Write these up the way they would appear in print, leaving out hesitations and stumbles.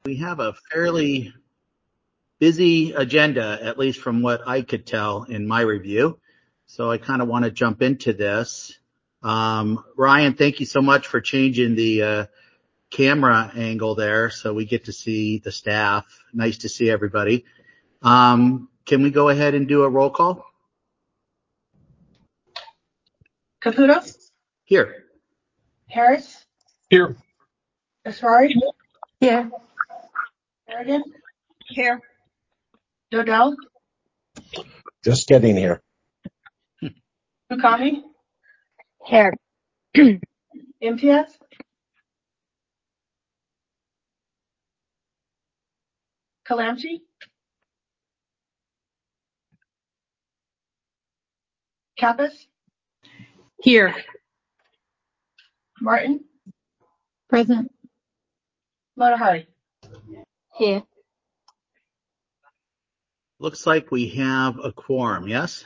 We have a fairly busy agenda, at least from what I could tell in my review. So I kind of want to jump into this. Ryan, thank you so much for changing the camera angle there so we get to see the staff. Nice to see everybody. Can we go ahead and do a roll call? Caputo? Here. Harris? Here. Asrari? Here. Harrigan? Here. Dodell? Just getting here. Mukami? Here. Imtiaz? Kalamchi? Kappas? Here. Martin? Present. Motahari? Here. Looks like we have a quorum, yes?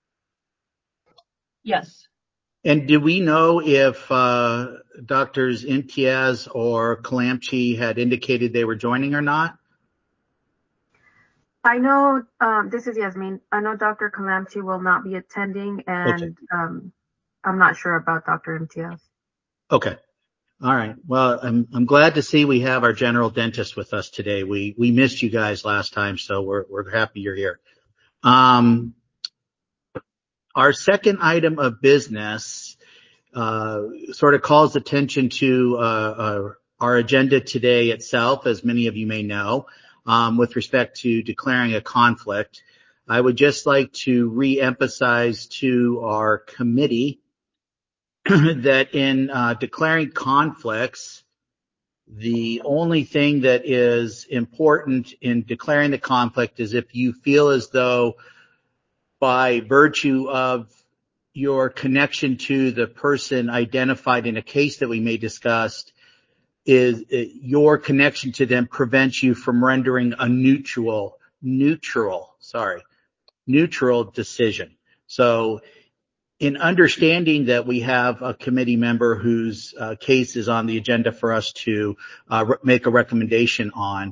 Yes. And do we know if Doctors Imtiaz or Kalamchi had indicated they were joining or not? I know, this is Yasmin. I know Dr. Kalamchi will not be attending, and I'm not sure about Dr. Imtiaz. Okay. All right. Well, I'm glad to see we have our general dentist with us today. We missed you guys last time, so we're happy you're here. Our second item of business sort of calls attention to our agenda today itself, as many of you may know, with respect to declaring a conflict. I would just like to re-emphasize to our committee that in declaring conflicts, the only thing that is important in declaring the conflict is if you feel as though by virtue of your connection to the person identified in a case that we may discuss, is your connection to them prevents you from rendering a neutral decision. So in understanding that we have a committee member whose case is on the agenda for us to make a recommendation on,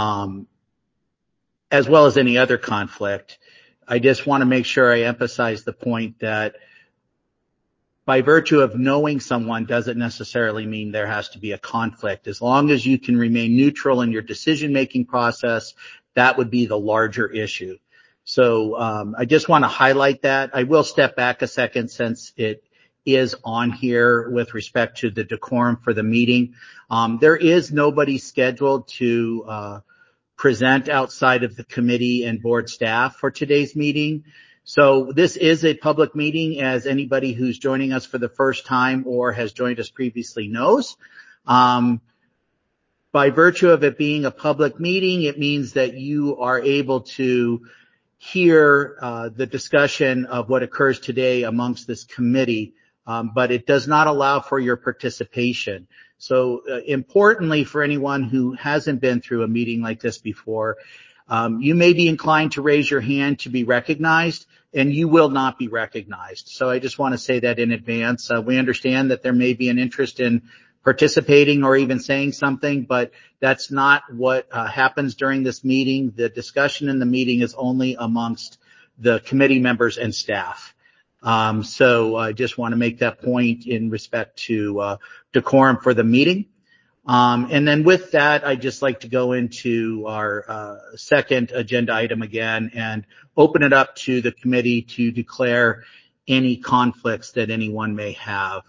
as well as any other conflict, I just want to make sure I emphasize the point that by virtue of knowing someone doesn't necessarily mean there has to be a conflict. As long as you can remain neutral in your decision-making process, that would be the larger issue. So I just want to highlight that. I will step back a second since it is on here with respect to the decorum for the meeting. There is nobody scheduled to present outside of the committee and board staff for today's meeting. So this is a public meeting, as anybody who's joining us for the first time or has joined us previously knows. By virtue of it being a public meeting, it means that you are able to hear the discussion of what occurs today amongst this committee, but it does not allow for your participation. So importantly, for anyone who hasn't been through a meeting like this before, you may be inclined to raise your hand to be recognized, and you will not be recognized. So I just want to say that in advance. We understand that there may be an interest in participating or even saying something, but that's not what happens during this meeting. The discussion in the meeting is only amongst the committee members and staff. So I just want to make that point in respect to decorum for the meeting. And then with that, I'd just like to go into our second agenda item again and open it up to the committee to declare any conflicts that anyone may have.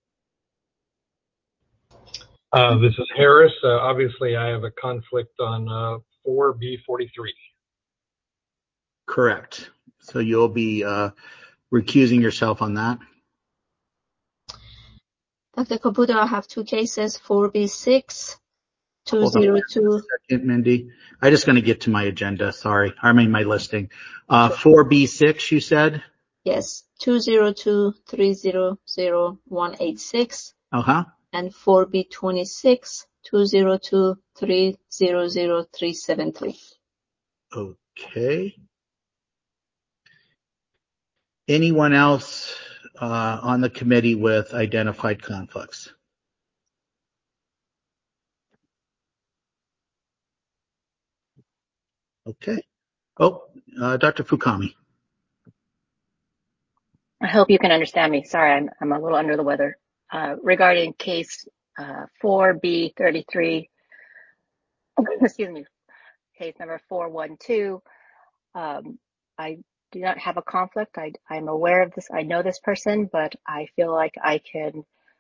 This is Harris. Obviously, I have a conflict on 4B43. Correct. So you'll be recusing yourself on that. Dr. Caputo, I have two cases, 4B6, 202. Second, Mindy. I'm just going to get to my agenda. Sorry. I mean, my listing. 4B6, you said? Yes, 202-300-186. And 4B26, 202-300-373. Okay. Anyone else on the committee with identified conflicts? Okay. Dr. Fukami. I hope you can understand me. Sorry, I'm a little under the weather. Regarding case 4B33, excuse me, case number 412, I do not have a conflict. I'm aware of this. I know this person, but I feel like I can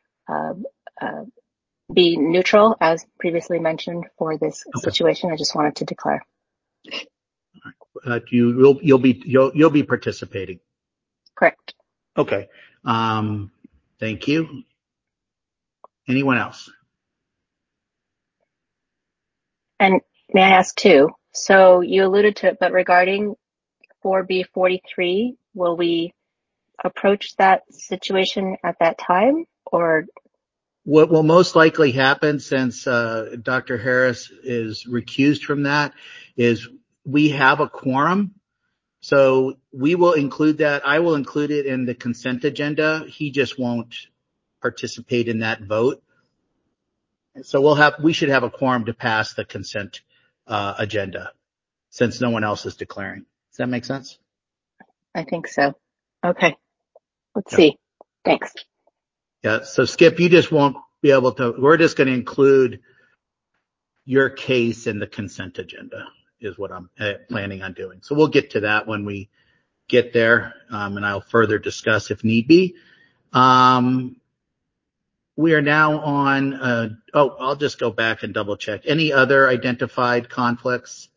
be neutral, as previously mentioned, for this situation. I just wanted to declare. You'll be participating. Correct. Okay. Thank you. Anyone else? And may I ask too? So you alluded to it, but regarding 4B43, will we approach that situation at that time, or? What will most likely happen, since Dr. Harris is recused from that, is we have a quorum. So we will include that. I will include it in the consent agenda. He just won't participate in that vote. So we should have a quorum to pass the consent agenda, since no one else is declaring. Does that make sense? I think so. Okay. Let's see. Thanks. Yeah. So Skip, you just won't be able to, we're just going to include your case in the consent agenda is what I'm planning on doing. So we'll get to that when we get there. And I'll further discuss if need be. We are now on, I'll just go back and double check. Any other identified conflicts?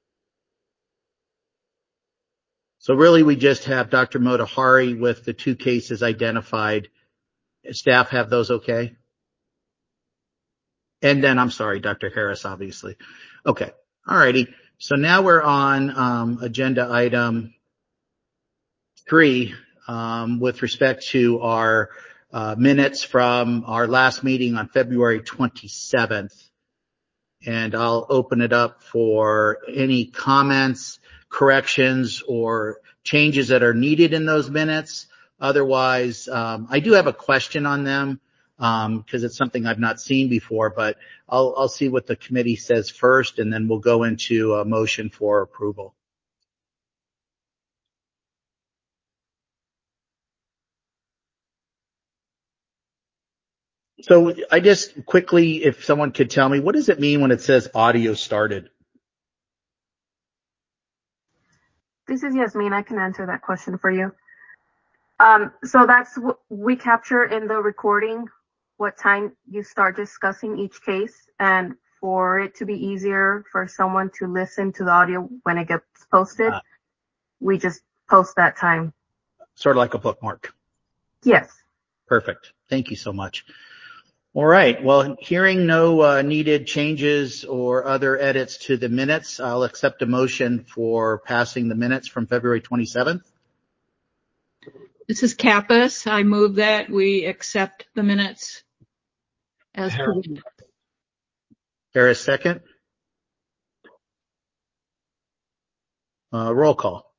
So really we just have Dr. Motahari with the 2 cases identified. Staff have those okay? And then, I'm sorry, Dr. Harris, obviously. Okay. All righty. So now we're on agenda item 3 with respect to our minutes from our last meeting on February 27th. And I'll open it up for any comments, corrections, or changes that are needed in those minutes. Otherwise, I do have a question on them because it's something I've not seen before, but I'll see what the committee says first, and then we'll go into a motion for approval. So I just quickly, if someone could tell me, what does it mean when it says audio started? This is Yasmin. I can answer that question for you. So that's what we capture in the recording, what time you start discussing each case, and for it to be easier for someone to listen to the audio when it gets posted, we just post that time. Sort of like a bookmark. Yes. Perfect. Thank you so much. All right. Well, hearing no needed changes or other edits to the minutes, I'll accept a motion for passing the minutes from February 27th. This is Kappas. I move that we accept the minutes as presented. Harris, second. Roll call.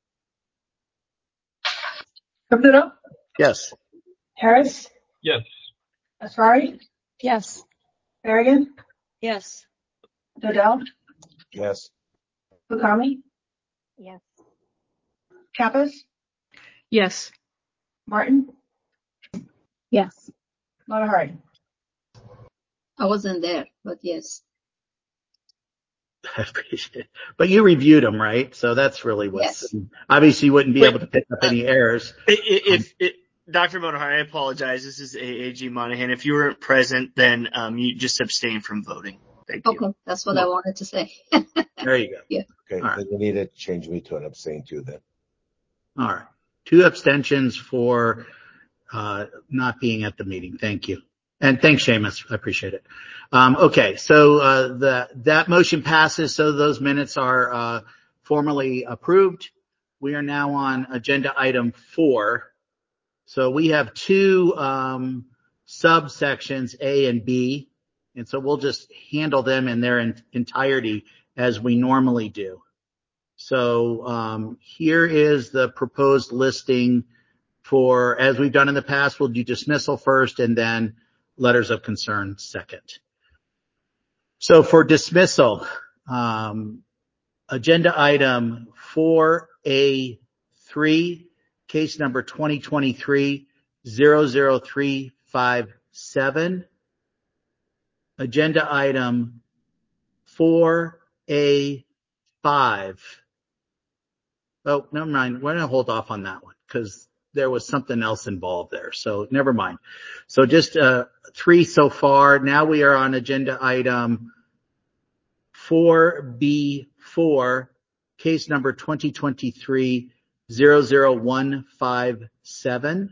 Caputo, Yes. Harris, Yes. Asrari, Yes. Berrigan, Yes. Dodell, Yes. Fukami, Yes. Kappas, Yes. Martin, Yes. Motahari. I wasn't there, but yes. I appreciate it. But you reviewed them, right? So that's really what's, Yes. Obviously you wouldn't be able to pick up any errors. If Dr. Motahari, I apologize. This is AAG Monahan. If you weren't present, then you just abstain from voting. Thank you. Okay, that's what I wanted to say. There you go. Yeah. Okay, right. then you need to change me to an abstain too then. All right. 2 abstentions for not being at the meeting. Thank you. And thanks, Seamus. I appreciate it. Okay, so that motion passes, so those minutes are formally approved. We are now on agenda item 4. So we have 2 subsections, A and B, and so we'll just handle them in their entirety as we normally do. So here is the proposed listing for, as we've done in the past, we'll do dismissal first and then letters of concern second. So for dismissal, Agenda item 4A3, case number 2023-00357. Agenda item 4A5. Oh, never mind. We're going to hold off on that one because there was something else involved there. So never mind. So just 3 so far. Now we are on agenda item 4B4, case number 2023-00157.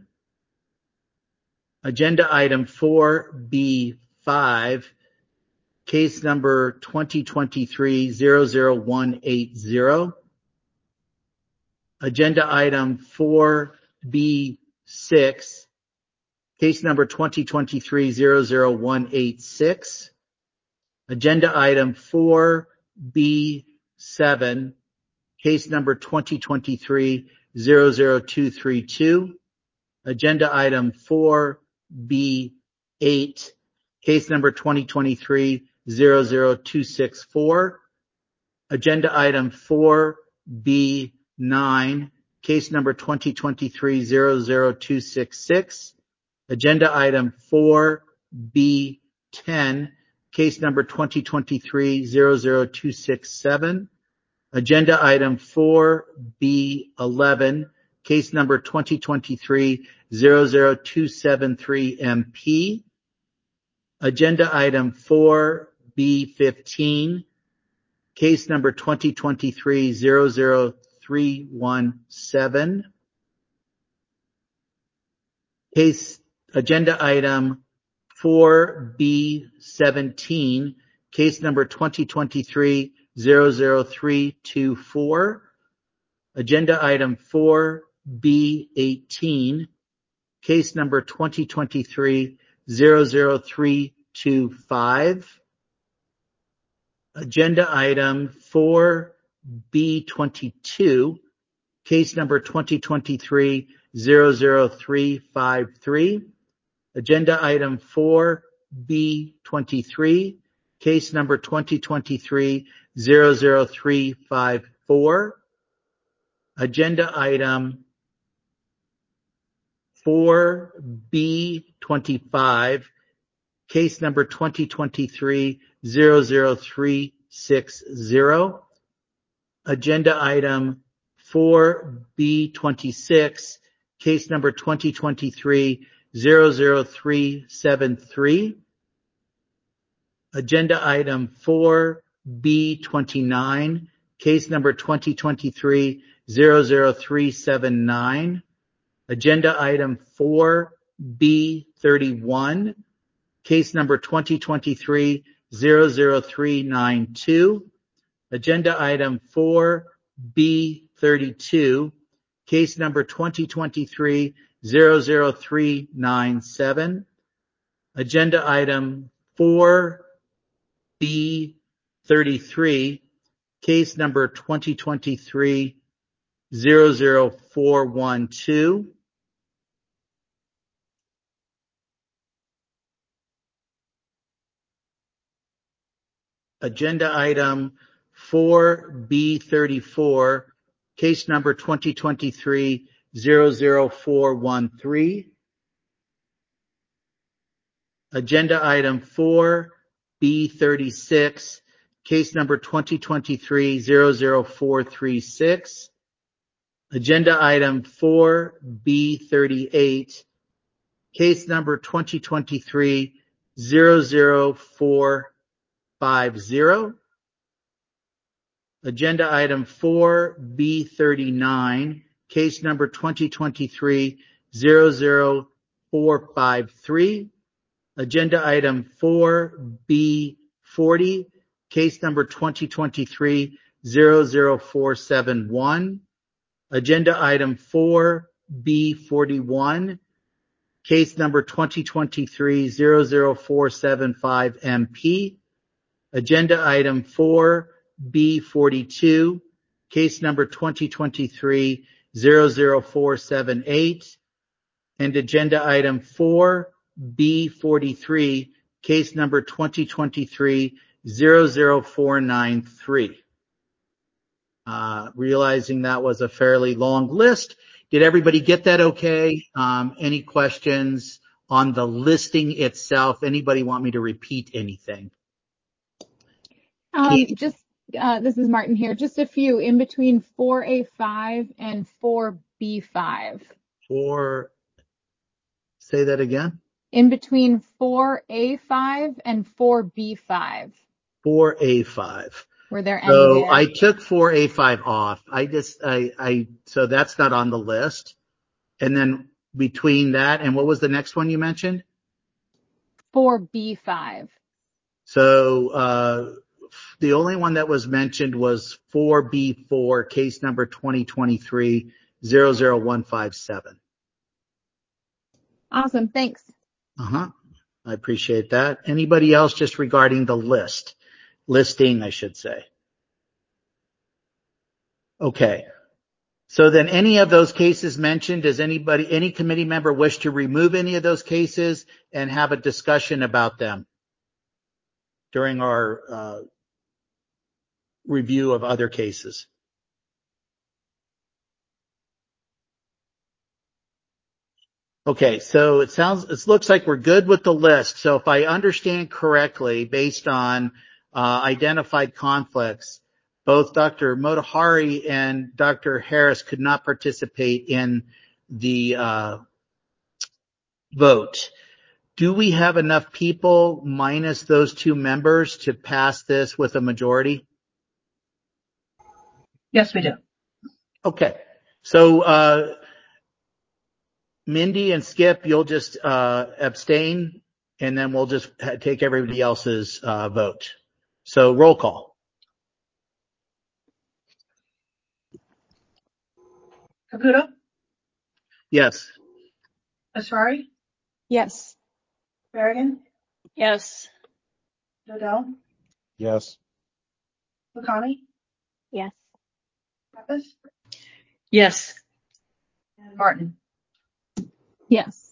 Agenda item 4B5, case number 2023-00180. Agenda item 4B6, case number 2023-00186. Agenda item 4B7, case number 2023-00232. Agenda item 4B8, case number 2023-00264. Agenda item 4B9, case number 2023-00266. Agenda item 4B10, case number 2023-00267. Agenda item 4B11, case number 2023-00273MP. Agenda item 4B15, case number 2023-00317. Agenda item 4B17, case number 2023-00324. Agenda item 4B18, case number 2023-00325. Agenda item 4B22, case number 2023-00353. Agenda item 4B23, case number 2023-00354. Agenda item 4B25, case number 2023-00360. Agenda item 4B26, case number 2023-00373. Agenda item 4B29, case number 2023-00379. Agenda item 4B31, case number 2023-00392. Agenda item 4B32, case number 2023-00397. Agenda item 4B33, case number 2023-00412. Agenda item 4B34, case number 2023-00413. Agenda item 4B36, case number 2023-00436. Agenda item 4B38, case number 2023-00450. Agenda item 4B39, case number 2023-00453. Agenda item 4B40, case number 2023-00471. Agenda item 4B41, case number 2023-00475MP. Agenda item 4B42, case number 2023-00478. And agenda item 4B43, case number 2023-00493. Realizing that was a fairly long list. Did everybody get that okay? Any questions on the listing itself? Anybody want me to repeat anything? This is Martin here. Just a few in between 4A5 and 4B5. Say that again. In between 4A5 and 4B5. 4A5. Were there any So there? I took 4A5 off. So that's not on the list. And then between that and what was the next one you mentioned? 4B5. So, the only one that was mentioned was 4B4, case number 2023-00157. Awesome. Thanks. I appreciate that. Anybody else just regarding the listing, I should say. Okay. So then any of those cases mentioned, does any committee member wish to remove any of those cases and have a discussion about them during our review of other cases? Okay, so it looks like we're good with the list. So if I understand correctly, based on identified conflicts, both Dr. Motahari and Dr. Harris could not participate in the vote. Do we have enough people minus those two members to pass this with a majority? Yes, we do. Okay. So, Mindy and Skip, you'll just abstain, and then we'll just take everybody else's vote. So roll call. Caputo, Yes. Asrari, Yes. Berrigan, Yes. Dodell, Yes. Bukami, Yes. Pappas, Yes. and Martin. Yes.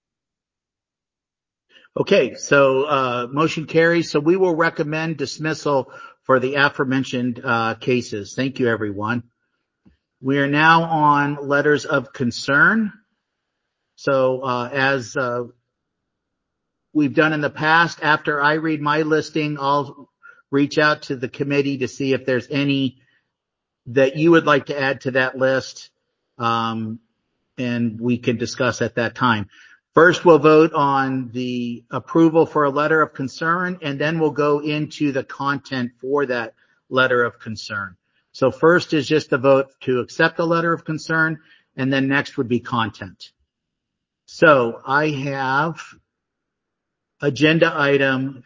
Okay, so motion carries. So we will recommend dismissal for the aforementioned cases. Thank you, everyone. We are now on letters of concern. So as we've done in the past, after I read my listing, I'll reach out to the committee to see if there's any that you would like to add to that list, and we can discuss at that time. First, we'll vote on the approval for a letter of concern, and then we'll go into the content for that letter of concern. So first is just the vote to accept the letter of concern, and then next would be content. So I have agenda item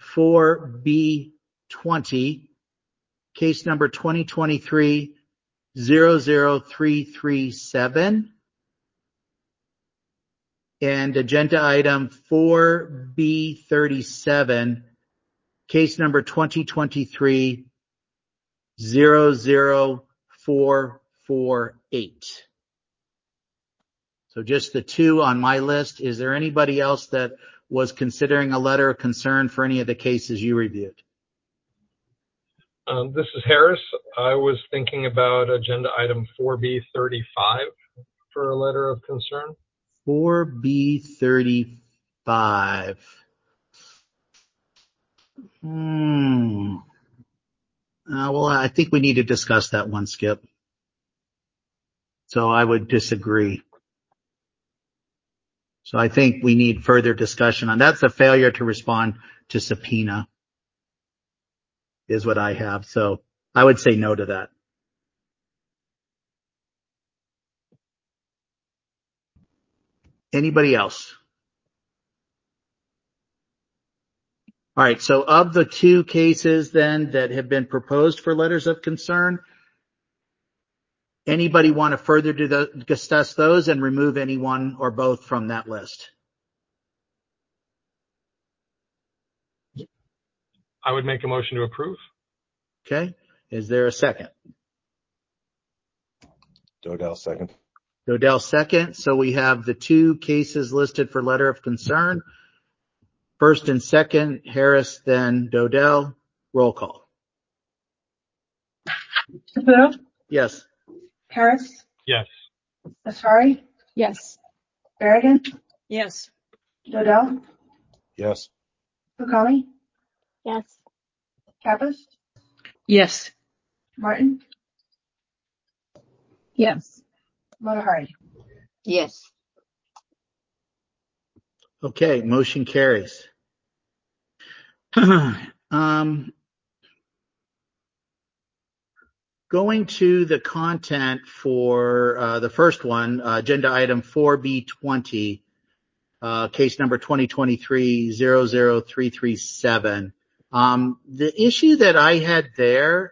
4B20, case number 2023-00337, and agenda item 4B37, case number 2023-00448. So just the two on my list. Is there anybody else that was considering a letter of concern for any of the cases you reviewed? This is Harris. I was thinking about agenda item 4B35 for a letter of concern. 4B35. Well, I think we need to discuss that one, Skip. So I would disagree. So I think we need further discussion on that's a failure to respond to subpoena is what I have. So I would say no to that. Anybody else? All right. So of the two cases then that have been proposed for letters of concern, anybody want to further discuss those and remove any one or both from that list? I would make a motion to approve. Okay. Is there a second? Dodell, second. Dodell, second. So we have the two cases listed for letter of concern. First and second, Harris, then Dodell. Roll call. Caputo, Yes. Harris, Yes. Asfari, Yes. Berrigan, Yes. Dodell, Yes. Bukani, Yes. Kappas, Yes. Martin, Yes. Motahari. Yes. Okay, motion carries. Going to the content for the first one, agenda item 4B20, case number 2023-00337. The issue that I had there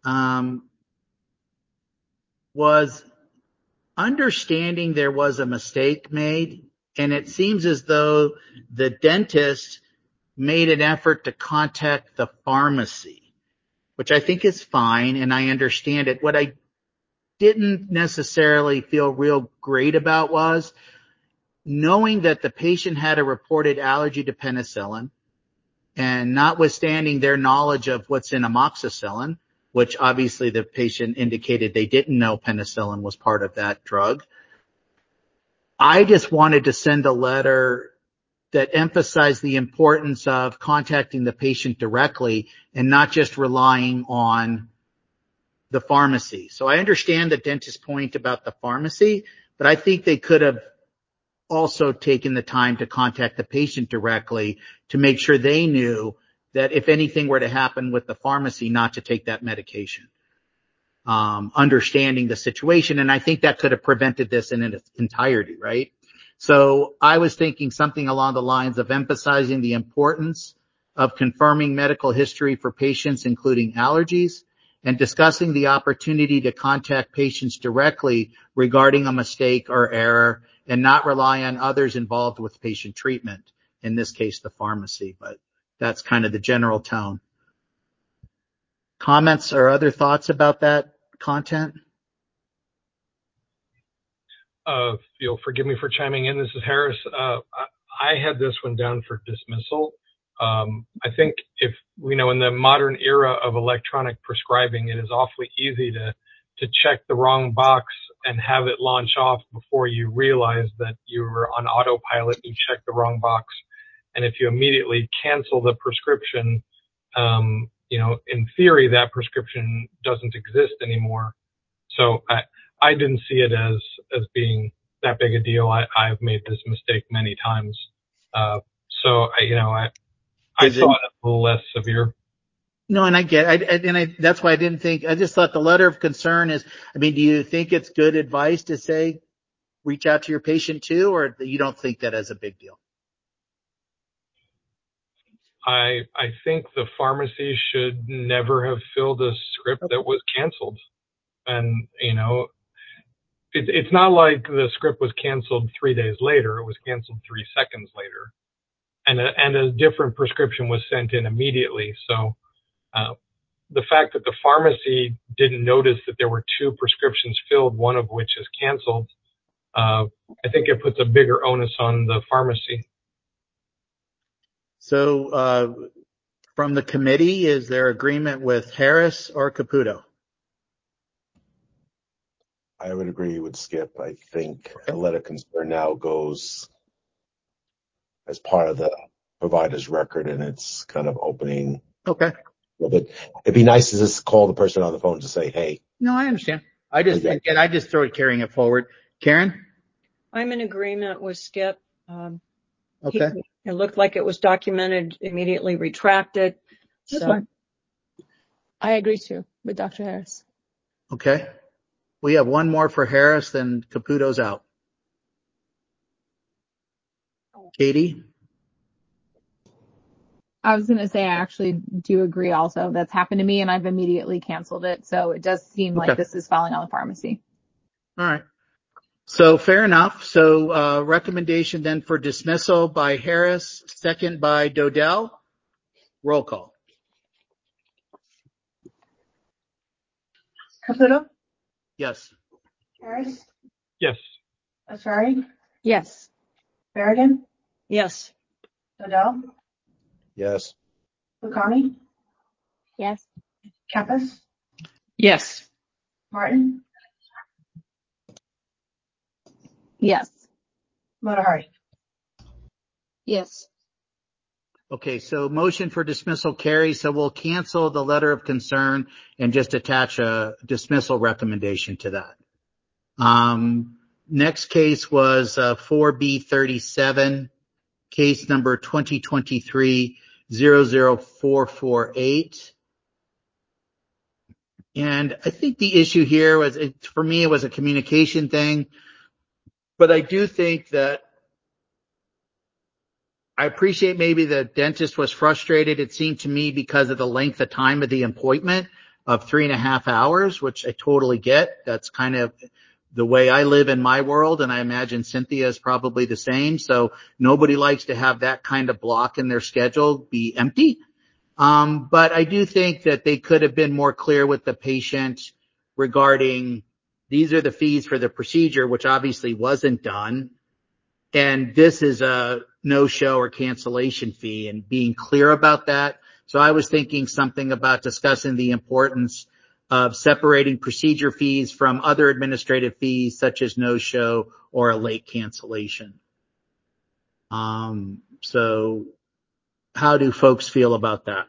was understanding there was a mistake made, and it seems as though the dentist made an effort to contact the pharmacy, which I think is fine, and I understand it. What I didn't necessarily feel real great about was knowing that the patient had a reported allergy to penicillin, and notwithstanding their knowledge of what's in amoxicillin, which obviously the patient indicated they didn't know penicillin was part of that drug, I just wanted to send a letter that emphasized the importance of contacting the patient directly and not just relying on the pharmacy. So I understand the dentist's point about the pharmacy, but I think they could have also taken the time to contact the patient directly to make sure they knew that if anything were to happen with the pharmacy, not to take that medication. Understanding the situation, and I think that could have prevented this in its entirety, right? So I was thinking something along the lines of emphasizing the importance of confirming medical history for patients, including allergies, and discussing the opportunity to contact patients directly regarding a mistake or error and not rely on others involved with patient treatment, in this case, the pharmacy, but that's kind of the general tone. Comments or other thoughts about that content? You'll forgive me for chiming in. This is Harris. I had this one down for dismissal. I think if we know in the modern era of electronic prescribing, it is awfully easy to check the wrong box and have it launch off before you realize that you were on autopilot. You checked the wrong box. And if you immediately cancel the prescription, in theory, that prescription doesn't exist anymore. So I didn't see it as being that big a deal. I've made this mistake many times. I saw it as a little less severe. No, and I get it. That's why I didn't think, I just thought the letter of concern is, do you think it's good advice to say, reach out to your patient too, or you don't think that as a big deal? I think the pharmacy should never have filled a script that was canceled. And, it's not like the script was canceled 3 days later. It was canceled 3 seconds later. And a different prescription was sent in immediately. So, the fact that the pharmacy didn't notice that there were 2 prescriptions filled, one of which is canceled, I think it puts a bigger onus on the pharmacy. So, from the committee, is there agreement with Harris or Caputo? I would agree with Skip. I think the letter of concern now goes as part of the provider's record, and it's kind of opening. Okay. It'd be nice to just call the person on the phone to say, hey. No, I understand. I just started carrying it forward. Karen? I'm in agreement with Skip. Okay. It looked like it was documented, immediately retracted. That's fine. I agree too with Dr. Harris. Okay. We have one more for Harris, then Caputo's out. Katie? I was going to say I actually do agree also. That's happened to me and I've immediately canceled it. So it does seem like this is falling on the pharmacy. All right. So fair enough. So recommendation then for dismissal by Harris, second by Dodell. Roll call. Caputo, Yes. Harris, Yes. Asfari, Yes. Berrigan, Yes. Dodell, Yes. Bukani, Yes. Kappas, Yes. Martin, Yes. Motahari. Yes. Okay, so motion for dismissal carries, so we'll cancel the letter of concern and just attach a dismissal recommendation to that. Next case was 4B37, case number 2023-00448. And I think the issue here was, for me, it was a communication thing, but I do think that I appreciate maybe the dentist was frustrated. It seemed to me because of the length of time of the appointment of 3.5 hours, which I totally get. That's kind of the way I live in my world, and I imagine Cynthia is probably the same. So nobody likes to have that kind of block in their schedule be empty. But I do think that they could have been more clear with the patient regarding these are the fees for the procedure, which obviously wasn't done. And this is a no-show or cancellation fee, and being clear about that. So I was thinking something about discussing the importance of separating procedure fees from other administrative fees, such as no-show or a late cancellation. So how do folks feel about that?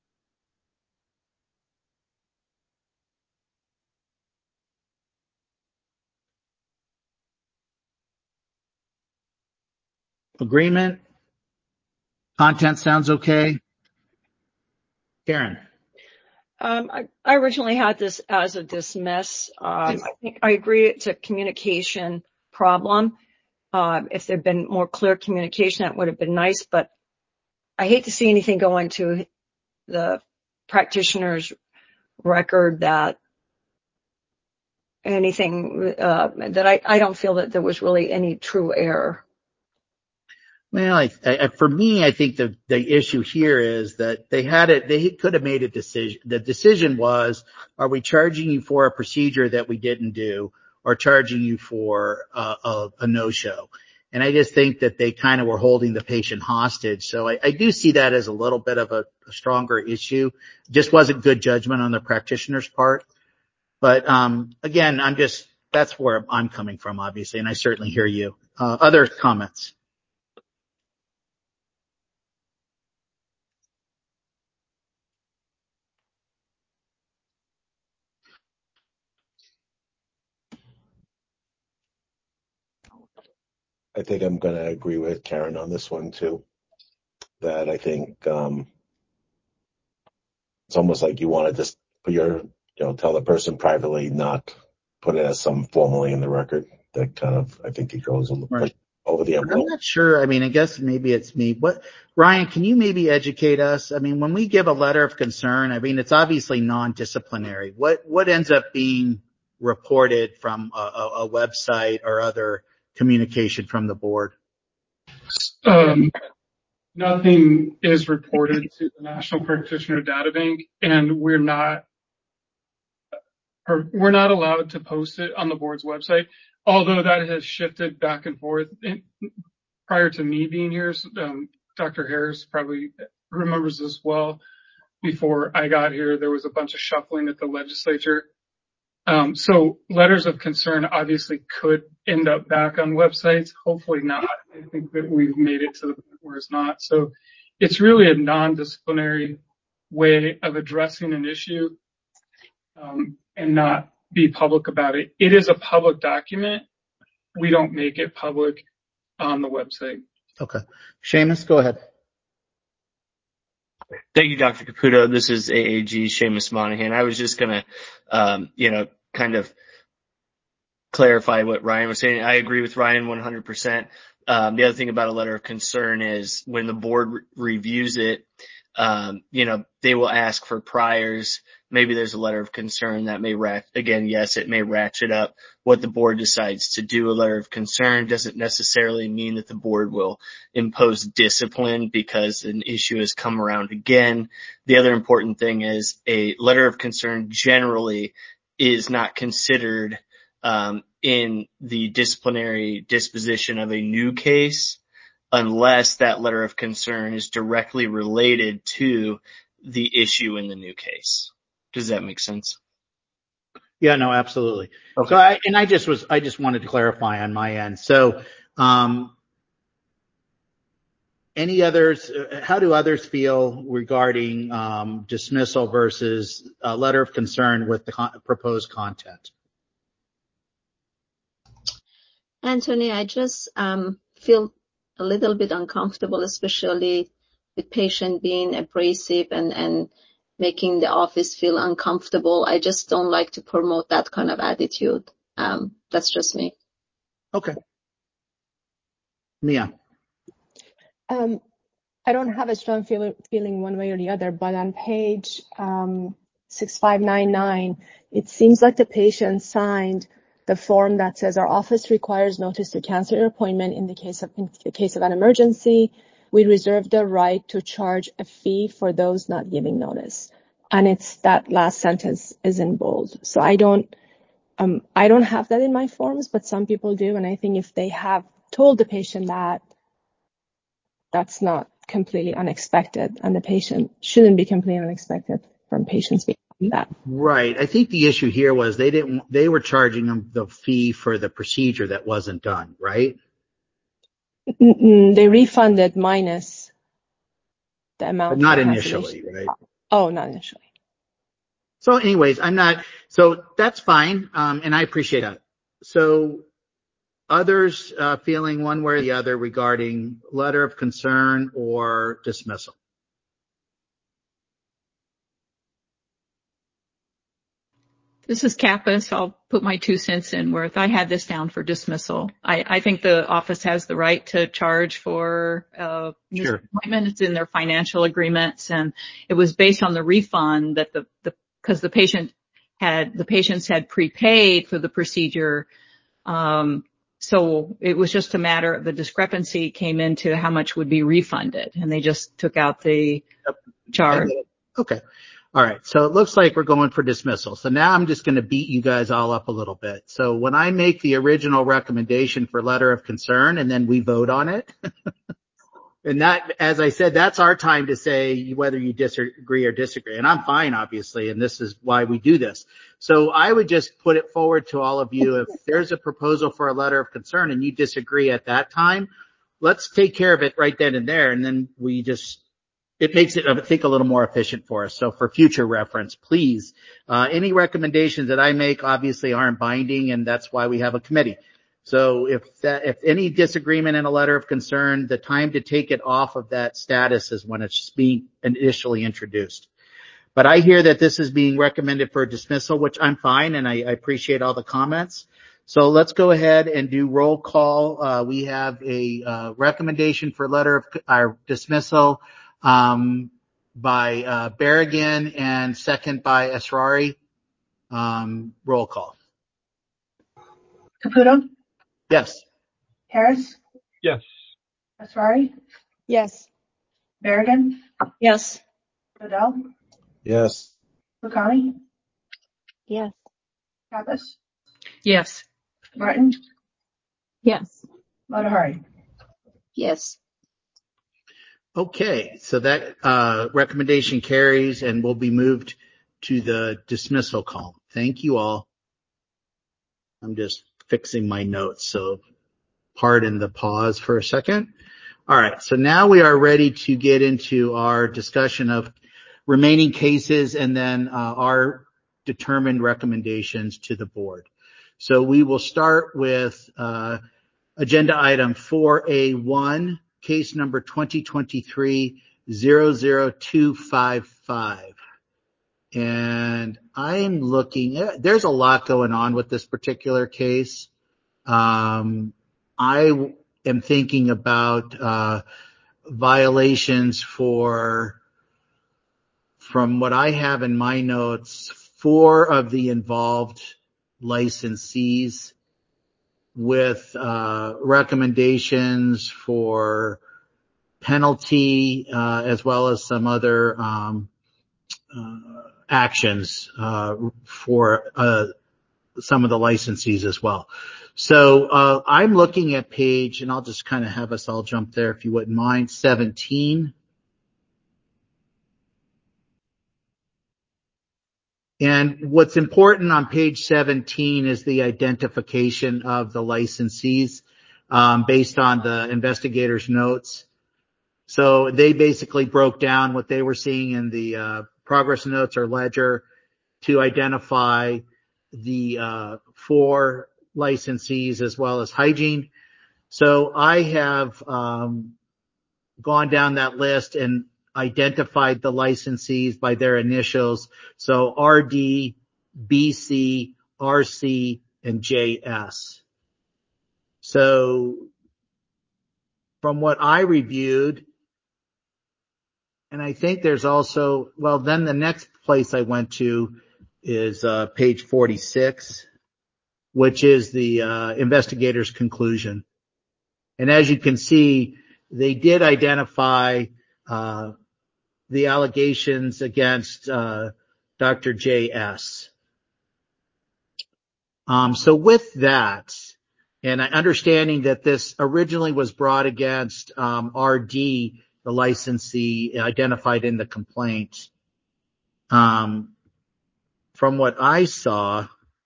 Agreement? Content sounds okay? Karen? I originally had this as a dismiss. I think I agree it's a communication problem. If there'd been more clear communication, that would have been nice, but I hate to see anything go into the practitioner's record that anything, that I don't feel that there was really any true error. Well, for me, I think the issue here is that they could have made a decision. The decision was, are we charging you for a procedure that we didn't do, or charging you for a no-show? And I just think that they kind of were holding the patient hostage. So I do see that as a little bit of a stronger issue. Just wasn't good judgment on the practitioner's part. But again, that's where I'm coming from, obviously, and I certainly hear you. Other comments? I think I'm going to agree with Karen on this one too. That I think it's almost like you want to just put tell the person privately, not put it as some formally in the record. That kind of, I think it goes Right over the envelope. I'm not sure. I mean, I guess maybe it's me. Ryan, can you maybe educate us? I mean, when we give a letter of concern, I mean, it's obviously non-disciplinary. What ends up being reported from a website or other communication from the board? Nothing is reported to the National Practitioner Data Bank, and we're not allowed to post it on the board's website, although that has shifted back and forth. Prior to me being here, Dr. Harris probably remembers this well. Before I got here, there was a bunch of shuffling at the legislature. So letters of concern obviously could end up back on websites. Hopefully not. I think that we've made it to the point where it's not. So it's really a non-disciplinary way of addressing an issue, and not be public about it. It is a public document. We don't make it public on the website. Okay. Seamus, go ahead. Thank you, Dr. Caputo. This is AAG Seamus Monahan. I was just going to, kind of clarify what Ryan was saying. I agree with Ryan 100%. The other thing about a letter of concern is when the board reviews it, they will ask for priors. Maybe there's a letter of concern that may it may ratchet up what the board decides to do. A letter of concern doesn't necessarily mean that the board will impose discipline because an issue has come around again. The other important thing is a letter of concern generally is not considered in the disciplinary disposition of a new case unless that letter of concern is directly related to the issue in the new case. Does that make sense? Yeah, no, absolutely. Okay. So I just wanted to clarify on my end. So, any others, how do others feel regarding, dismissal versus a letter of concern with the proposed content? Anthony, I just feel a little bit uncomfortable, especially with patient being abrasive and making the office feel uncomfortable. I just don't like to promote that kind of attitude. That's just me. Okay. Mia. I don't have a strong feeling one way or the other, but on page 6599, it seems like the patient signed the form that says our office requires notice to cancel your appointment in the case of an emergency. We reserve the right to charge a fee for those not giving notice. And it's that last sentence is in bold. So I don't have that in my forms, but some people do. And I think if they have told the patient that, that's not completely unexpected, and the patient shouldn't be completely unexpected from patients being that. Right. I think the issue here was they were charging them the fee for the procedure that wasn't done, right? They refunded minus the amount. But not initially, right? Oh, not initially. So anyways, so that's fine. And I appreciate that. So others, feeling one way or the other regarding letter of concern or dismissal? This is Kappas. I'll put my 2 cents in worth. I had this down for dismissal. I think the office has the right to charge for Sure. appointment. It's in their financial agreements, and it was based on the refund that because the patients had prepaid for the procedure. So it was just a matter of the discrepancy came into how much would be refunded, and they just took out the charge. Okay. All right. So it looks like we're going for dismissal. So now I'm just going to beat you guys all up a little bit. So when I make the original recommendation for letter of concern and then we vote on it, and that, as I said, that's our time to say whether you disagree or disagree. And I'm fine, obviously, and this is why we do this. So I would just put it forward to all of you. If there's a proposal for a letter of concern and you disagree at that time, let's take care of it right then and there. And then it makes it, I think, a little more efficient for us. So for future reference, please, any recommendations that I make obviously aren't binding, and that's why we have a committee. So if any disagreement in a letter of concern, the time to take it off of that status is when it's being initially introduced. But I hear that this is being recommended for dismissal, which I'm fine, and I appreciate all the comments. So let's go ahead and do roll call. We have a recommendation for letter of our dismissal by Berrigan and second by Asrari. Roll call. Caputo? Yes. Harris? Yes. Asrari? Yes. Berrigan? Yes. Odell? Yes. Lucani? Yes. Kappas? Yes. Martin? Yes. Motahari? Yes. Okay. So that recommendation carries and will be moved to the dismissal column. Thank you all. I'm just fixing my notes, so pardon the pause for a second. All right. So now we are ready to get into our discussion of remaining cases and then our determined recommendations to the board. So we will start with agenda item 4A1, case number 2023-00255. And I am looking at, there's a lot going on with this particular case. I am thinking about violations from what I have in my notes, 4 of the involved licensees with recommendations for penalty as well as some other actions for some of the licensees as well. So I'm looking at page, and I'll just kind of have us all jump there if you wouldn't mind, 17. And what's important on page 17 is the identification of the licensees, based on the investigator's notes. So they basically broke down what they were seeing in the progress notes or ledger to identify the 4 licensees as well as hygiene. So I have gone down that list and identified the licensees by their initials. So RD, BC, RC, and JS. So from what I reviewed, and I think there's also, well, then the next place I went to is page 46, which is the investigator's conclusion. And as you can see, they did identify the allegations against Dr. J.S. So with that, and understanding that this originally was brought against RD, the licensee identified in the complaint, from what I saw,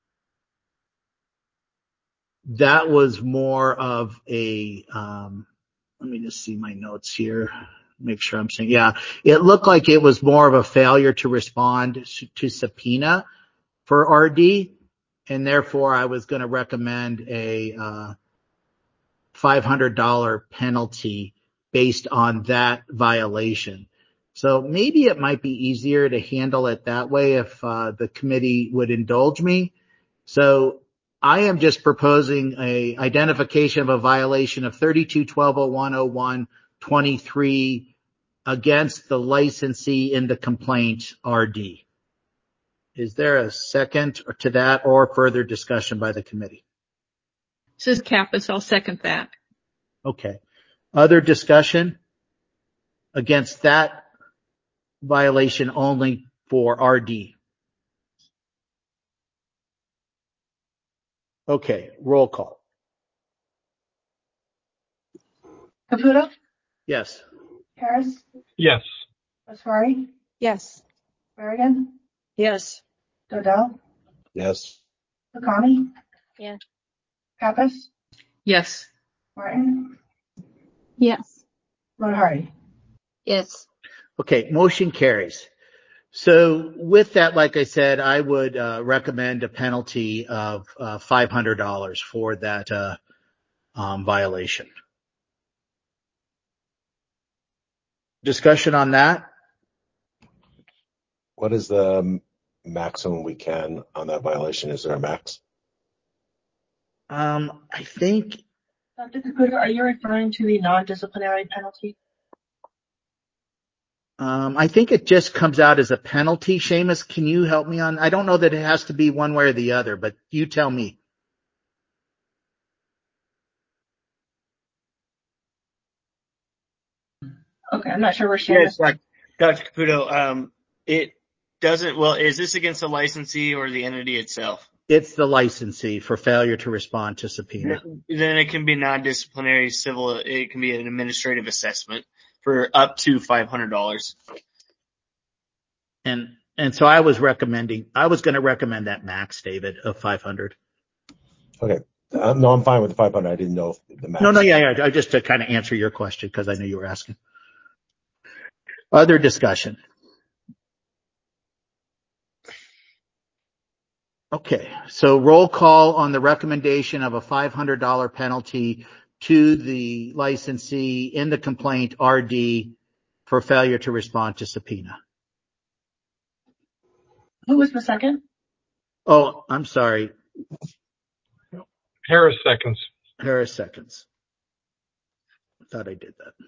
that was more of a, let me just see my notes here, make sure I'm saying, yeah, it looked like it was more of a failure to respond to subpoena for RD, and therefore I was going to recommend a $500 penalty based on that violation. So maybe it might be easier to handle it that way if the committee would indulge me. So I am just proposing a identification of a violation of 32-1201-01-23 against the licensee in the complaint, RD. Is there a second to that or further discussion by the committee? This is Kappas. I'll second that. Okay. Other discussion against that violation only for RD? Okay, roll call. Caputo? Yes. Harris? Yes. Asfari? Yes. Berrigan? Yes. Dodell? Yes. Lakhani? Yes. Pappas? Yes. Martin? Yes. Motahari? Yes. Okay, motion carries. So with that, like I said, I would recommend a penalty of $500 for that violation. Discussion on that? What is the maximum we can on that violation? Is there a max? I think. Dr. Caputo, are you referring to the non-disciplinary penalty? I think it just comes out as a penalty. Seamus, can you help me on? I don't know that it has to be one way or the other, but you tell me. Okay, I'm not sure where Seamus. Yes, Dr. Caputo, it doesn't, well, is this against the licensee or the entity itself? It's the licensee for failure to respond to subpoena. Then it can be non-disciplinary civil. It can be an administrative assessment for up to $500. And so I was going to recommend that max, David, of 500. Okay. No, I'm fine with the 500. I didn't know if the max. No, yeah. Just to kind of answer your question because I knew you were asking. Other discussion. Okay, so roll call on the recommendation of a $500 penalty to the licensee in the complaint RD for failure to respond to subpoena. Who was the second? Oh, I'm sorry. Harris seconds. Harris seconds. I thought I did that.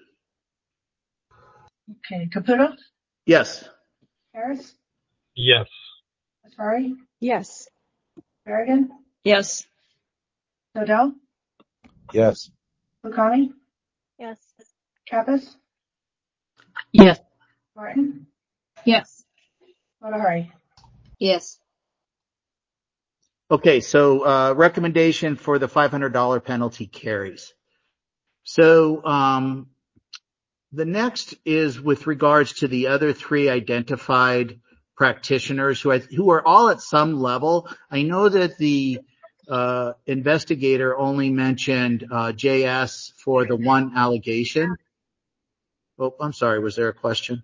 Okay, Caputo? Yes. Harris? Yes. Asfari? Yes. Berrigan? Yes. Dodell? Yes. Lakhani? Yes. Pappas? Yes. Martin? Yes. Motahari? Yes. Okay, so recommendation for the $500 penalty carries. So the next is with regards to the other 3 identified practitioners who are all at some level. I know that the investigator only mentioned JS for the one allegation. Oh, I'm sorry. Was there a question?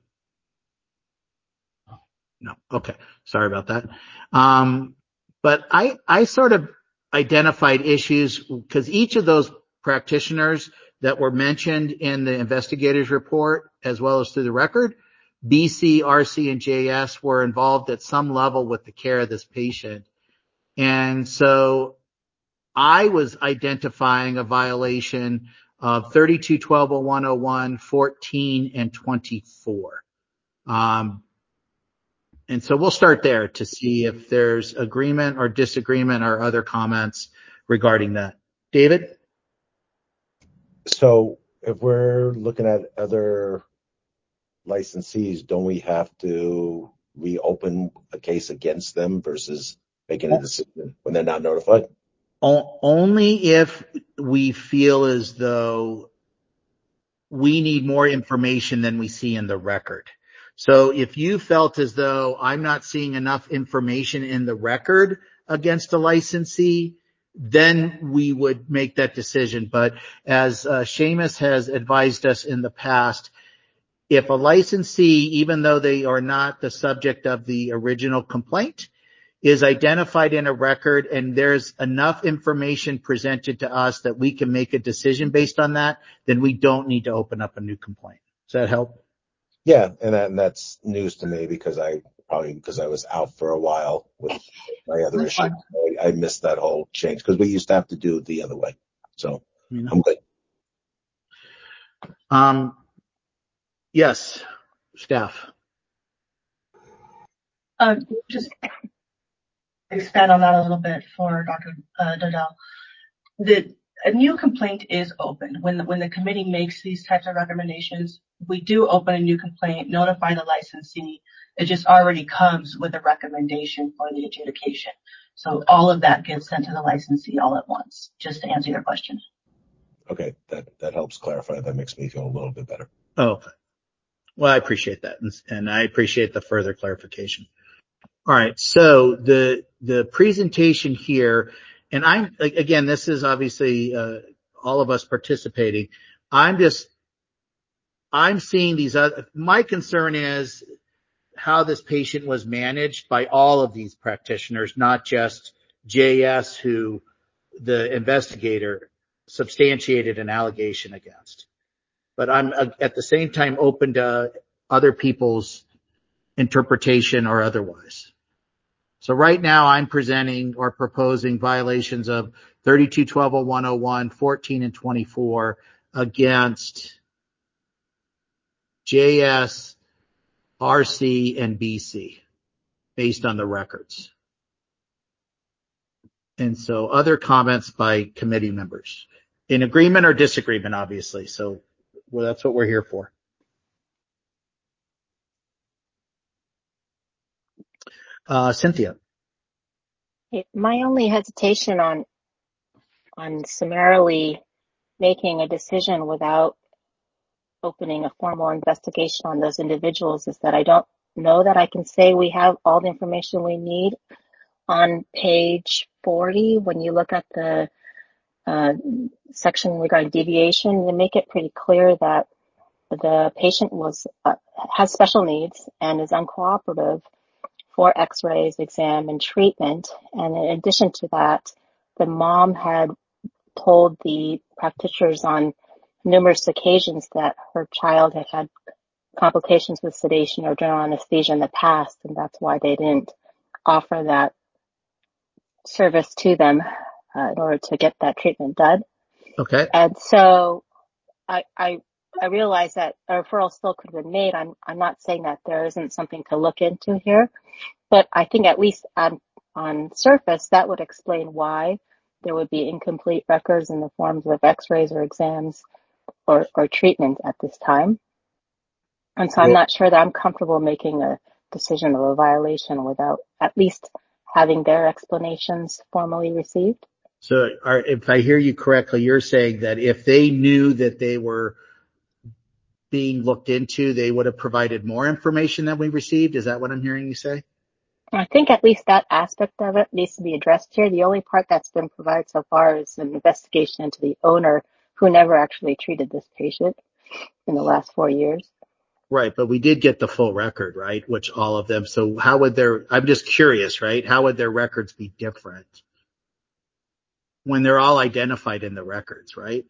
No. Okay. Sorry about that. But I sort of identified issues because each of those practitioners that were mentioned in the investigator's report, as well as through the record, BC, RC, and JS were involved at some level with the care of this patient. And so I was identifying a violation of 32-1201-01, 14, and 24. And so we'll start there to see if there's agreement or disagreement or other comments regarding that. David? So if we're looking at other licensees, don't we have to reopen a case against them versus making a decision when they're not notified? Only if we feel as though we need more information than we see in the record. So if you felt as though I'm not seeing enough information in the record against a licensee, then we would make that decision. But as Seamus has advised us in the past, if a licensee, even though they are not the subject of the original complaint, is identified in a record and there's enough information presented to us that we can make a decision based on that, then we don't need to open up a new complaint. Does that help? Yeah, and that's news to me because I was out for a while with my other issue. I missed that whole change because we used to have to do it the other way. So I'm good. Yes, staff. Just expand on that a little bit for Dr. Dodell. A new complaint is opened. When the committee makes these types of recommendations, we do open a new complaint, notify the licensee. It just already comes with a recommendation for the adjudication. So all of that gets sent to the licensee all at once, just to answer your question. Okay, that helps clarify. That makes me feel a little bit better. Oh, well, I appreciate that. And I appreciate the further clarification. All right. So the presentation here, and again, this is obviously, all of us participating. I'm seeing these my concern is how this patient was managed by all of these practitioners, not just JS, who the investigator substantiated an allegation against. But I'm at the same time open to other people's interpretation or otherwise. So right now I'm presenting or proposing violations of 32-1201-01, 14, and 24 against JS, RC, and BC based on the records. And so other comments by committee members in agreement or disagreement, obviously. So that's what we're here for. Cynthia. My only hesitation on summarily making a decision without opening a formal investigation on those individuals is that I don't know that I can say we have all the information we need. On page 40, when you look at the section regarding deviation, they make it pretty clear that the patient has special needs and is uncooperative for x-rays, exam, and treatment. And in addition to that, the mom had told the practitioners on numerous occasions that her child had had complications with sedation or general anesthesia in the past, and that's why they didn't offer that service to them in order to get that treatment done. Okay. And so I realize that a referral still could have been made. I'm not saying that there isn't something to look into here, but I think at least on surface that would explain why there would be incomplete records in the forms of x-rays or exams or treatment at this time. And so I'm not sure that I'm comfortable making a decision of a violation without at least having their explanations formally received. So if I hear you correctly, you're saying that if they knew that they were being looked into, they would have provided more information than we received. Is that what I'm hearing you say? I think at least that aspect of it needs to be addressed here. The only part that's been provided so far is an investigation into the owner who never actually treated this patient in the last 4 years. Right, but we did get the full record, right? Which all of them. So how would I'm just curious, right? How would their records be different when they're all identified in the records, right?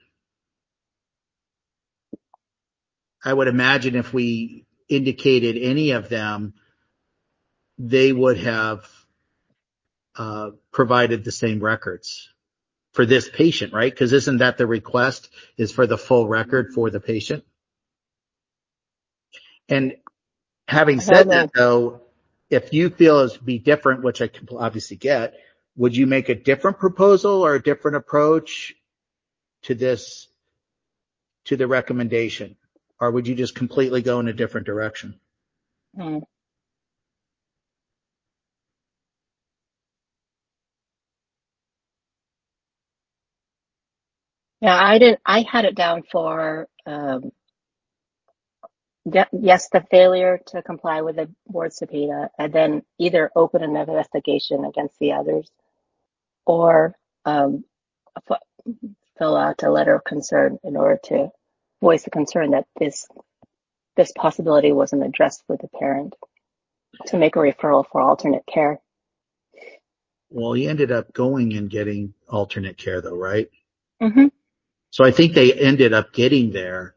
I would imagine if we indicated any of them, they would have provided the same records for this patient, right? Because isn't that the request, is for the full record for the patient? And having said that, though, if you feel it would be different, which I can obviously get, would you make a different proposal or a different approach to this, to the recommendation? Or would you just completely go in a different direction? Yeah, I had it down for, yes, the failure to comply with the board subpoena, and then either open an investigation against the others or fill out a letter of concern in order to voice the concern that this possibility wasn't addressed with the parent, to make a referral for alternate care. Well, he ended up going and getting alternate care, though, right? Mm-hmm. So I think they ended up getting there.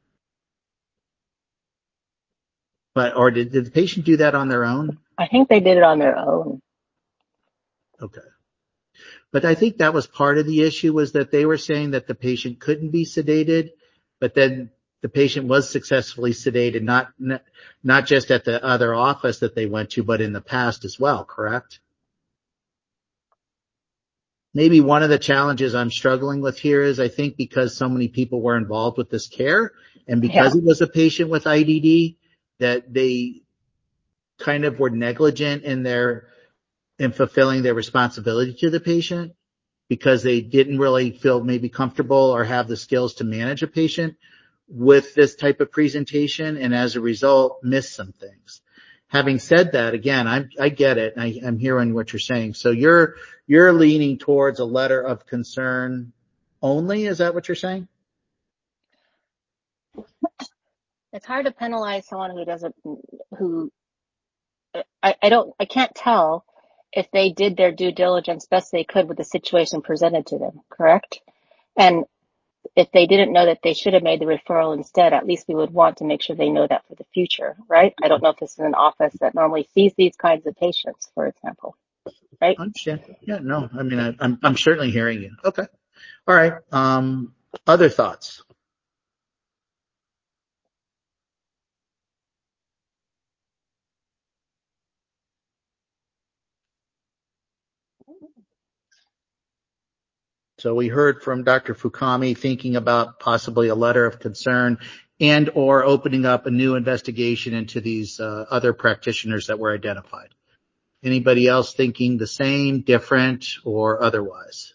Or did the patient do that on their own? I think they did it on their own. Okay. But I think that was part of the issue, was that they were saying that the patient couldn't be sedated, but then the patient was successfully sedated, not just at the other office that they went to, but in the past as well, correct? Maybe one of the challenges I'm struggling with here is, I think because so many people were involved with this care, and because it was a patient with IDD, that they kind of were negligent in fulfilling their responsibility to the patient, because they didn't really feel maybe comfortable or have the skills to manage a patient with this type of presentation, and as a result missed some things. Having said that, again, I get it. I'm hearing what you're saying. So you're leaning towards a letter of concern only. Is that what you're saying? It's hard to penalize someone I can't tell if they did their due diligence best they could with the situation presented to them, correct? And if they didn't know that they should have made the referral instead, at least we would want to make sure they know that for the future, right? I don't know if this is an office that normally sees these kinds of patients, for example, right? I understand. Yeah, no, I mean, I'm certainly hearing you. Okay. All right. Other thoughts? So we heard from Dr. Fukami thinking about possibly a letter of concern and or opening up a new investigation into these other practitioners that were identified. Anybody else thinking the same, different, or otherwise?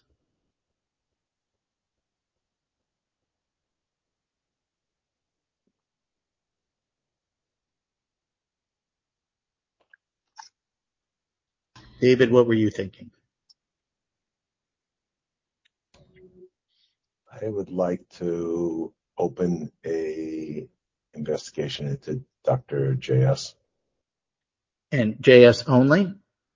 David, what were you thinking? I would like to open a investigation into Dr. JS. And JS only?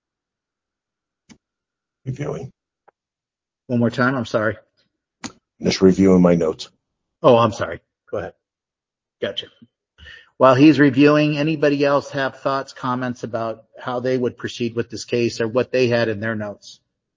Reviewing. One more time, I'm sorry. Just reviewing my notes. Oh, I'm sorry. Go ahead. Gotcha. While he's reviewing, anybody else have thoughts, comments about how they would proceed with this case or what they had in their notes?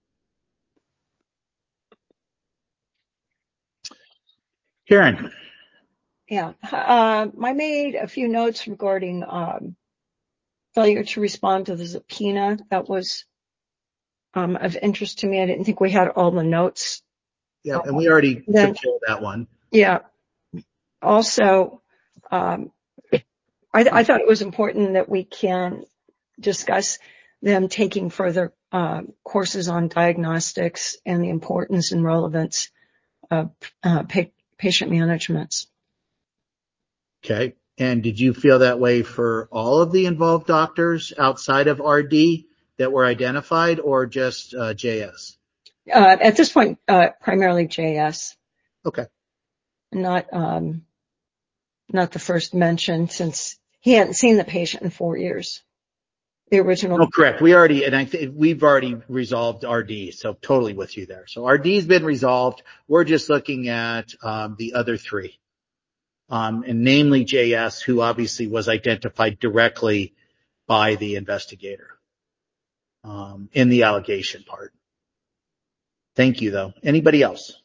Karen. Yeah. I made a few notes regarding failure to respond to the subpoena. That was of interest to me. I didn't think we had all the notes. Yeah, and we already took care of that one. Yeah. Also, I thought it was important that we can discuss them taking further courses on diagnostics and the importance and relevance of patient management. Okay. And did you feel that way for all of the involved doctors outside of RD that were identified, or just JS? At this point, primarily JS. Okay. Not the first mention, since he hadn't seen the patient in 4 years. The original. No, correct. We've already resolved RD, so totally with you there. So RD's been resolved. We're just looking at the other three, and namely JS, who obviously was identified directly by the investigator in the allegation part. Thank you, though. Anybody else?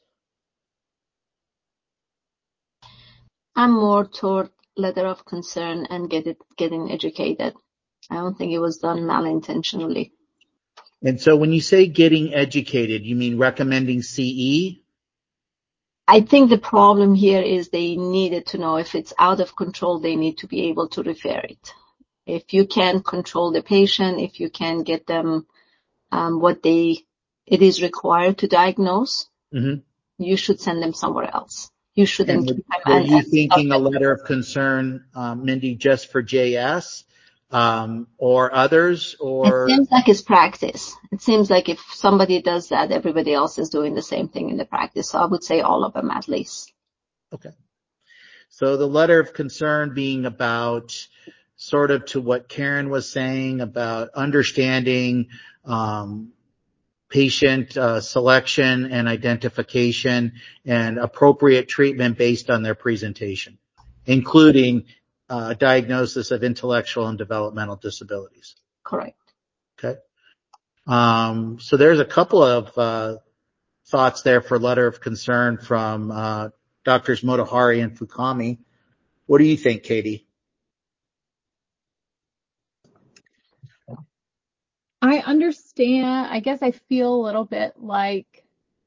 I'm more toward letter of concern and getting educated. I don't think it was done malintentionally. And so when you say getting educated, you mean recommending CE? I think the problem here is they needed to know if it's out of control, they need to be able to refer it. If you can control the patient, if you can get them it is required to diagnose, you should send them somewhere else. You shouldn't keep them. Were you thinking a letter of concern, Mindy, just for JS or others? Or it seems like it's practice. It seems like if somebody does that, everybody else is doing the same thing in the practice. So I would say all of them at least. Okay. So the letter of concern being about sort of to what Karen was saying about understanding patient selection and identification and appropriate treatment based on their presentation, including diagnosis of intellectual and developmental disabilities. Correct. Okay. So there's a couple of thoughts there for letter of concern from Doctors Motahari and Fukami. What do you think, Katie? I understand. I guess I feel a little bit like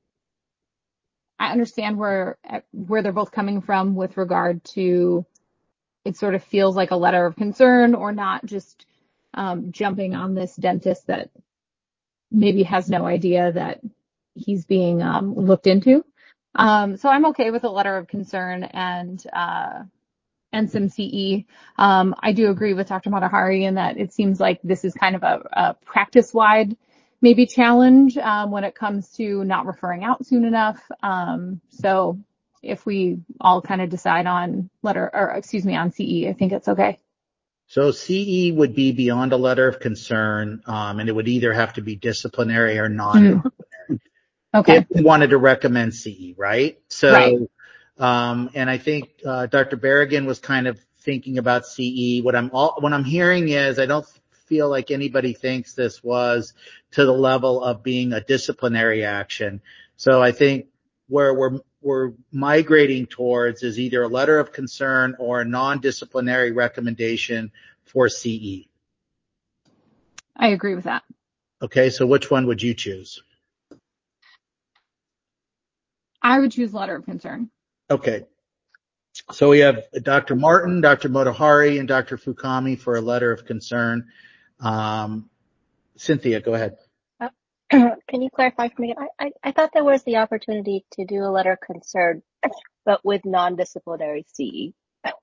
I understand where they're both coming from with regard to it sort of feels like a letter of concern, or not just jumping on this dentist that maybe has no idea that he's being looked into. So I'm okay with a letter of concern and some CE. I do agree with Dr. Motahari in that it seems like this is kind of a practice-wide maybe challenge when it comes to not referring out soon enough. So if we all kind of decide on on CE, I think it's okay. So CE would be beyond a letter of concern, and it would either have to be disciplinary or non-disciplinary. Okay. If we wanted to recommend CE, right? So, right. And I think Dr. Berrigan was kind of thinking about CE. What I'm hearing is I don't feel like anybody thinks this was to the level of being a disciplinary action. So I think where we're migrating towards is either a letter of concern or a non-disciplinary recommendation for CE. I agree with that. Okay, so which one would you choose? I would choose letter of concern. Okay. So we have Dr. Martin, Dr. Motahari, and Dr. Fukami for a letter of concern. Cynthia, go ahead. Can you clarify for me? I thought there was the opportunity to do a letter of concern, but with non-disciplinary CE.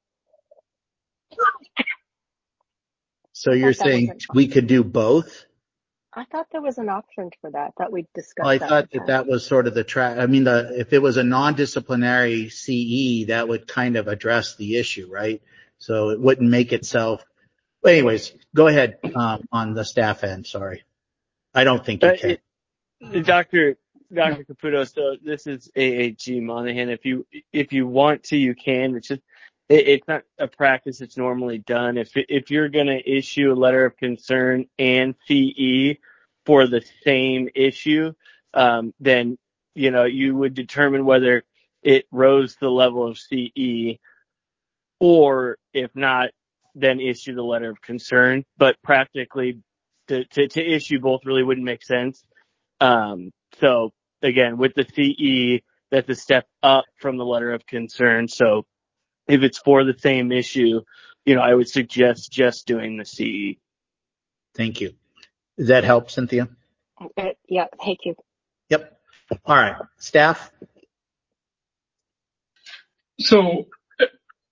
So you're saying we could do both? I thought there was an option for that we discussed. Well, I thought that was sort of the track. I mean, if it was a non-disciplinary CE, that would kind of address the issue, right? So it wouldn't make itself. But anyways, go ahead on the staff end. Sorry, I don't think you can. Dr. Caputo. So this is AAG Monahan. If you want to, you can. It's not a practice that's normally done. If you're going to issue a letter of concern and CE for the same issue, then, you would determine whether it rose to the level of CE, or if not, then issue the letter of concern. But practically to issue both really wouldn't make sense. So again, with the CE, that's a step up from the letter of concern. So if it's for the same issue, I would suggest just doing the CE. Thank you. Does that help, Cynthia? Yeah, thank you. Yep. All right. Staff? So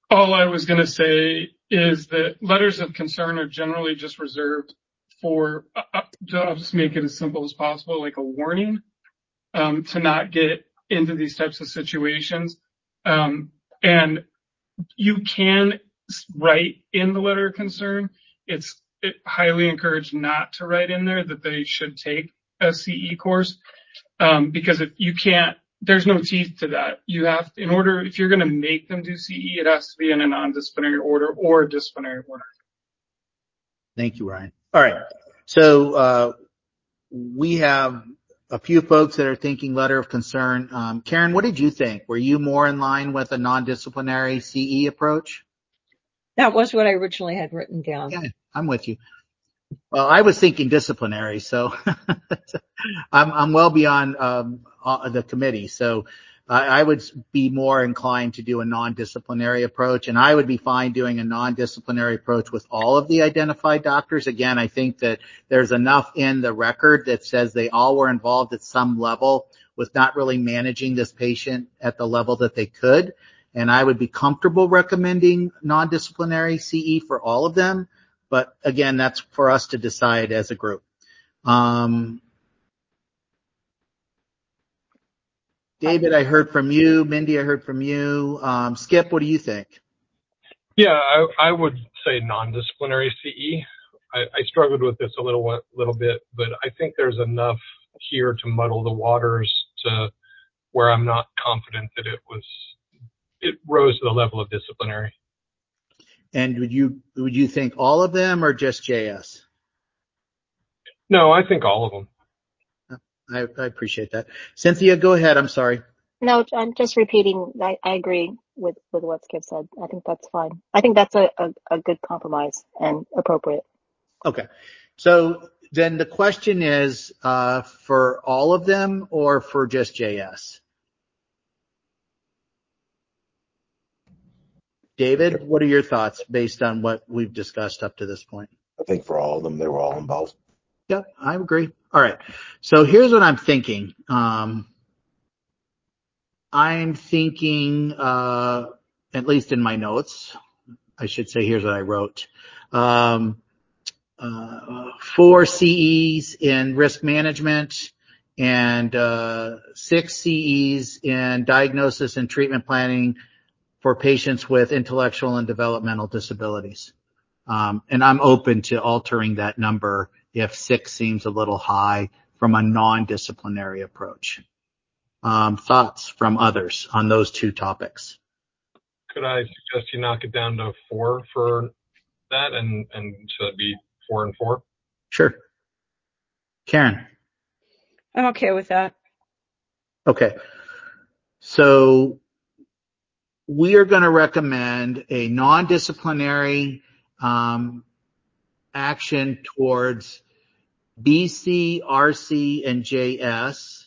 All I was going to say is that letters of concern are generally just reserved for, I'll just make it as simple as possible, like a warning, to not get into these types of situations. And you can write in the letter of concern. It's highly encouraged not to write in there that they should take a CE course, because if you can't, there's no teeth to that. You have, in order, if you're going to make them do CE, it has to be in a non-disciplinary order or a disciplinary order. Thank you, Ryan. All right. So, we have a few folks that are thinking letter of concern. Karen, what did you think? Were you more in line with a non-disciplinary CE approach? That was what I originally had written down. Yeah, I'm with you. Well, I was thinking disciplinary, so I'm well beyond the committee. So I would be more inclined to do a non-disciplinary approach, and I would be fine doing a non-disciplinary approach with all of the identified doctors. Again, I think that there's enough in the record that says they all were involved at some level with not really managing this patient at the level that they could. And I would be comfortable recommending non-disciplinary CE for all of them. But again, that's for us to decide as a group. David, I heard from you. Mindy, I heard from you. Skip, what do you think? Yeah, I would say non-disciplinary CE. I struggled with this a little bit, but I think there's enough here to muddle the waters to where I'm not confident that it rose to the level of disciplinary. And would you think all of them or just JS? No, I think all of them. I appreciate that. Cynthia, go ahead. I'm sorry. No, I'm just repeating. I agree with what Skip said. I think that's fine. I think that's a good compromise and appropriate. Okay. So then the question is, for all of them or for just JS? David, what are your thoughts based on what we've discussed up to this point? I think for all of them, they were all involved. Yeah, I agree. All right. So here's what I'm thinking. I'm thinking, at least in my notes, I should say, here's what I wrote. 4 CEs in risk management and 6 CEs in diagnosis and treatment planning for patients with intellectual and developmental disabilities. And I'm open to altering that number if 6 seems a little high from a non-disciplinary approach. Thoughts from others on those two topics? Could I suggest you knock it down to 4 for that, and so it'd be 4 and 4? Sure. Karen? I'm okay with that. Okay. So we are going to recommend a non-disciplinary action towards BC, RC, and JS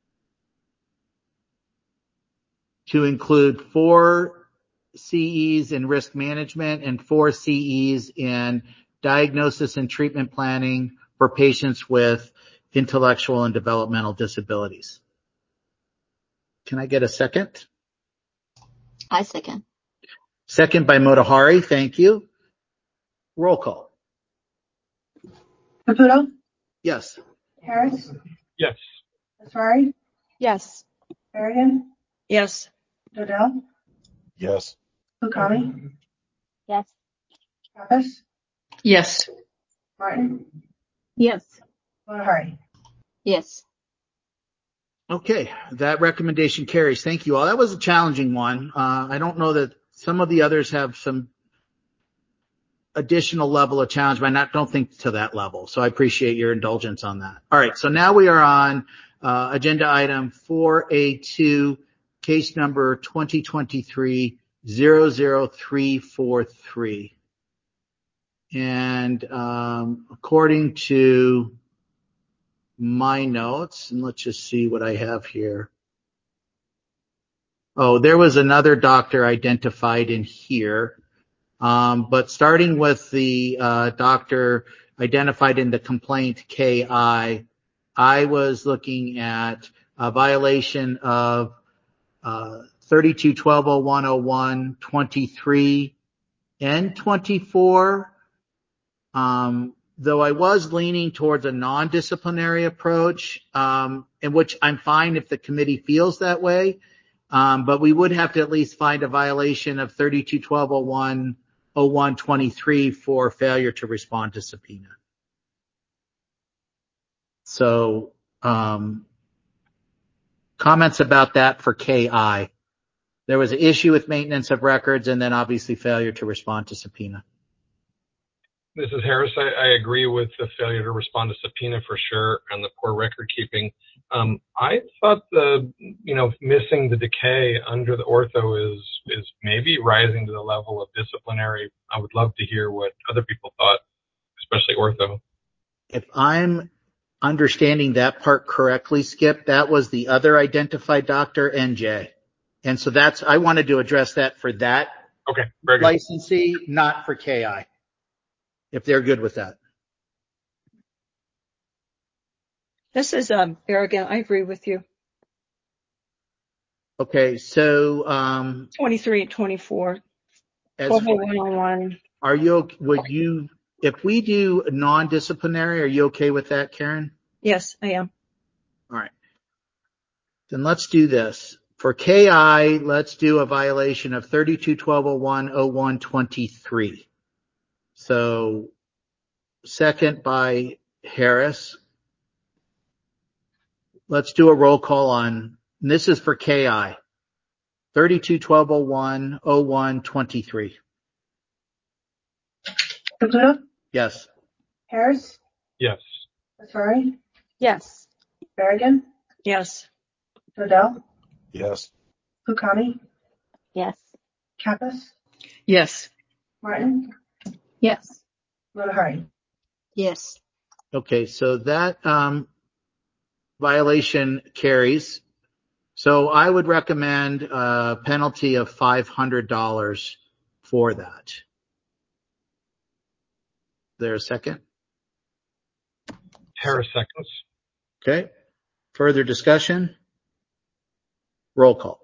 to include 4 CEs in risk management and 4 CEs in diagnosis and treatment planning for patients with intellectual and developmental disabilities. Can I get a second? I second. Second by Motahari. Thank you. Roll call. Caputo? Yes. Harris? Yes. Asfari? Yes. Berrigan? Yes. Dodell? Yes. Bukami? Yes. Travis? Yes. Martin? Yes. Motahari? Yes. Okay, that recommendation carries. Thank you all. That was a challenging one. I don't know that some of the others have some additional level of challenge, but I don't think to that level. So I appreciate your indulgence on that. All right, so now we are on agenda item 4A2, case number 2023-00343. And according to my notes, and let's just see what I have here. Oh, there was another doctor identified in here. But starting with the doctor identified in the complaint KI, I was looking at a violation of 32-1201-01, 23, and 24. Though I was leaning towards a non-disciplinary approach, in which I'm fine if the committee feels that way. But we would have to at least find a violation of 32-1201-01, 23 for failure to respond to subpoena. So, comments about that for KI. There was an issue with maintenance of records and then obviously failure to respond to subpoena. This is Harris. I agree with the failure to respond to subpoena for sure and the poor record keeping. I thought missing the decay under the ortho is maybe rising to the level of disciplinary. I would love to hear what other people thought, especially ortho. If I'm understanding that part correctly, Skip, that was the other identified doctor, NJ. And so I wanted to address that for that licensee, not for KI. If they're good with that. This is Berrigan. I agree with you. Okay, so 23 and 24. Are you if we do non-disciplinary, are you okay with that, Karen? Yes, I am. All right. Then let's do this. For KI, let's do a violation of 32-1201-01-23. So second by Harris. Let's do a roll call on, and this is for KI. 32-1201-01-23. Caputo? Yes. Harris? Yes. Asfari? Yes. Berrigan? Yes. Dodell? Yes. Fukami? Yes. Kappas? Yes. Martin? Yes. Motahari? Yes. Okay, so that violation carries. So I would recommend a penalty of $500 for that. Is there a second? Harris seconds. Okay. Further discussion? Roll call.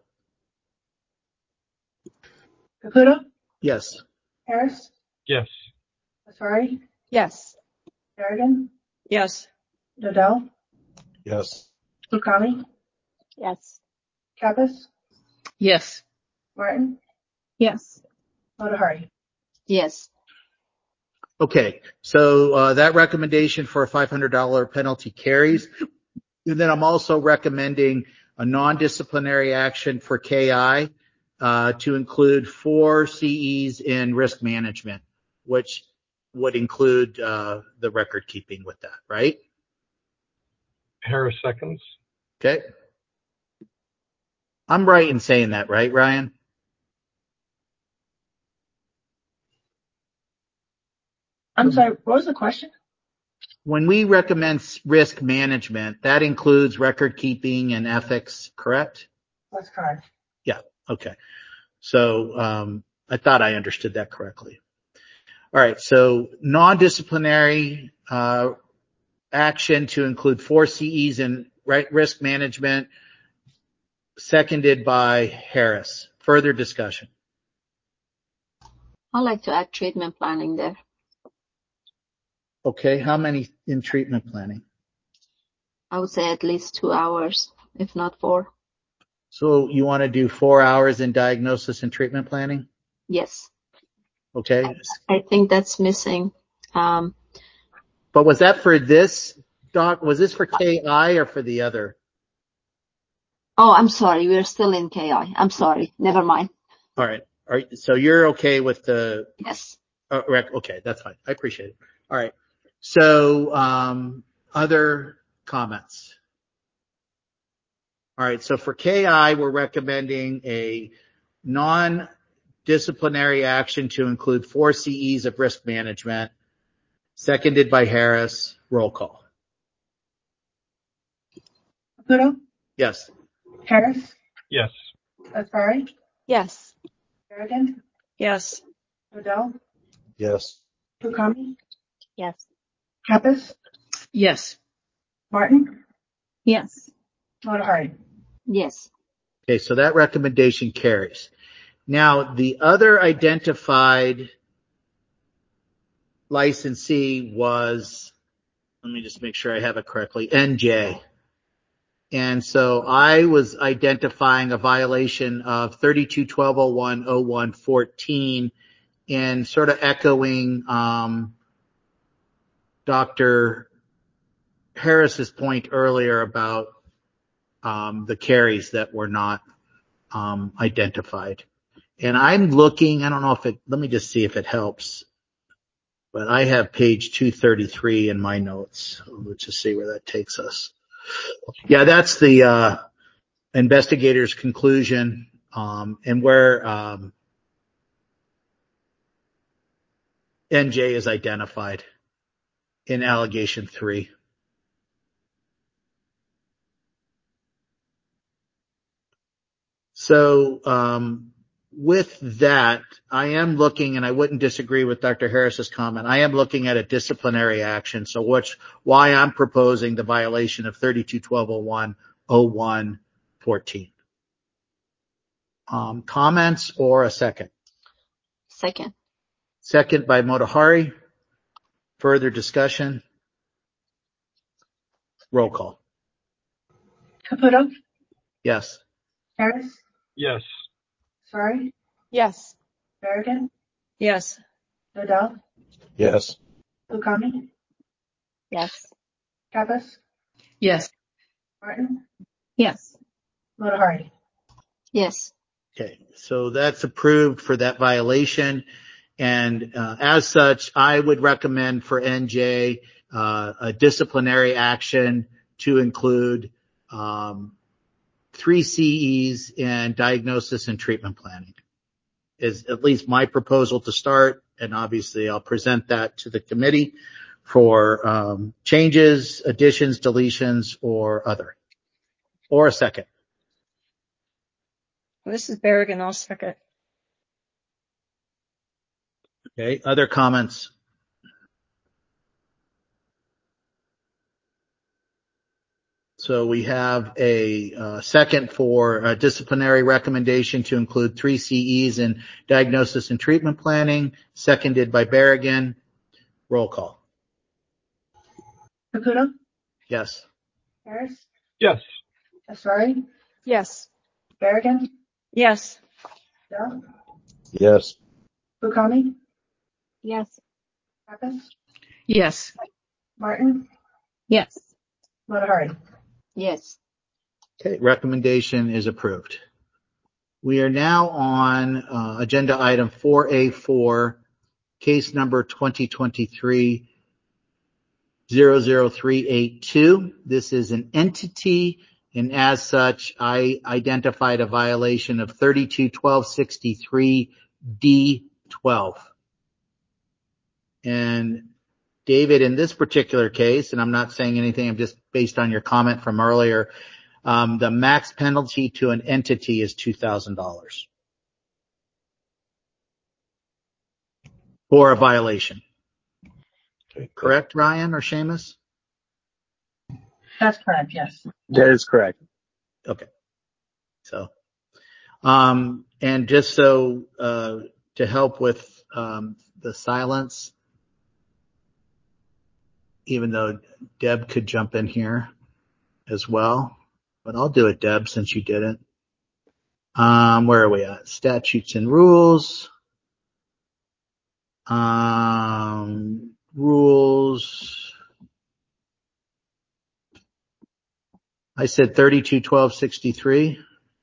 Caputo? Yes. Harris? Yes. Asfari? Yes. Berrigan? Yes. Dodell? Yes. Fukami? Yes. Kappas? Yes. Martin? Yes. Motahari? Yes. Okay, so that recommendation for a $500 penalty carries. And then I'm also recommending a non-disciplinary action for KI to include 4 CEs in risk management, which would include the record keeping with that, right? Harris seconds. Okay. I'm right in saying that, right, Ryan? I'm sorry, what was the question? When we recommend risk management, that includes record keeping and ethics, correct? That's correct. Yeah. Okay. So, I thought I understood that correctly. All right. So non-disciplinary, action to include 4 CEs in risk management, seconded by Harris. Further discussion. I like to add treatment planning there. Okay. How many in treatment planning? I would say at least 2 hours, if not 4. So you want to do 4 hours in diagnosis and treatment planning? Yes. Okay. I think that's missing. But was that for this doc? Was this for KI or for the other? Oh, I'm sorry. We're still in KI. I'm sorry. Never mind. All right. All right. So you're okay with the? Yes. Okay. That's fine. I appreciate it. All right. So, other comments? All right. So for KI, we're recommending a non-disciplinary action to include 4 CEs of risk management, seconded by Harris. Roll call. Caputo? Yes. Harris? Yes. Asfari? Yes. Berrigan? Yes. Dodell? Yes. Fukami? Yes. Kappas? Yes. Martin? Yes. Motahari? Yes. Okay, so that recommendation carries. Now, the other identified licensee was, let me just make sure I have it correctly, NJ. And so I was identifying a violation of 32-1201-01-14 and sort of echoing Dr. Harris's point earlier about the carries that were not identified. And I'm looking, I don't know if it, let me just see if it helps. But I have page 233 in my notes. Let's just see where that takes us. Yeah, that's the investigator's conclusion, and where NJ is identified in allegation 3. So with that, I am looking, and I wouldn't disagree with Dr. Harris's comment, I am looking at a disciplinary action, so why I'm proposing the violation of 32-1201-01-14. Comments or a second? Second. Second by Motahari. Further discussion? Roll call. Caputo? Yes. Harris? Yes. Sorry? Yes. Berrigan? Yes. Dodell? Yes. Bukami? Yes. Kappas? Yes. Martin? Yes. Motahari? Yes. Okay, so that's approved for that violation. And as such, I would recommend for NJ a disciplinary action to include 3 CEs in diagnosis and treatment planning. Is at least my proposal to start, and obviously I'll present that to the committee for changes, additions, deletions, or other. Or a second. This is Berrigan. I'll second. Okay, other comments? So we have a second for a disciplinary recommendation to include 3 CEs in diagnosis and treatment planning, seconded by Berrigan. Roll call. Caputo? Yes. Harris? Yes. Asari? Yes. Berrigan? Yes. Dodell? Yes. Bukami? Yes. Kappas? Yes. Martin? Yes. Motahari? Yes. Okay, recommendation is approved. We are now on agenda item 4A4, case number 2023-00382. This is an entity, and as such, I identified a violation of 32-1263-D12. And David, in this particular case, and I'm not saying anything, I'm just based on your comment from earlier, the max penalty to an entity is $2,000 for a violation. Okay. Correct, Ryan or Seamus? That's correct, yes. That is correct. Okay. So, and just so, to help with, the silence, even though Deb could jump in here as well, but I'll do it, Deb, since you didn't. Where are we at? Statutes and rules. Rules. I said 32-1263.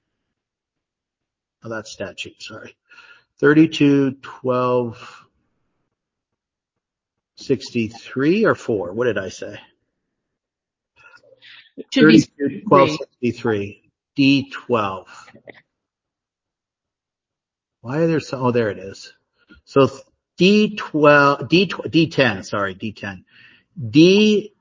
Oh, that's statute, sorry. 32-1263 or 4? What did I say? 32-1263. D12. Why are there so, oh, there it is. So D10, sorry, D10. D,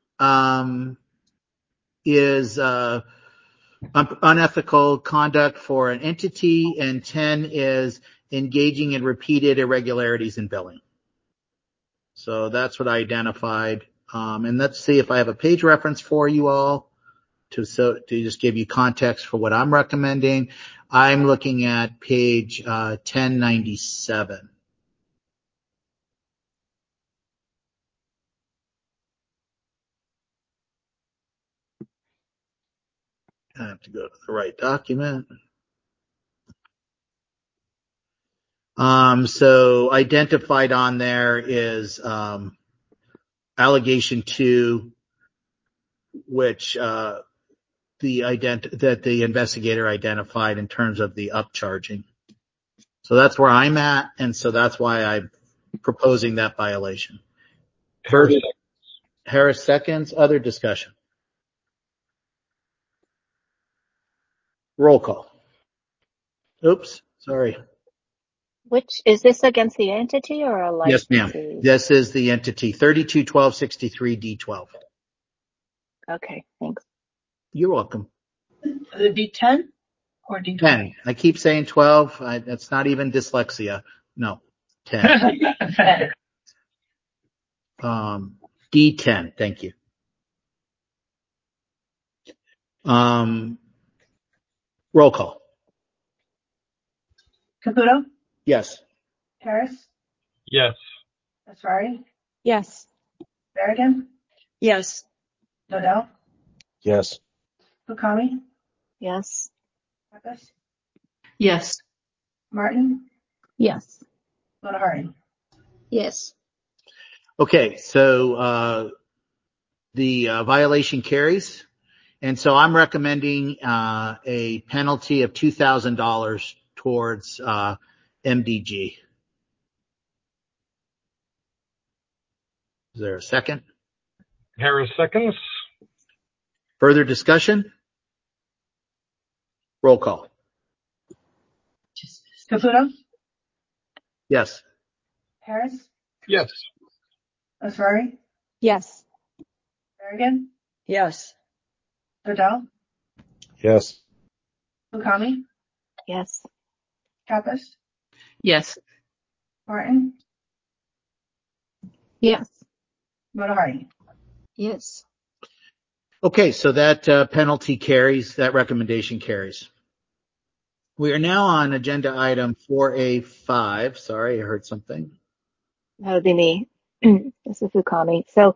is, unethical conduct for an entity, and 10 is engaging in repeated irregularities in billing. So that's what I identified. And let's see if I have a page reference for you all to just give you context for what I'm recommending, I'm looking at page 1097. I have to go to the right document. So identified on there is allegation 2, which that the investigator identified in terms of the upcharging. So that's where I'm at, and so that's why I'm proposing that violation. Harris seconds. Other discussion. Roll call. Oops, sorry. Which, is this against the entity or a licensee? Yes, ma'am. This is the entity, 321263D12. Okay, thanks. You're welcome. The D10 or D20? 10. I keep saying 12. That's not even dyslexia. No, 10. D10. Thank you. Roll call. Caputo? Yes. Harris? Yes. Asrari? Yes. Berrigan? Yes. Dodell? Yes. Fukami? Yes. Pappas? Yes. Martin? Yes. Motahari? Yes. Okay, so the violation carries, and so I'm recommending a penalty of $2,000 towards MDG. Is there a second? Harris seconds. Further discussion? Roll call. Caputo? Yes. Harris? Yes. Asrari? Yes. Berrigan? Yes. Dodell? Yes. Fukami? Yes. Pappas? Yes. Martin? Yes. Motahari? Yes. Okay, so that penalty carries, that recommendation carries. We are now on agenda item 4A5. Sorry, I heard something. That would be me. This is Fukami. So,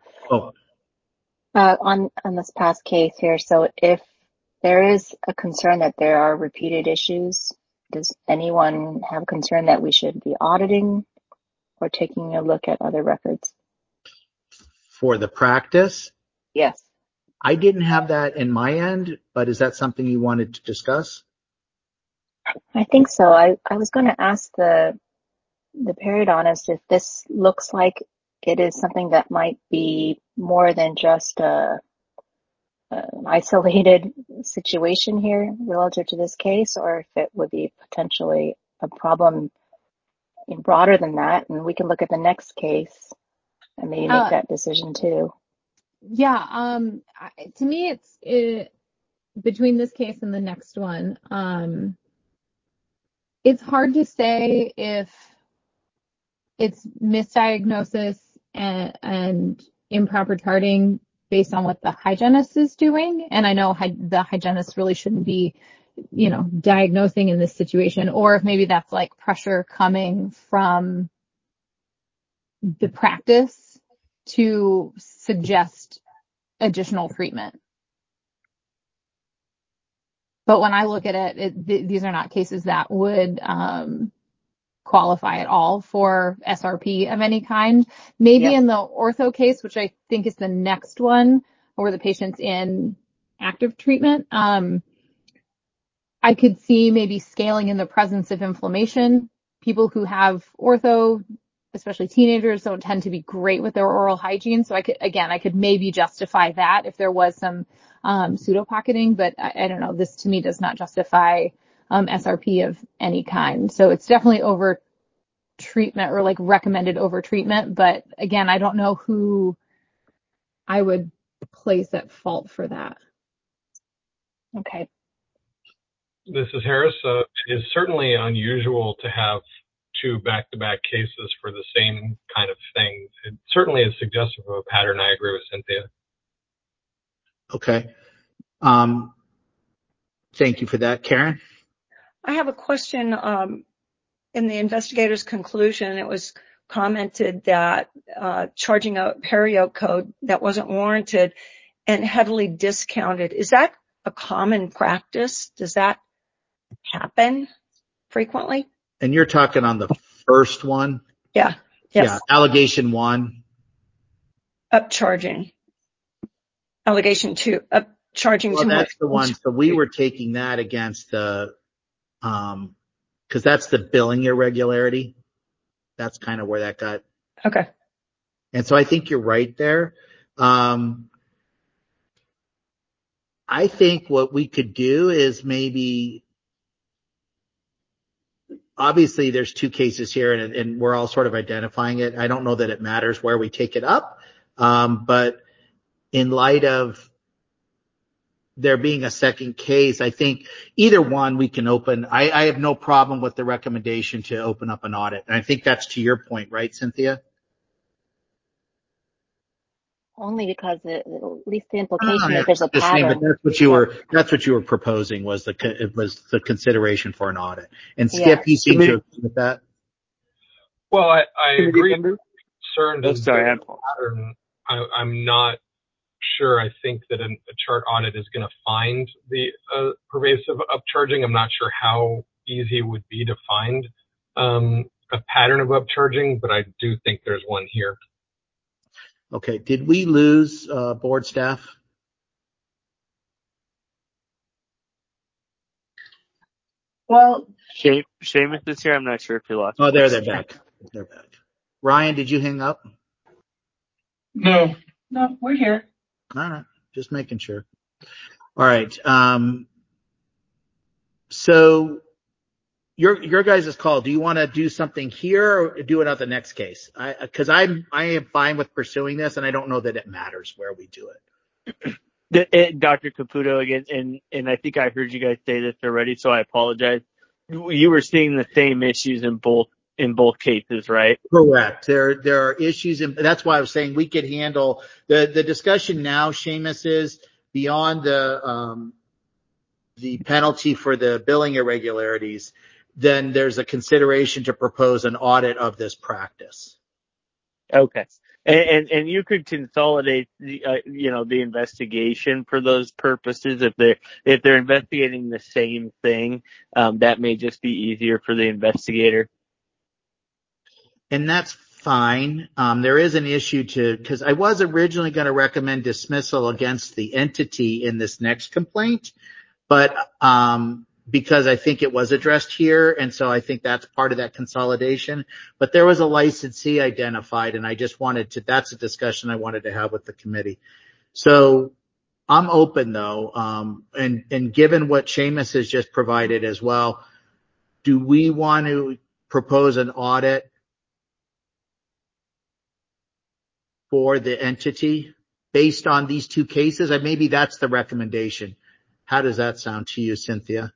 on this past case here, so if there is a concern that there are repeated issues, does anyone have a concern that we should be auditing or taking a look at other records? For the practice? Yes. I didn't have that in my end, but is that something you wanted to discuss? I think so. I was going to ask the periodontist if this looks like it is something that might be more than just an isolated situation here relative to this case, or if it would be potentially a problem broader than that, and we can look at the next case and maybe make that decision too. Yeah. To me, it's between this case and the next one. It's hard to say if it's misdiagnosis and improper charting based on what the hygienist is doing. And I know the hygienist really shouldn't be, diagnosing in this situation, or if maybe that's like pressure coming from the practice to suggest additional treatment. But when I look at it, these are not cases that would qualify at all for SRP of any kind. Maybe in the ortho case, which I think is the next one, where the patient's in active treatment, I could see maybe scaling in the presence of inflammation. People who have ortho, especially teenagers, don't tend to be great with their oral hygiene. So I could maybe justify that if there was some pseudo-pocketing, but I don't know. This to me does not justify SRP of any kind. So it's definitely over treatment or like recommended over treatment. But again, I don't know who I would place at fault for that. Okay. This is Harris. It is certainly unusual to have two back-to-back cases for the same kind of thing. It certainly is suggestive of a pattern. I agree with Cynthia. Okay. Thank you for that. Karen? I have a question. In the investigator's conclusion, it was commented that charging a perio code that wasn't warranted and heavily discounted. Is that a common practice? Does that happen frequently? And you're talking on the first one? Yeah. Yes. Yeah. Allegation 1. Upcharging. Allegation 2. Upcharging well, too much. That's the one. So we were taking that against the, cause that's the billing irregularity. That's kind of where that got. Okay. And so I think you're right there. I think what we could do is maybe, obviously there's 2 cases here and we're all sort of identifying it. I don't know that it matters where we take it up. But in light of there being a second case, I think either one we can open. I have no problem with the recommendation to open up an audit. And I think that's to your point, right, Cynthia? Only because at least the implication is there's a pattern. That's what you were proposing was the consideration for an audit. And Skip, you seem to agree with that. Well, I agree. Concerned is the pattern. I'm not sure. I think that a chart audit is going to find the pervasive upcharging. I'm not sure how easy it would be to find a pattern of upcharging, but I do think there's one here. Okay. Did we lose board staff? Well, Seamus is here. I'm not sure if you lost. Oh, they're back. They're back. Ryan, did you hang up? No, we're here. All right. Just making sure. All right. So your guys' call. Do you want to do something here or do it at the next case? Cause I am fine with pursuing this and I don't know that it matters where we do it. Dr. Caputo again, and I think I heard you guys say this already, so I apologize. You were seeing the same issues in both cases, right? Correct. There are issues, and that's why I was saying we could handle the discussion now. Seamus is beyond the penalty for the billing irregularities. Then there's a consideration to propose an audit of this practice. Okay. And you could consolidate the investigation for those purposes. If they're investigating the same thing, that may just be easier for the investigator. And that's fine. There is an issue because I was originally going to recommend dismissal against the entity in this next complaint, but, because I think it was addressed here. And so I think that's part of that consolidation, but there was a licensee identified and I just that's a discussion I wanted to have with the committee. So I'm open though. And given what Seamus has just provided as well, do we want to propose an audit for the entity based on these 2 cases? And maybe that's the recommendation. How does that sound to you, Cynthia?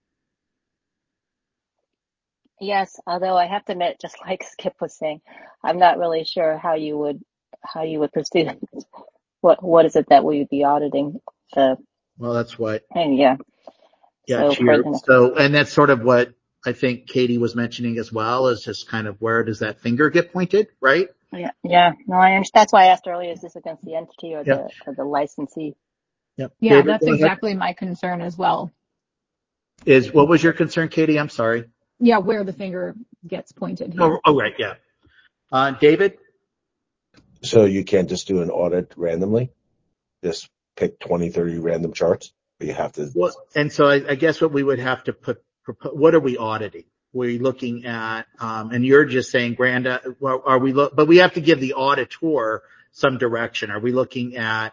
Yes, although I have to admit, just like Skip was saying, I'm not really sure how you would pursue it. What is it that we would be auditing? Well, that's what. And yeah. So, and that's sort of what I think Katie was mentioning as well, is just kind of where does that finger get pointed, right? Yeah. No, I understand. That's why I asked earlier: is this against the entity or the licensee? Yep. Yeah, David, that's exactly my concern as well. What was your concern, Katie? I'm sorry. Yeah, where the finger gets pointed. Here. Oh, right. Yeah. David? So you can't just do an audit randomly? Just pick 20, 30 random charts? But you have to. Well, and so I guess what we would have to what are we auditing? We're looking at, and you're just saying, but we have to give the auditor some direction. Are we looking at,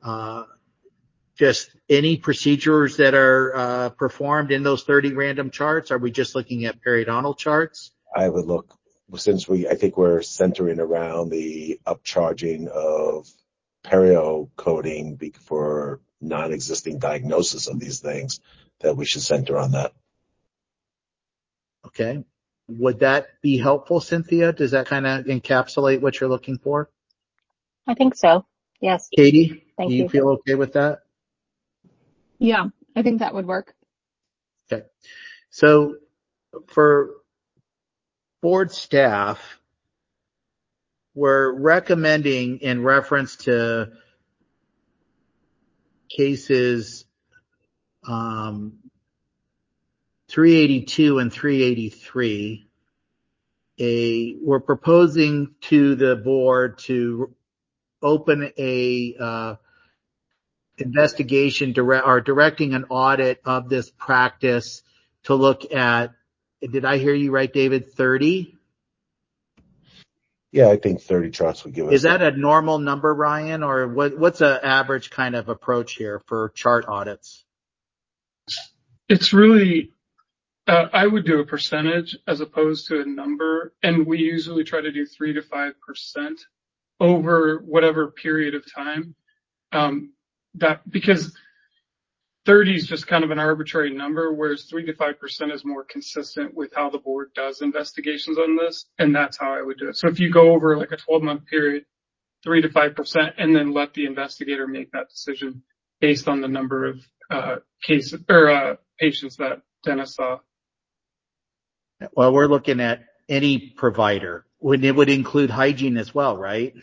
just any procedures that are performed in those 30 random charts? Are we just looking at periodontal charts? I would look, since I think we're centering around the upcharging of perio coding for non-existing diagnosis of these things, that we should center on that. Okay. Would that be helpful, Cynthia? Does that kind of encapsulate what you're looking for? I think so. Yes. Katie, Thank do you feel okay with that? Yeah, I think that would work. Okay. So for board staff, we're recommending in reference to cases 382 and 383, we're proposing to the board to open a investigation directing an audit of this practice to look at, did I hear you right, David, 30? Yeah, I think 30 charts would give us. Is that a normal number, Ryan, or what's an average kind of approach here for chart audits? It's really, I would do a percentage as opposed to a number, and we usually try to do 3 to 5% over whatever period of time. Because 30 is just kind of an arbitrary number, whereas 3 to 5% is more consistent with how the board does investigations on this, and that's how I would do it. So if you go over like a 12-month period, 3 to 5%, and then let the investigator make that decision based on the number of cases or patients that Dennis saw. Well, we're looking at any provider. It would include hygiene as well, right?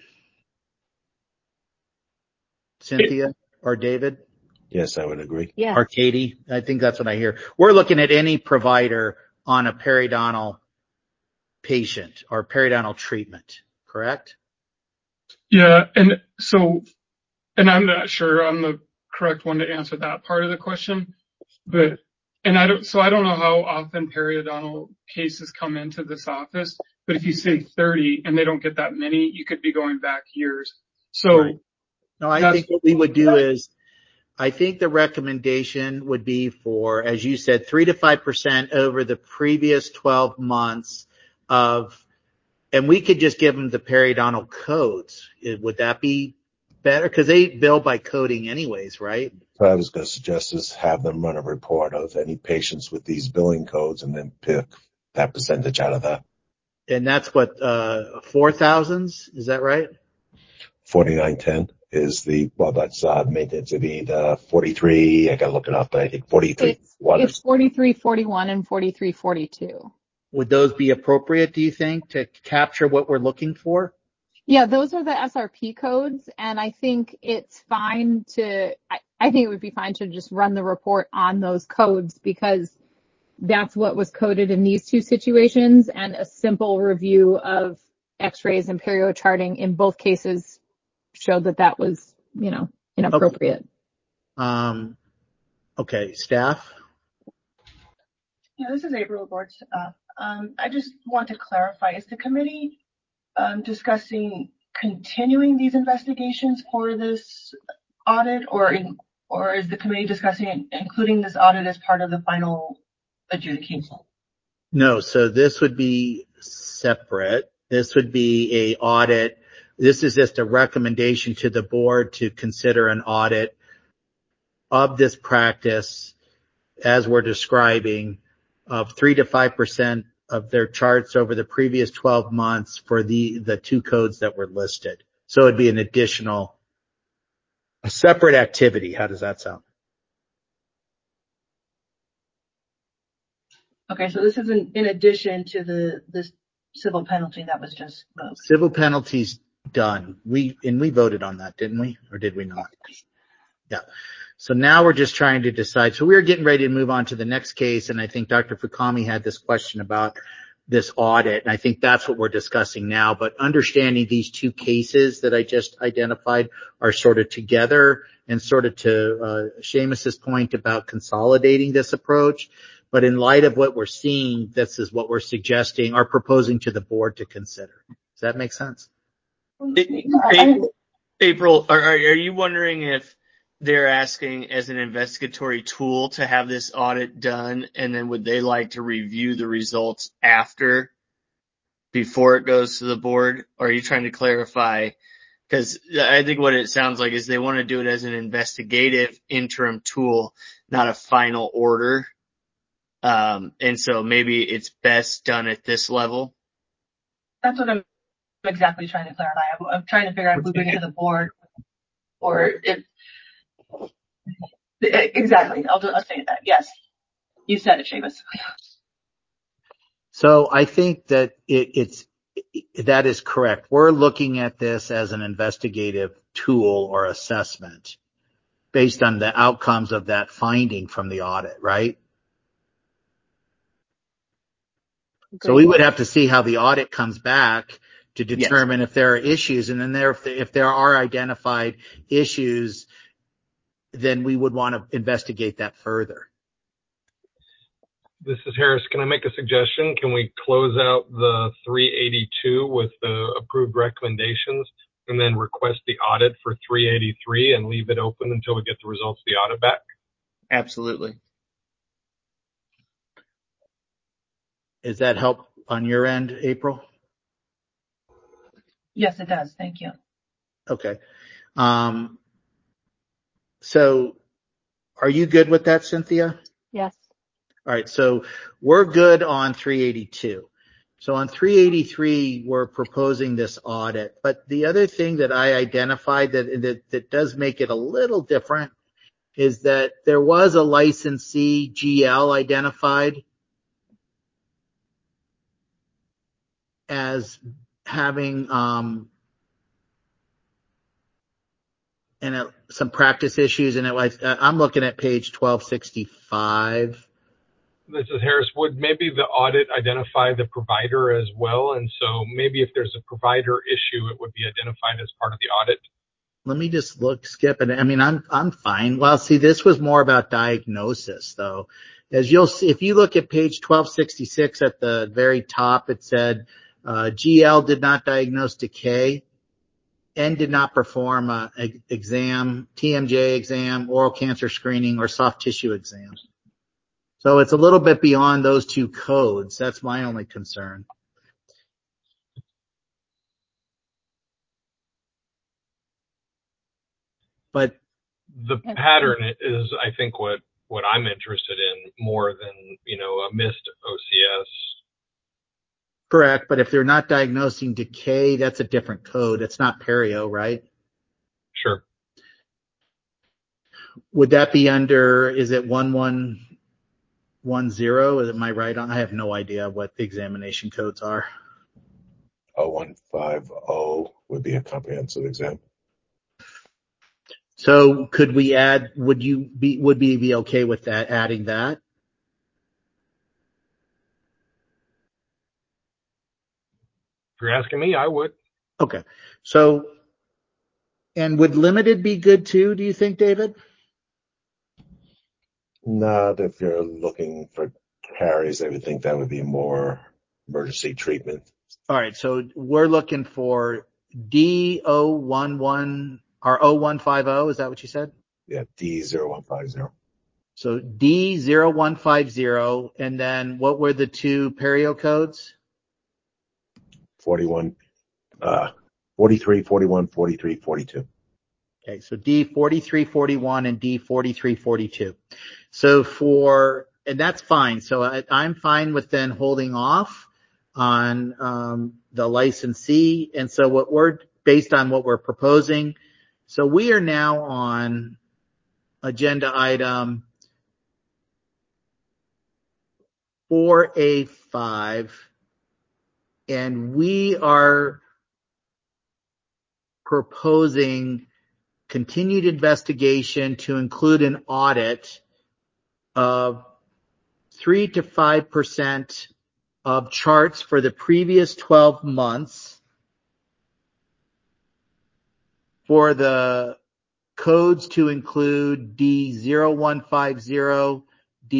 Cynthia or David? Yes, I would agree. Yeah. Or Katie? I think that's what I hear. We're looking at any provider on a periodontal patient or periodontal treatment, correct? Yeah, and I'm not sure I'm the correct one to answer that part of the question, but I don't know how often periodontal cases come into this office, but if you say 30 and they don't get that many, you could be going back years. So right. No, I think what we would do is, I think the recommendation would be for, as you said, 3 to 5% over the previous 12 months and we could just give them the periodontal codes. Would that be better? Because they bill by coding anyways, right? What I was going to suggest is have them run a report of any patients with these billing codes and then pick that percentage out of that. And that's what, 4,000s? Is that right? 4910 is that's maintenance. It'd be the 43. I got to look it up, but I think 43. It's 4341 and 4342. Would those be appropriate, do you think, to capture what we're looking for? Yeah, those are the SRP codes, and I think it's fine I think it would be fine to just run the report on those codes because that's what was coded in these two situations, and a simple review of x-rays and perio charting in both cases showed that was, inappropriate. Okay, staff? Yeah, this is April, board staff. I just want to clarify, is the committee discussing continuing these investigations for this audit, or is the committee discussing including this audit as part of the final adjudication? No, so this would be separate. This would be a audit. This is just a recommendation to the board to consider an audit of this practice as we're describing of 3 to 5% of their charts over the previous 12 months for the two codes that were listed. So it'd be a separate activity. How does that sound? Okay, so this is in addition to this civil penalty that was just moved. Civil penalty's done. We voted on that, didn't we? Or did we not? Yeah. So now we're just trying to decide. So we're getting ready to move on to the next case. And I think Dr. Fukami had this question about this audit. And I think that's what we're discussing now. But understanding these two cases that I just identified are sort of together and sort of to Seamus's point about consolidating this approach. But in light of what we're seeing, this is what we're suggesting or proposing to the board to consider. Does that make sense? April, are you wondering if they're asking as an investigatory tool to have this audit done, and then would they like to review the results before it goes to the board? Or are you trying to clarify? Because I think what it sounds like is they want to do it as an investigative interim tool, not a final order. And so maybe it's best done at this level. That's what I'm exactly trying to clarify. I'm trying to figure out if we bring it to the board or if Exactly. I'll say that. Yes. You said it, Seamus. So I think that that is correct. We're looking at this as an investigative tool or assessment based on the outcomes of that finding from the audit, right? So we would have to see how the audit comes back to determine if there are issues. And then if there are identified issues, then we would want to investigate that further. This is Harris. Can I make a suggestion? Can we close out the 382 with the approved recommendations and then request the audit for 383 and leave it open until we get the results of the audit back? Absolutely. Does that help on your end, April? Yes, it does. Thank you. Okay. So are you good with that, Cynthia? Yes. All right. So we're good on 382. So on 383, we're proposing this audit. But the other thing that I identified that does make it a little different is that there was a licensee GL identified as having some practice issues, and I'm looking at page 1265. This is Harris. Would maybe the audit identify the provider as well? And so maybe if there's a provider issue, it would be identified as part of the audit. Let me just skip it. I mean, I'm fine. Well, see, this was more about diagnosis though. As you'll see, if you look at page 1266 at the very top, it said, GL did not diagnose decay. N did not perform an exam, TMJ exam, oral cancer screening, or soft tissue exam. So it's a little bit beyond those two codes. That's my only concern. But the pattern is, I think, what I'm interested in more than, a missed OCS. Correct. But if they're not diagnosing decay, that's a different code. It's not perio, right? Sure. Would that be under, is it 1110? Am I right on? I have no idea what the examination codes are. 0150 would be a comprehensive exam. So could we add, would we be okay with that, adding that? If you're asking me, I would. Okay. So, and would limited be good too, do you think, David? Not if you're looking for caries. I would think that would be more emergency treatment. All right. So we're looking for D011 or 0150. Is that what you said? Yeah. D0150. So D0150. And then what were the two perio codes? 41, 43, 41, 43, 42. Okay. So D4341 and D4342. So and that's fine. So I'm fine with then holding off on, the licensee. And so based on what we're proposing. So we are now on agenda item 4A5, and we are proposing continued investigation to include an audit of 3 to 5% of charts for the previous 12 months for the codes to include D0150,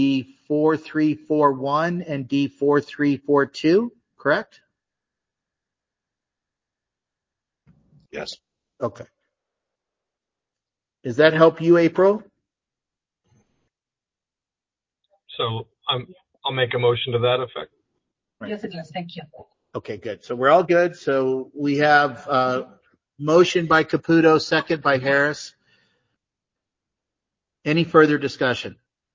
D4341, and D4342, correct? Yes. Okay. Does that help you, April? So I'll make a motion to that effect. Right. Yes, it does. Thank you. Okay, good. So we're all good. So we have motion by Caputo, second by Harris. Any further discussion?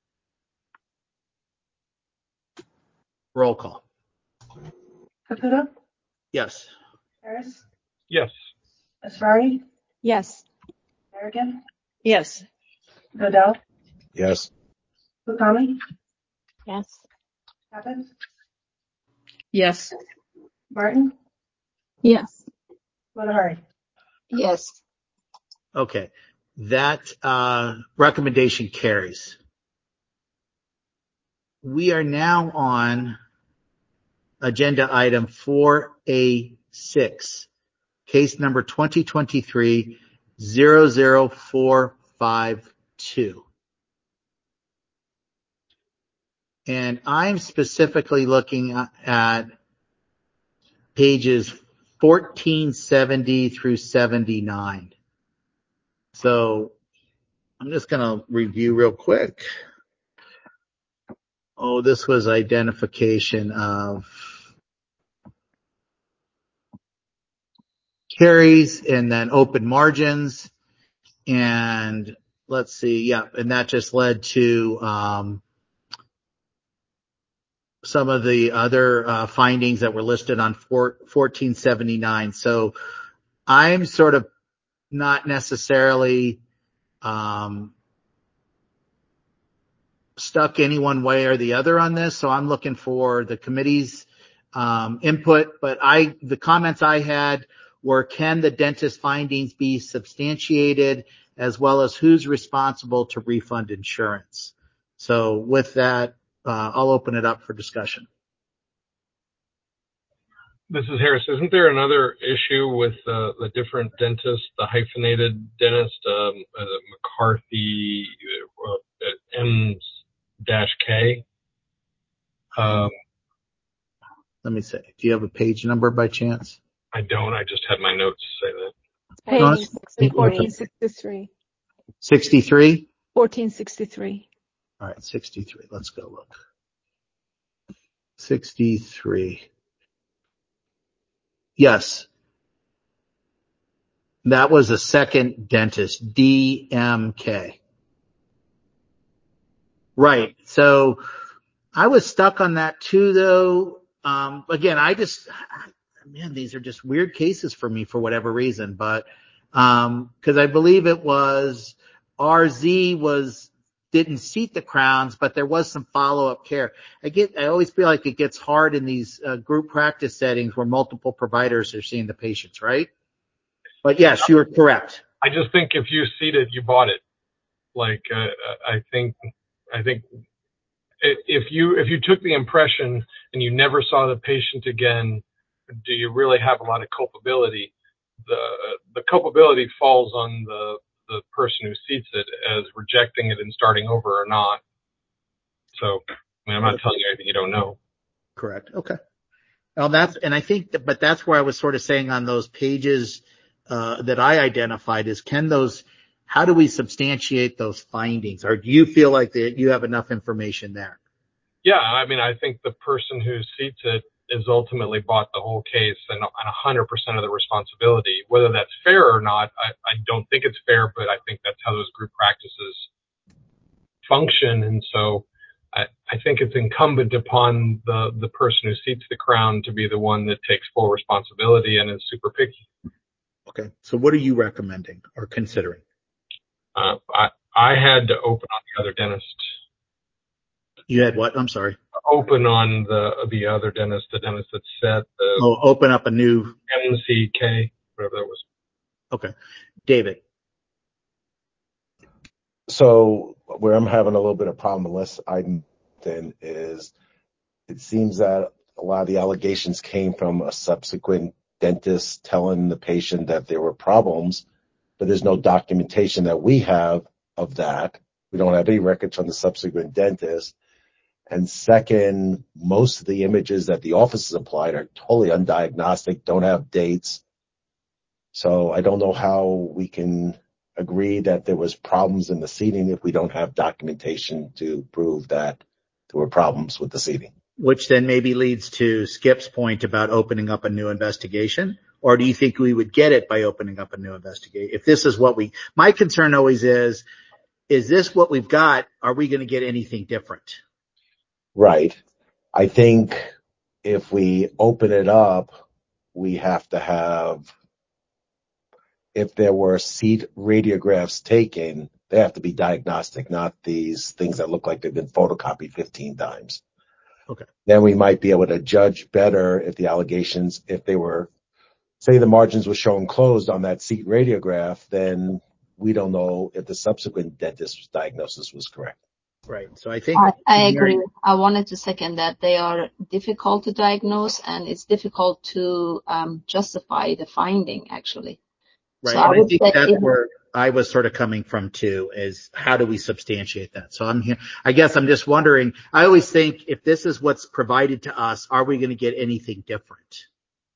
Roll call. Caputo? Yes. Harris? Yes. Asrari? Yes. Harrigan? Yes. Dodell? Yes. Lukami? Yes. Evans? Yes. Martin? Yes. Motahari? Yes. Okay. That recommendation carries. We are now on agenda item 4A6, case number 2023-00452. And I'm specifically looking at pages 1470 through 79. So I'm just going to review real quick. Oh, this was identification of carries and then open margins. And let's see. Yeah. And that just led to, some of the other, findings that were listed on 1479. So I'm sort of not necessarily, stuck any one way or the other on this. So I'm looking for the committee's input, but the comments I had were, can the dentist findings be substantiated, as well as who's responsible to refund insurance? So with that, I'll open it up for discussion. This is Harris. Isn't there another issue with the different dentists, the hyphenated dentist, McCarthy, M-K? Let me see. Do you have a page number by chance? I don't. I just had my notes say that. Page 1463. 63? 1463. All right, 63. Let's go look. 63. Yes. That was a second dentist, DMK. Right. So I was stuck on that too, though. Again, man, these are just weird cases for me for whatever reason, but, cause I believe it was RZ didn't seat the crowns, but there was some follow-up care. I always feel like it gets hard in these group practice settings where multiple providers are seeing the patients, right? But yes, you're correct. I just think if you seated, you bought it. Like, I think if you took the impression and you never saw the patient again, do you really have a lot of culpability? The culpability falls on the person who seats it as rejecting it and starting over or not. So, I mean, I'm not telling you anything you don't know. Correct. Okay. Well, but that's where I was sort of saying on those pages, that I identified is, how do we substantiate those findings? Or do you feel like that you have enough information there? Yeah. I mean, I think the person who seats it is ultimately bought the whole case and 100% of the responsibility. Whether that's fair or not, I don't think it's fair, but I think that's how those group practices function. And so I think it's incumbent upon the person who seats the crown to be the one that takes full responsibility and is super picky. Okay. So what are you recommending or considering? I had to open on the other dentist. You had what? I'm sorry. Open on the other dentist, the dentist that said open up a new MCK, whatever that was. Okay. David. So where I'm having a little bit of problem, unless then is it seems that a lot of the allegations came from a subsequent dentist telling the patient that there were problems, but there's no documentation that we have of that. We don't have any records from the subsequent dentist. And second, most of the images that the offices applied are totally undiagnostic, don't have dates. So I don't know how we can agree that there was problems in the seating if we don't have documentation to prove that there were problems with the seating. Which then maybe leads to Skip's point about opening up a new investigation. Or do you think we would get it by opening up a new investigation? If this is my concern always is this what we've got? Are we going to get anything different? Right. I think if we open it up, we have to have, if there were seat radiographs taken, They have to be diagnostic, not these things that look like they've been photocopied 15 times. Okay. Then we might be able to judge better if the allegations, if they were, say the margins were shown closed on that CT radiograph, then we don't know if the subsequent dentist diagnosis was correct. Right. So I think I agree. I wanted to second that. They are difficult to diagnose, and it's difficult to justify the finding, actually. Right. So And I would I think say that's where I was sort of coming from too, is how do we substantiate that? So I'm here. I guess I'm just wondering, I always think if this is what's provided to us, are we going to get anything different?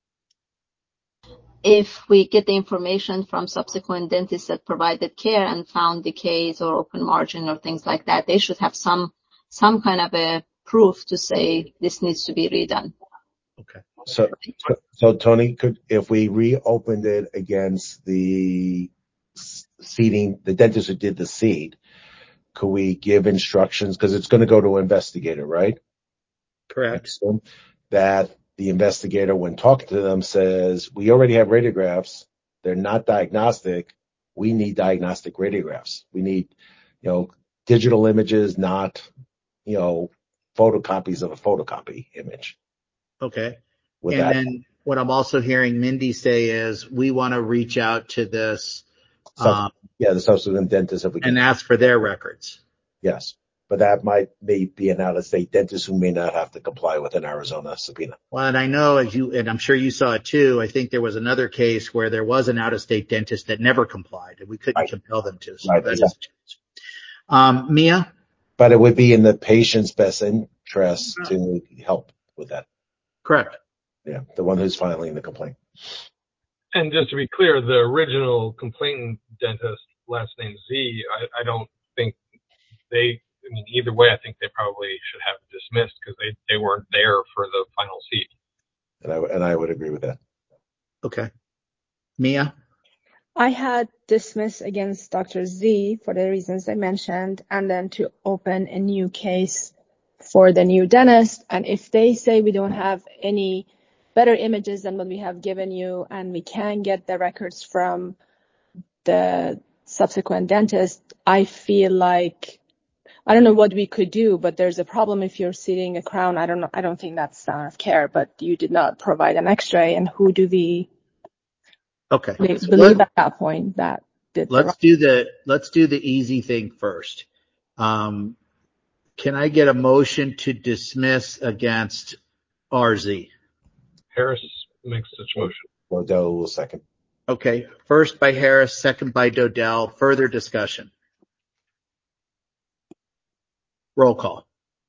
if we get the information from subsequent dentists that provided care and found decays or open margin or things like that, they should have some kind of a proof to say this needs to be redone. Okay. So Tony, if we reopened it against the seating, the dentist who did the seat, could we give instructions? Because it's going to go to an investigator, right? Correct. So that the investigator, when talking to them, says, we already have radiographs. They're not diagnostic. We need diagnostic radiographs. We need, digital images, not, photocopies of a photocopy image. Okay. Then what I'm also hearing Mindy say is we want to reach out to this, the subsequent dentist if we can, and ask for their records. Yes. But that may be an out-of-state dentist who may not have to comply with an Arizona subpoena. Well, and I know and I'm sure you saw it too, I think there was another case where there was an out-of-state dentist that never complied and we couldn't compel them to. So that is a change. Mia? But it would be in the patient's best interest to help with that. Correct. Yeah, the one who's filing the complaint. And just to be clear, the original complainant dentist, last name Z, I don't think either way, I think they probably should have it dismissed because they weren't there for the final seat. And I would agree with that. Okay. Mia? I had dismissed against Dr. Z for the reasons I mentioned, and then to open a new case for the new dentist. And if they say we don't have any better images than what we have given you, and we can get the records from the subsequent dentist, I feel like, I don't know what we could do, but there's a problem if you're seating a crown. I don't think that's standard of care, but you did not provide an x-ray, and who do we believe at that point that did let's do the easy thing first. Can I get a motion to dismiss against RZ? Harris makes such motion. Dodell will second. Okay. First by Harris, second by Dodell. Further discussion. Roll call.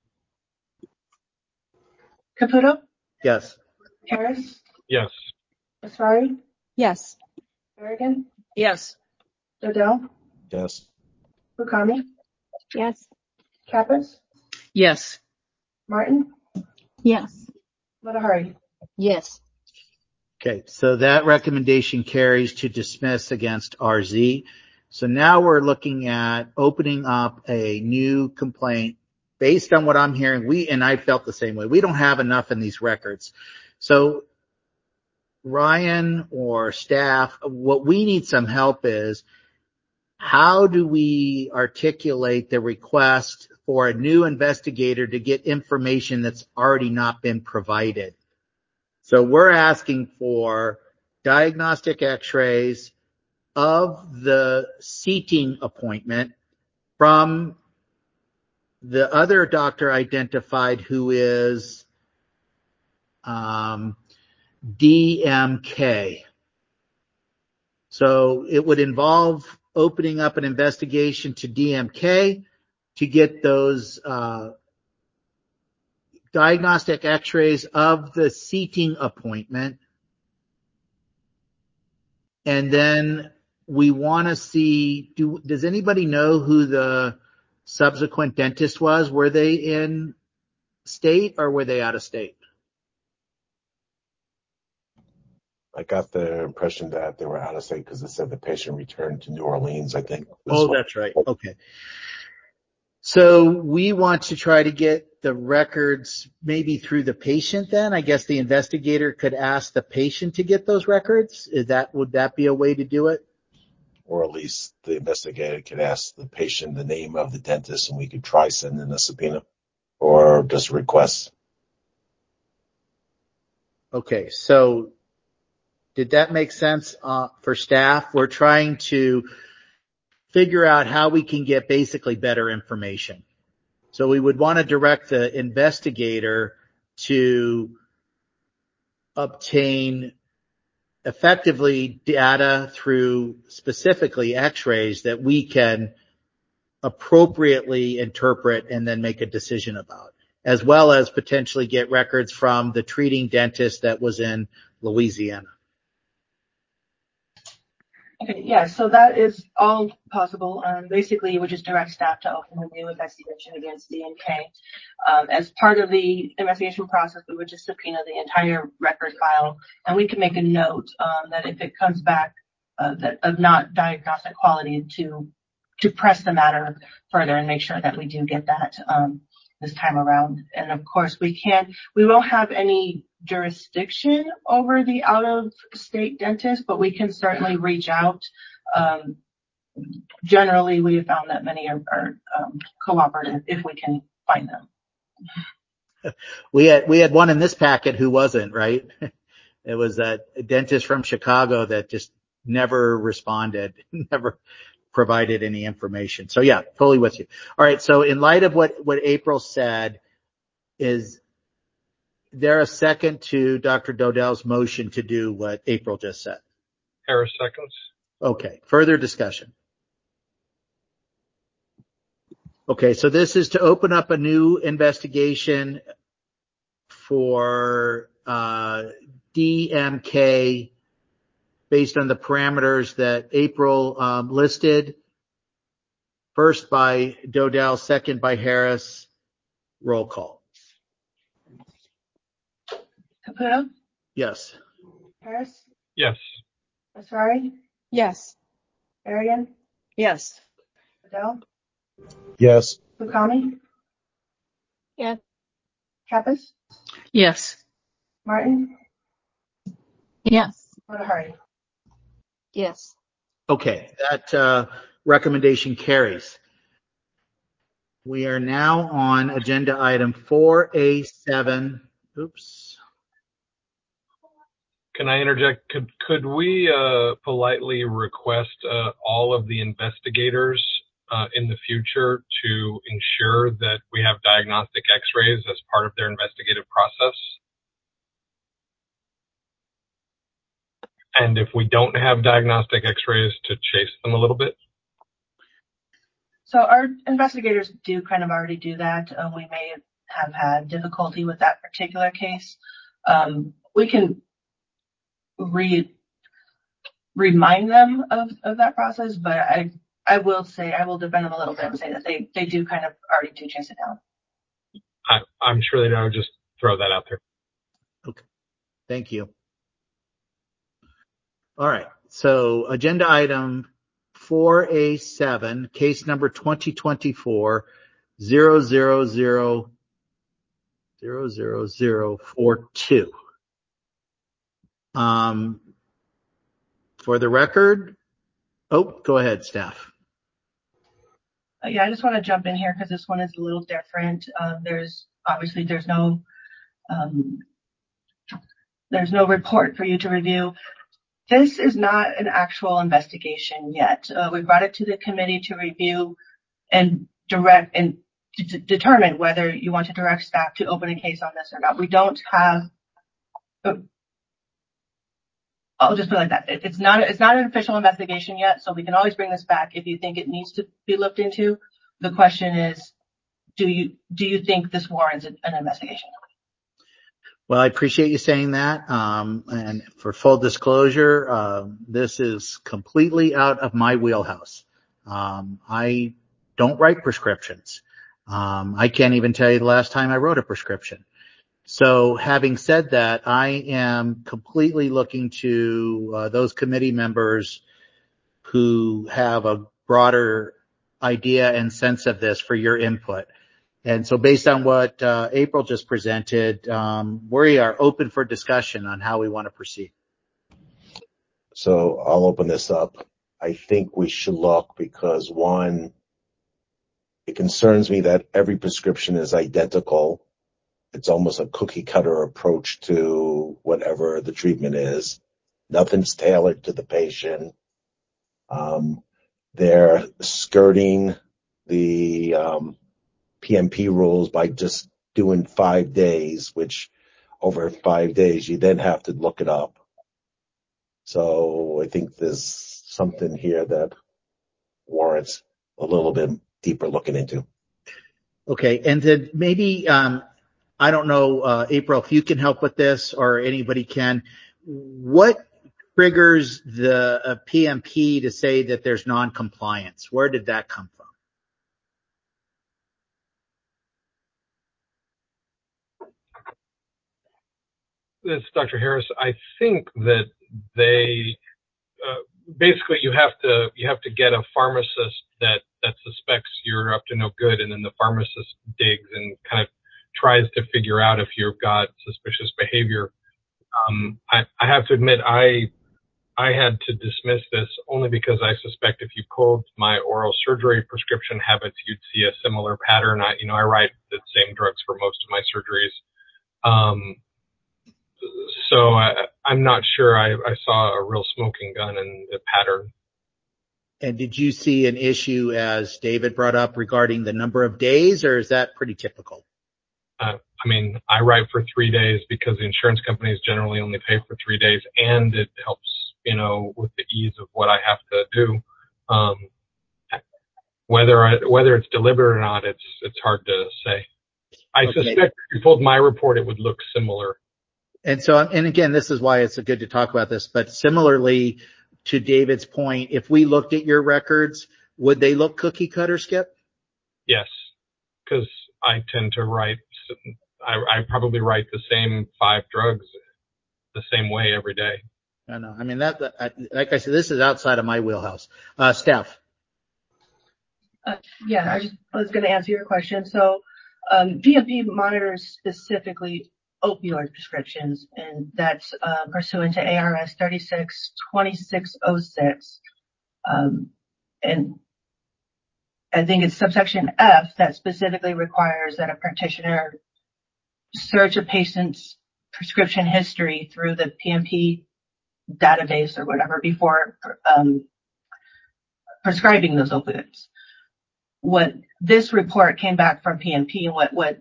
Caputo? Yes. Harris? Yes. Asfari? Yes. Berrigan? Yes. Dodell? Yes. Bukami? Yes. Kappas? Yes. Martin? Yes. Motahari? Yes. Okay. So that recommendation carries to dismiss against RZ. So now we're looking at opening up a new complaint based on what I'm hearing. And I felt the same way. We don't have enough in these records. So Ryan or staff, what we need some help is, how do we articulate the request for a new investigator to get information that's already not been provided? So we're asking for diagnostic x-rays of the seating appointment from the other doctor identified, who is DMK. So it would involve opening up an investigation to DMK to get those diagnostic x-rays of the seating appointment. And then we want to see, does anybody know who the subsequent dentist was? Were they in state or were they out of state? I got the impression that they were out of state because it said the patient returned to New Orleans, I think. Oh, that's right. Okay. So we want to try to get the records maybe through the patient then. I guess the investigator could ask the patient to get those records. Would that be a way to do it? or at least the investigator could ask the patient the name of the dentist, and we could try sending a subpoena or just request. Okay, so did that make sense for staff? We're trying to figure out how we can get basically better information. So we would want to direct the investigator to obtain effectively data through specifically x-rays that we can appropriately interpret and then make a decision about, as well as potentially get records from the treating dentist that was in Louisiana. Okay, yeah, so that is all possible. Basically, you would just direct staff to open a new investigation against D&K. As part of the investigation process, we would just subpoena the entire record file, and we can make a note that if it comes back that of not diagnostic quality, to press the matter further and make sure that we do get that this time around. And of course, we won't have any jurisdiction over the out-of-state dentist, but we can certainly reach out. Generally, we have found that many are cooperative if we can find them. We had one in this packet who wasn't, right? It was a dentist from Chicago that just never responded, never provided any information. So yeah, totally with you. All right. So in light of what April said, is there a second to Dr. Dodell's motion to do what April just said? Harris seconds. Okay. Further discussion. Okay. So this is to open up a new investigation for DMK based on the parameters that April listed. First by Dodell, second by Harris. Roll call. Caputo? Yes. Harris? Yes. Asrari? Yes. Arian? Yes. Dodell? Yes. Bukami? Yes. Kappas? Yes. Martin? Yes. Motahari? Yes. Okay. That recommendation carries. We are now on agenda item 4A7. Oops. Can I interject? Could we politely request all of the investigators in the future to ensure that we have diagnostic x-rays as part of their investigative process? And if we don't have diagnostic x-rays, to chase them a little bit? So our investigators do kind of already do that. We may have had difficulty with that particular case. We can remind them of that process, but I will defend them a little bit and say that they do kind of already do chase it down. I'm sure they don't. Just throw that out there. Okay. Thank you. All right. So agenda item 4A7, case number 2024-00042. For the record, go ahead, staff. Yeah, I just want to jump in here because this one is a little different. There's no report for you to review. This is not an actual investigation yet. We brought it to the committee to review and direct and to determine whether you want to direct staff to open a case on this or not. We don't have. I'll just put it like that. It's not an official investigation yet, so we can always bring this back if you think it needs to be looked into. The question is, do you think this warrants an investigation? Well, I appreciate you saying that. And for full disclosure, this is completely out of my wheelhouse. I don't write prescriptions. I can't even tell you the last time I wrote a prescription. So having said that, I am completely looking to those committee members who have a broader idea and sense of this for your input. And so based on what April just presented, we are open for discussion on how we want to proceed. So I'll open this up. I think we should look because one, it concerns me that every prescription is identical. It's almost a cookie cutter approach to whatever the treatment is. Nothing's tailored to the patient. They're skirting the PMP rules by just doing 5 days, which over 5 days you then have to look it up. So I think there's something here that warrants a little bit deeper looking into. Okay, and then maybe I don't know, April, if you can help with this or anybody can. What triggers the PMP to say that there's non-compliance? Where did that come from? This is Dr. Harris. I think that they basically you have to get a pharmacist that suspects you're up to no good, and then the pharmacist digs and kind of tries to figure out if you've got suspicious behavior. I have to admit I had to dismiss this only because I suspect if you pulled my oral surgery prescription habits, you'd see a similar pattern. I write the same drugs for most of my surgeries. So I'm not sure I saw a real smoking gun in the pattern. And did you see an issue, as David brought up, regarding the number of days, or is that pretty typical? I write for 3 days because the insurance companies generally only pay for 3 days, and it helps, with the ease of what I have to do. Whether it's deliberate or not, it's hard to say. I suspect if you pulled my report, it would look similar. And so, and again, this is why it's good to talk about this, but similarly to David's point, if we looked at your records, would they look cookie cutter, Skip? Yes, because I tend to write, I probably write the same 5 drugs the same way every day. I know. Like I said, this is outside of my wheelhouse. Steph. Yeah, I was going to answer your question. So, PMP monitors specifically opioid prescriptions, and that's pursuant to ARS 362606. And I think it's subsection F that specifically requires that a practitioner search a patient's prescription history through the PMP database or whatever before prescribing those opioids. What this report came back from PMP, and what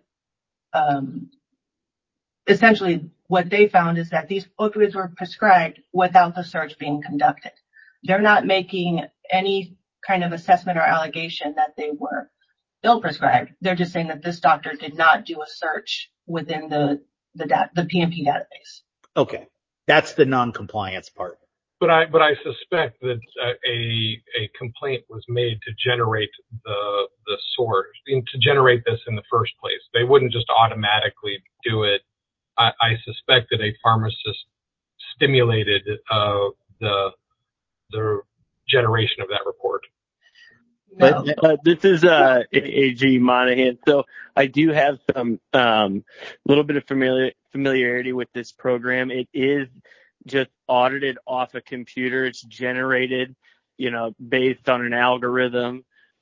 essentially what they found is that these opioids were prescribed without the search being conducted. They're not making any kind of assessment or allegation that they were ill prescribed. They're just saying that this doctor did not do a search within the PMP database. Okay, that's the non-compliance part. But I suspect that a complaint was made to generate the source, to generate this in the first place. They wouldn't just automatically do it. I suspect that a pharmacist stimulated the generation of that report. No. This is AG Monahan. So I do have some little bit of familiarity with this program. It is just audited off a computer. It's generated, based on an algorithm.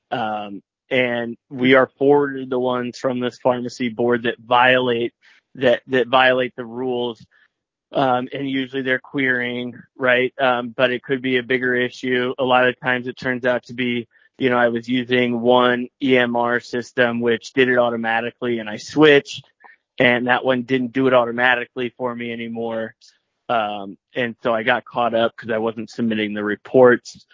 And we are forwarded the ones from this pharmacy board that violate the rules. And usually they're querying, right? But it could be a bigger issue. A lot of times it turns out to be, I was using one EMR system, which did it automatically, and I switched, and that one didn't do it automatically for me anymore. And so I got caught up because I wasn't submitting the reports.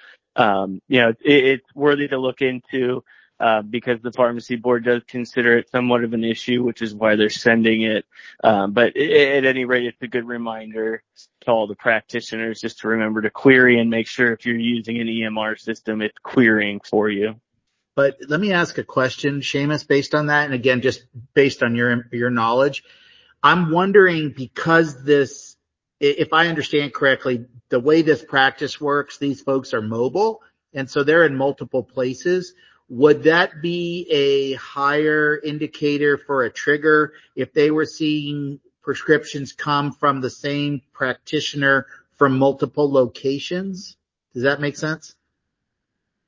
It's worthy to look into, because the pharmacy board does consider it somewhat of an issue, which is why they're sending it. But at any rate, it's a good reminder to all the practitioners just to remember to query and make sure if you're using an EMR system, it's querying for you. But let me ask a question, Seamus, based on that. And again, just based on your knowledge, I'm wondering, because this, if I understand correctly, the way this practice works, these folks are mobile, and so they're in multiple places. Would that be a higher indicator for a trigger if they were seeing prescriptions come from the same practitioner from multiple locations? Does that make sense?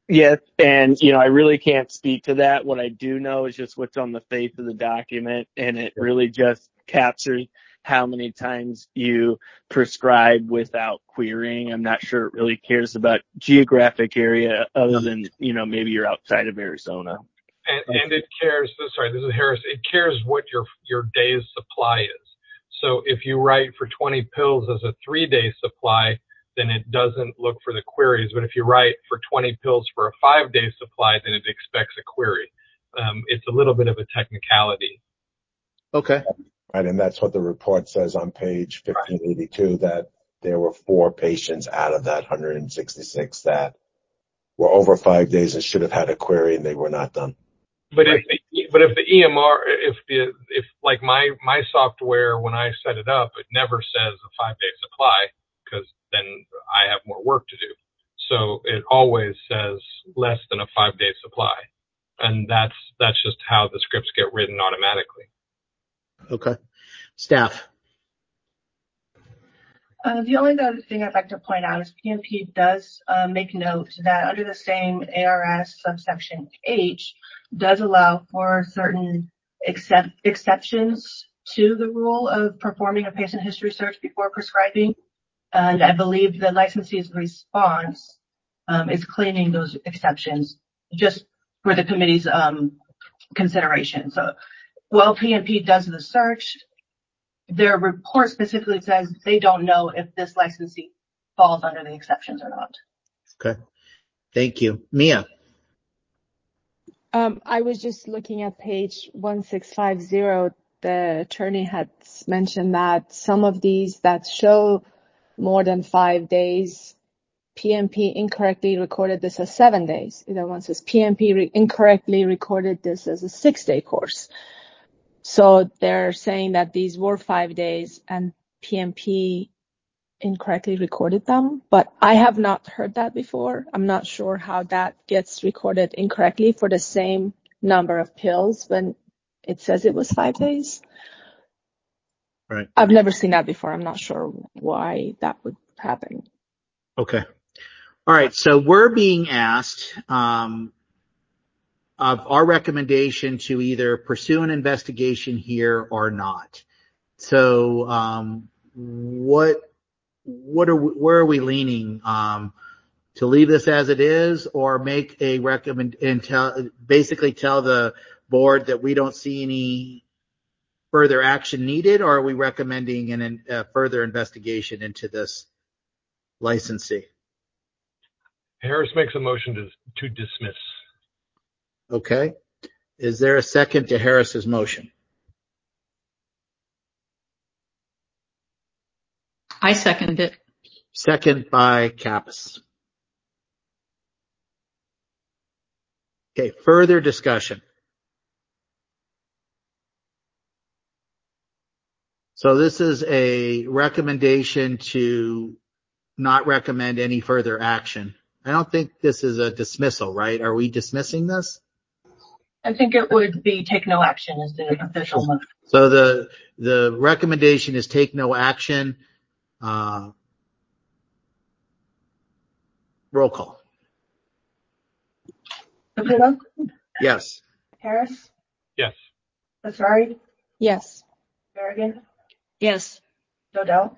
Yes, and I really can't speak to that. What I do know is just what's on the face of the document, and it really just captures how many times you prescribe without querying. I'm not sure it really cares about geographic area other than, maybe you're outside of Arizona. And it cares, sorry, this is Harris, it cares what your day's supply is. So if you write for 20 pills as a 3-day supply, then it doesn't look for the queries. But if you write for 20 pills for a 5-day supply, then it expects a query. It's a little bit of a technicality. Okay. Right, and that's what the report says on page 1582, that there were 4 patients out of that 166 that were over 5 days and should have had a query, and they were not done. But right. if the EMR, if like my software, when I set it up, it never says a 5-day supply, because then I have more work to do. So it always says less than a 5-day supply, and that's just how the scripts get written automatically. Okay. Staff. The only other thing I'd like to point out is PMP does make note that under the same ARS subsection H does allow for certain exceptions to the rule of performing a patient history search before prescribing. And I believe the licensee's response is claiming those exceptions just for the committee's consideration. So while PMP does the search, their report specifically says they don't know if this licensee falls under the exceptions or not. Okay. Thank you. Mia. I was just looking at page 1650. The attorney had mentioned that some of these that show more than 5 days, PMP incorrectly recorded this as 7 days. The other one says PMP incorrectly recorded this as a 6-day course. So they're saying that these were 5 days and PMP incorrectly recorded them, but I have not heard that before. I'm not sure how that gets recorded incorrectly for the same number of pills when it says it was 5 days. Right. I've never seen that before. I'm not sure why that would happen. Okay. All right. So we're being asked of our recommendation to either pursue an investigation here or not. So where are we leaning? To leave this as it is, or make a basically tell the board that we don't see any further action needed, or are we recommending a further investigation into this licensee? Harris makes a motion to dismiss. Okay. Is there a second to Harris's motion? I second it. Second by Kappas. Okay, further discussion. So this is a recommendation to not recommend any further action. I don't think this is a dismissal, right? Are we dismissing this? I think it would be take no action as the official motion. So the recommendation is take no action. Roll call. Caputo? Yes. Harris? Yes. Asari? Yes. Berrigan? Yes. Dodell?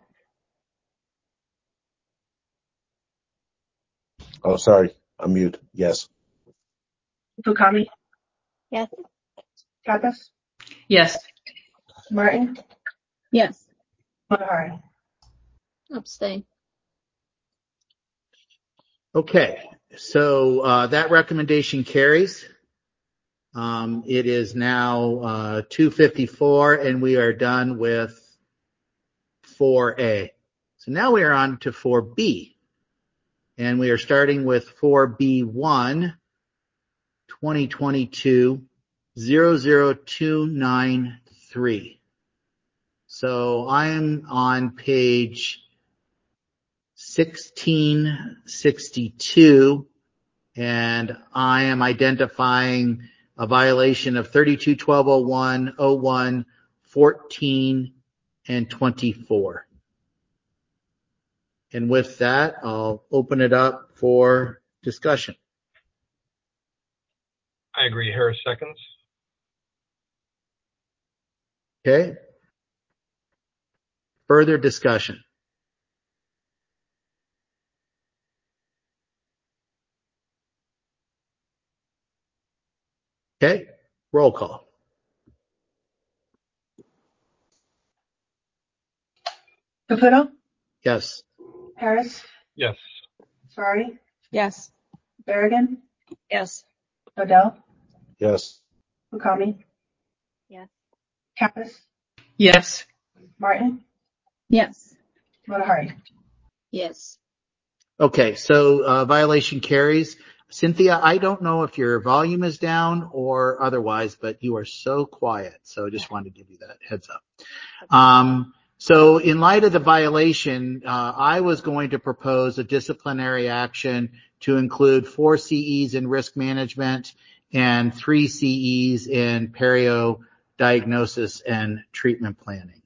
Oh, sorry. I'm mute. Yes. Fukami? Yes. Kappas? Yes. Martin? Yes. Motahari? Abstain. Okay. So that recommendation carries. It is now 2:54, and we are done with 4A. So now we are on to 4B, and we are starting with 4B1, 2022-00293. So I am on page 1662, and I am identifying a violation of 32-1201, 01, 14, and 24. And with that, I'll open it up for discussion. I agree. Harris seconds. Okay. Further discussion. Okay. Roll call. Caputo, Yes. Harris, Yes. Asrari, Yes. Berrigan, Yes. Dodell, Yes. Fukami, Yes. Kappas, Yes. Martin, Yes. Motahari. Yes. Okay. So violation carries. Cynthia, I don't know if your volume is down or otherwise, but you are so quiet. So I just wanted to give you that heads up. So in light of the violation, I was going to propose a disciplinary action to include 4 CEs in risk management and 3 CEs in perio diagnosis and treatment planning.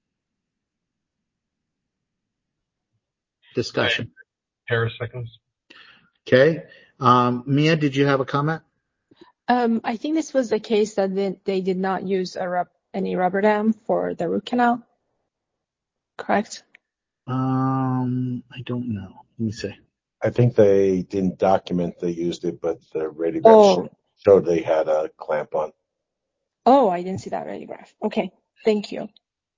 Discussion. Harris seconds. Okay. Mia, did you have a comment? I think this was the case that they did not use any rubber dam for the root canal. Correct? I don't know. Let me see. I think they didn't document they used it, but the radiograph showed they had a clamp on. Oh, I didn't see that radiograph. Okay, thank you.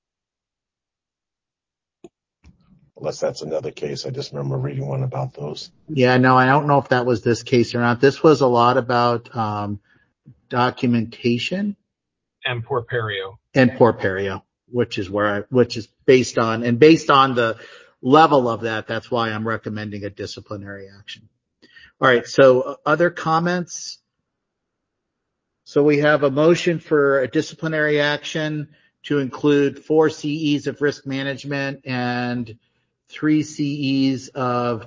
Unless that's another case. I just remember reading one about those. Yeah, no, I don't know if that was this case or not. This was a lot about documentation And poor perio. and poor perio, which is based on the level of that. That's why I'm recommending a disciplinary action. All right. So other comments. So we have a motion for a disciplinary action to include 4 CEs of risk management and 3 CEs of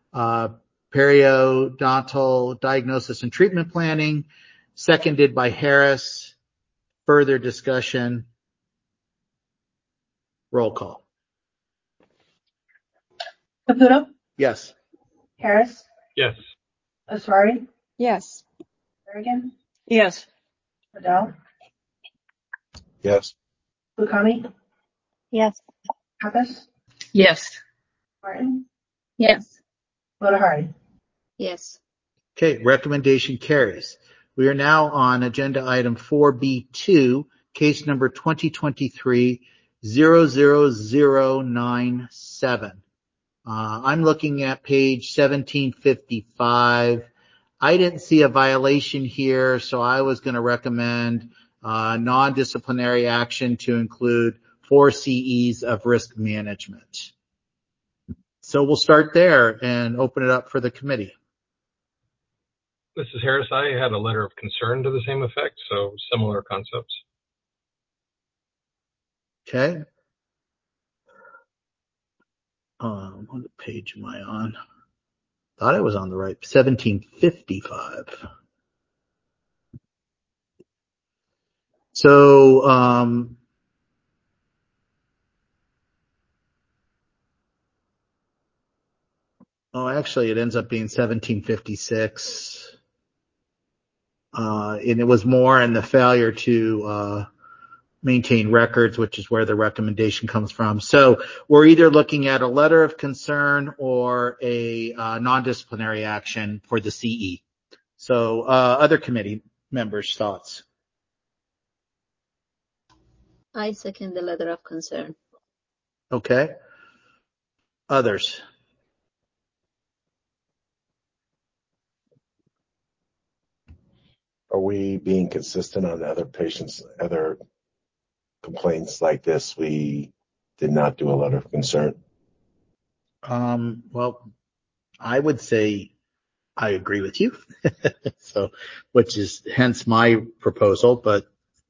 periodontal diagnosis and treatment planning, seconded by Harris. Further discussion. Roll call. Caputo, Yes. Harris, Yes. Asrari, Yes. Berrigan, Yes. Dodell, Yes. Fukami, Yes. Kappas, Yes. Martin, Yes. Motahari. Yes. Okay, recommendation carries. We are now on agenda item 4B2, case number 2023-00097. I'm looking at page 1755. I didn't see a violation here, so I was going to recommend non-disciplinary action to include 4 CEs of risk management. So we'll start there and open it up for the committee. This is Harris. I had a letter of concern to the same effect, so similar concepts. Okay. What page am I on? Thought I was on the right. 1755. So, actually it ends up being 1756. And it was more in the failure to, maintain records, which is where the recommendation comes from. So we're either looking at a letter of concern or a non-disciplinary action for the CE. So other committee members' thoughts? I second the letter of concern. Okay. Others? Are we being consistent on other patients, other complaints like this? We did not do a letter of concern. Well, I would say I agree with you. So, which is hence my proposal, but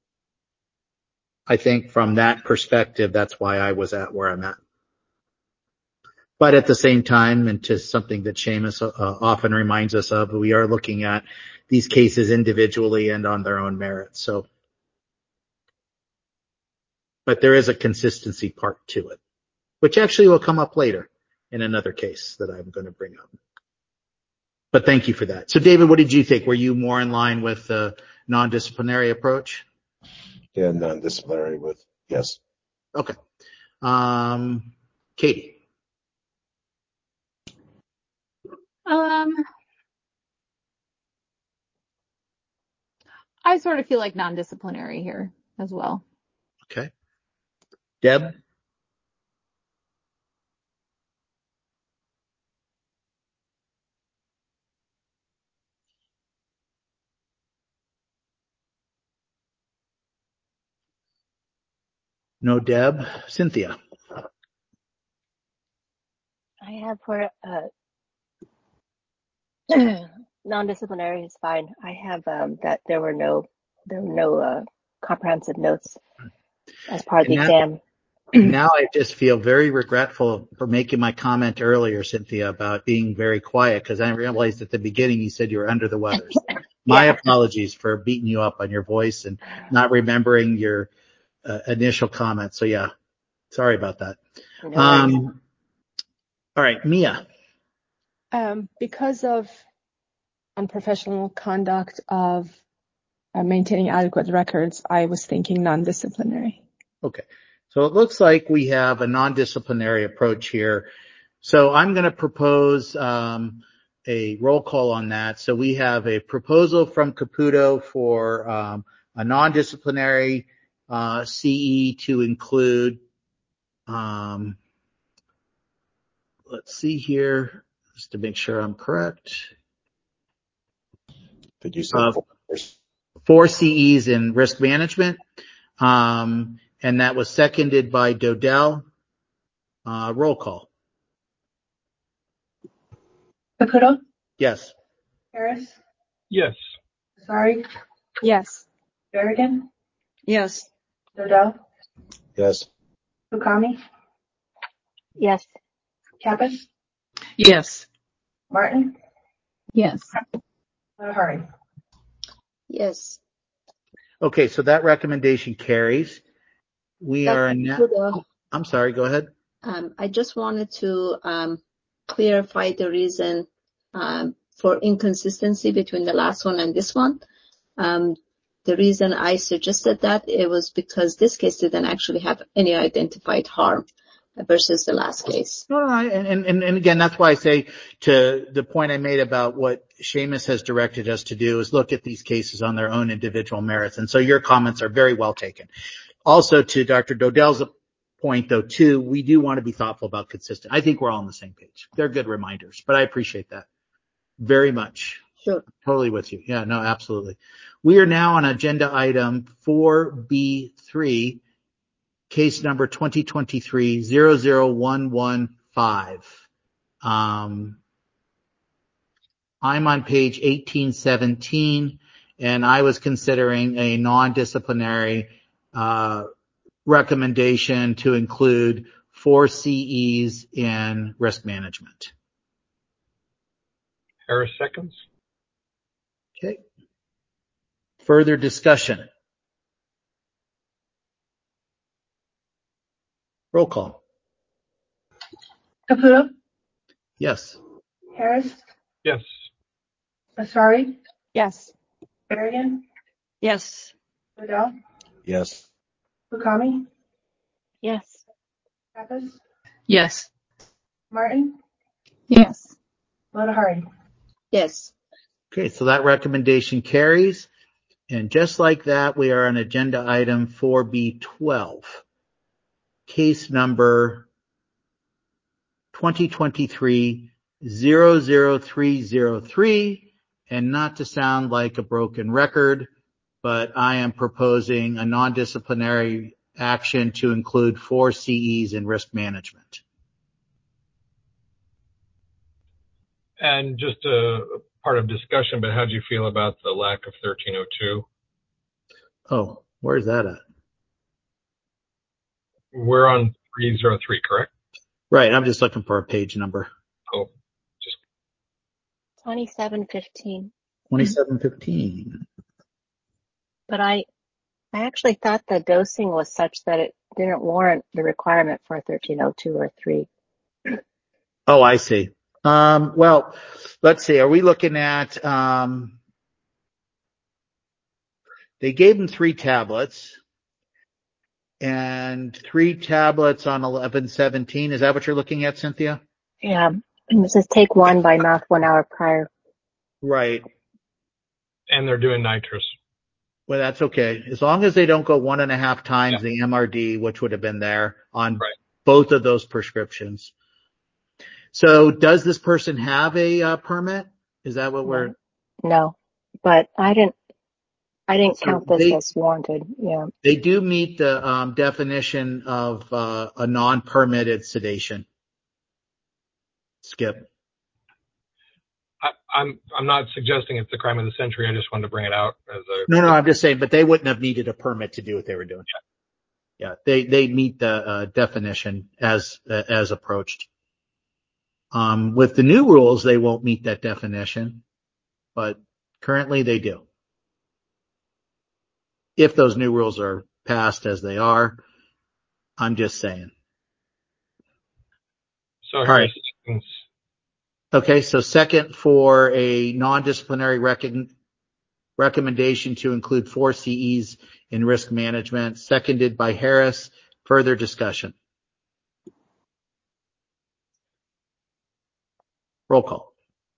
I think from that perspective, that's why I was at where I'm at. But at the same time, and to something that Seamus often reminds us of, we are looking at these cases individually and on their own merit. So, but there is a consistency part to it, which actually will come up later in another case that I'm going to bring up. But thank you for that. So David, what did you think? Were you more in line with the non-disciplinary approach? Yeah, non-disciplinary with, yes. Okay. Katie. I sort of feel like non-disciplinary here as well. Okay. Deb? No Deb. Cynthia? I have for non-disciplinary is fine. I have that there were no comprehensive notes as part of the exam. Now I just feel very regretful for making my comment earlier, Cynthia, about being very quiet, because I realized at the beginning you said you were under the weather. My apologies for beating you up on your voice and not remembering your initial comment. So yeah, sorry about that. No all right, Mia. Because of unprofessional conduct of maintaining adequate records, I was thinking non-disciplinary. Okay. So it looks like we have a non-disciplinary approach here. So I'm going to propose a roll call on that. So we have a proposal from Caputo for a non-disciplinary CE to include, let's see here, just to make sure I'm correct. Did you say 4 CEs in risk management? And that was seconded by Dodell. Roll call. Caputo? Yes. Harris? Yes. Sorry. Yes. Berrigan? Yes. Dodell? Yes. Fukami? Yes. Kappas? Yes. Martin? Yes. Hari? Yes. Okay, so that recommendation carries. We are now. I'm sorry, go ahead. I just wanted to clarify the reason for inconsistency between the last one and this one. The reason I suggested that it was because this case didn't actually have any identified harm versus the last case. No, and again, that's why I say, to the point I made about what Seamus has directed us to do, is look at these cases on their own individual merits. And so your comments are very well taken. Also, to Dr. Dodell's point, though, too, we do want to be thoughtful about consistent. I think we're all on the same page. They're good reminders, but I appreciate that very much. Sure. Totally with you. Yeah, no, absolutely. We are now on agenda item 4B3, case number 2023-00115. I'm on page 1817, and I was considering a non-disciplinary recommendation to include 4 CEs in risk management. Harris seconds. Okay. Further discussion. Roll call. Caputo? Yes. Harris? Yes. Asari? Yes. Berrigan? Yes. Dodell? Yes. Fukami? Yes. Kappas? Yes. Martin? Yes. Hari? Yes. Okay, so that recommendation carries. And just like that, we are on agenda item 4B12. Case number 2023-00303. And not to sound like a broken record, but I am proposing a non-disciplinary action to include 4 CEs in risk management. And just a part of discussion, but how do you feel about the lack of 1302? Oh, where's that at? We're on 303, correct? Right, I'm just looking for a page number. Oh, 2715. 2715. But I actually thought the dosing was such that it didn't warrant the requirement for 1302 or 3. Oh, I see. Well, let's see. Are we looking at, they gave him 3 tablets and 3 tablets on 11/17. Is that what you're looking at, Cynthia? Yeah. And this is take 1 by mouth 1 hour prior. Right. And they're doing nitrous. Well, that's okay. As long as they don't go 1.5 times the MRD, which would have been there on both of those prescriptions. So does this person have a permit? Is that what we're? No, but I didn't count this as warranted. Yeah. They do meet the definition of a non-permitted sedation. Skip. I'm not suggesting it's the crime of the century. I just wanted to bring it out as a. No, I'm just saying, but they wouldn't have needed a permit to do what they were doing. Yeah, they meet the definition as approached. With the new rules, they won't meet that definition, but currently they do. If those new rules are passed as they are, I'm just saying. So all right. Okay, so second for a non-disciplinary recommendation to include 4 CEs in risk management, seconded by Harris. Further discussion. Roll call.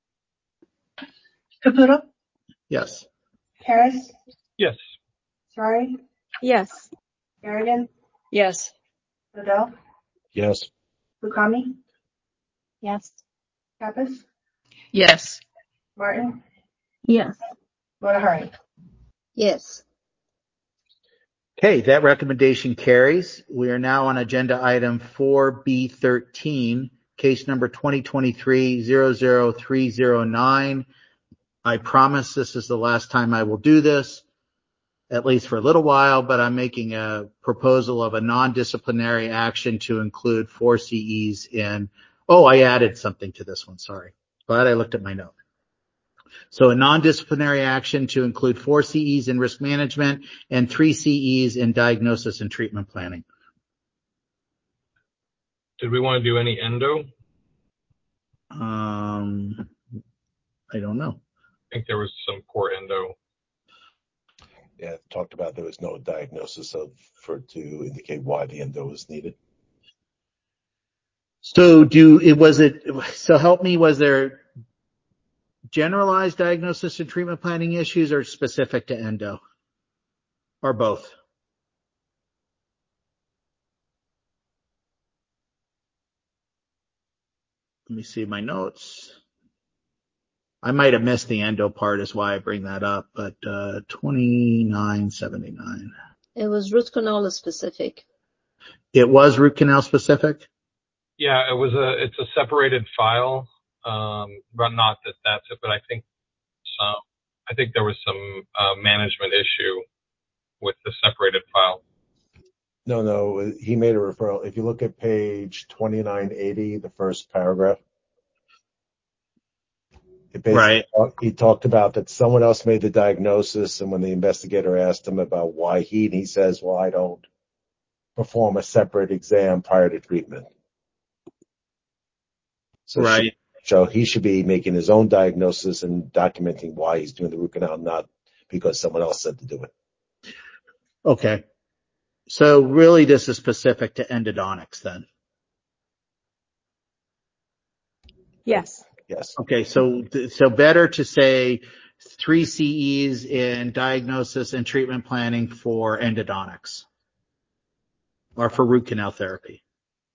Caputo? Yes. Harris? Yes. Sorry? Yes. Berrigan? Yes. Dodell? Yes. Fukami? Yes. Kappas? Yes. Martin? Yes. Motahari? Yes. Okay, that recommendation carries. We are now on agenda item 4B13, case number 2023-00309. I promise this is the last time I will do this, at least for a little while, but I'm making a proposal of a non-disciplinary action to include 4 CEs in. Oh, I added something to this one. Sorry. Glad I looked at my note. So a non-disciplinary action to include 4 CEs in risk management and 3 CEs in diagnosis and treatment planning. Did we want to do any endo? I don't know. I think there was some poor endo. Yeah, talked about there was no diagnosis to indicate why the endo was needed. So help me, was there generalized diagnosis and treatment planning issues or specific to endo? Or both? Let me see my notes. I might have missed the endo part is why I bring that up, but 2979. It was root canal specific. It was root canal specific? Yeah, it's a separated file. But not that's it, but I think there was some management issue with the separated file. No, he made a referral. If you look at page 2980, the first paragraph, he talked about that someone else made the diagnosis, and when the investigator asked him about why he says, well, I don't perform a separate exam prior to treatment. So he should be making his own diagnosis and documenting why he's doing the root canal, not because someone else said to do it. Okay. So really this is specific to endodontics then? Yes. Yes. Okay. So better to say 3 CEs in diagnosis and treatment planning for endodontics or for root canal therapy.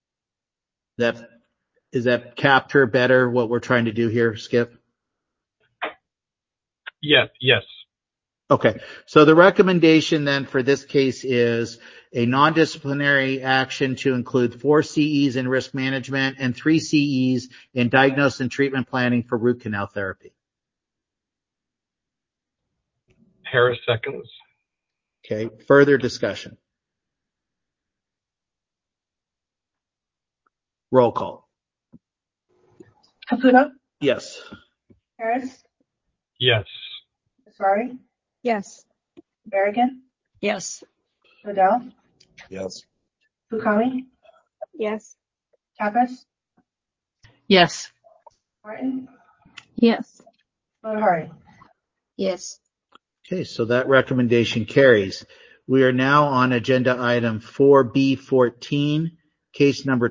Is that capture better what we're trying to do here, Skip? Yes. Okay. So the recommendation then for this case is a non-disciplinary action to include 4 CEs in risk management and 3 CEs in diagnosis and treatment planning for root canal therapy. Harris seconds. Okay. Further discussion. Roll call. Caputo? Yes. Harris? Yes. Sorry? Yes. Berrigan? Yes. Dodell? Yes. Fukami? Yes. Kappas? Yes. Martin, Yes. Motahari. Yes. Okay, so that recommendation carries. We are now on agenda item 4B14, case number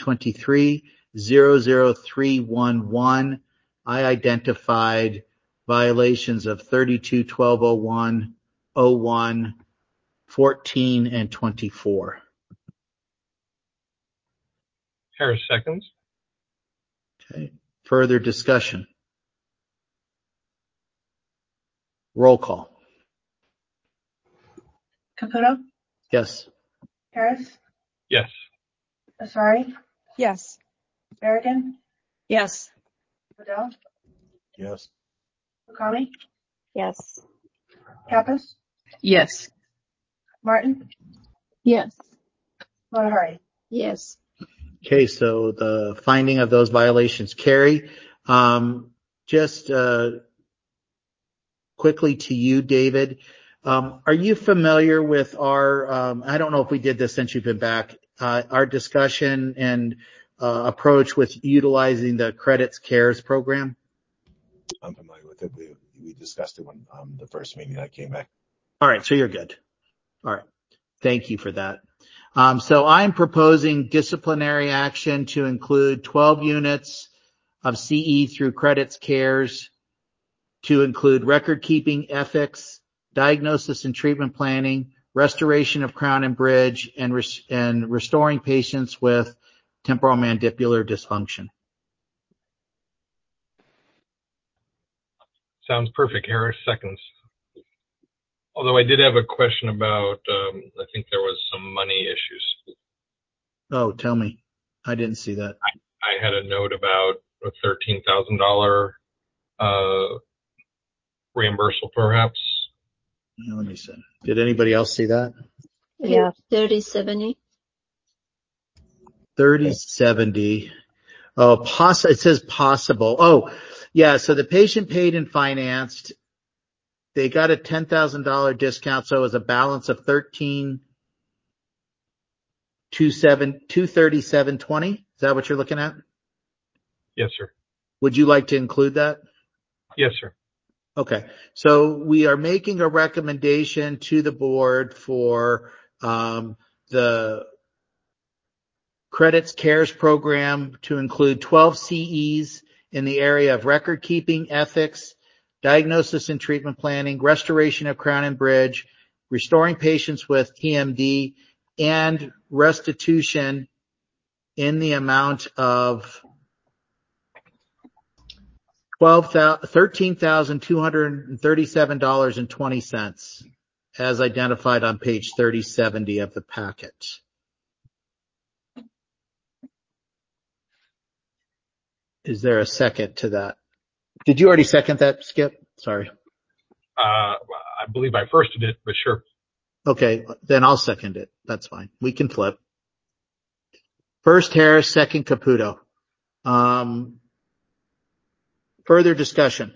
2023-00311. I identified violations of 32-1201, 01, 14, and 24. Harris seconds. Okay, further discussion. Roll call. Caputo, Yes. Harris, Yes. Asari, Yes. Berrigan, Yes. Dodell, Yes. Fukami, Yes. Kappas, Yes. Martin, Yes. Motahari. Yes. Okay, so the finding of those violations carry. Just quickly to you, David. Are you familiar with our, I don't know if we did this since you've been back, our discussion and approach with utilizing the Credits Cares program? I'm familiar with it. We discussed it when the first meeting I came back. All right, so you're good. All right. Thank you for that. So I'm proposing disciplinary action to include 12 units of CE through Credits Cares, to include record keeping, ethics, diagnosis and treatment planning, restoration of crown and bridge, and restoring patients with temporomandibular dysfunction. Sounds perfect. Harris seconds. Although I did have a question about, I think there was some money issues. Oh, tell me. I didn't see that. I had a note about a $13,000 reimbursal, perhaps. Let me see. Did anybody else see that? Yeah. 3070. 3070. Oh, it says possible. Oh, yeah. So the patient paid and financed. They got a $10,000 discount, so it was a balance of $237.20. Is that what you're looking at? Yes, sir. Would you like to include that? Yes, sir. Okay. So we are making a recommendation to the board for the Credits Cares program to include 12 CEs in the area of record keeping, ethics, diagnosis and treatment planning, restoration of crown and bridge, restoring patients with TMD, and restitution in the amount of $13,237.20 as identified on page 3070 of the packet. Is there a second to that? Did you already second that, Skip? Sorry. I believe I firsted it, but sure. Okay, then I'll second it. That's fine. We can flip. First Harris, second Caputo. Further discussion.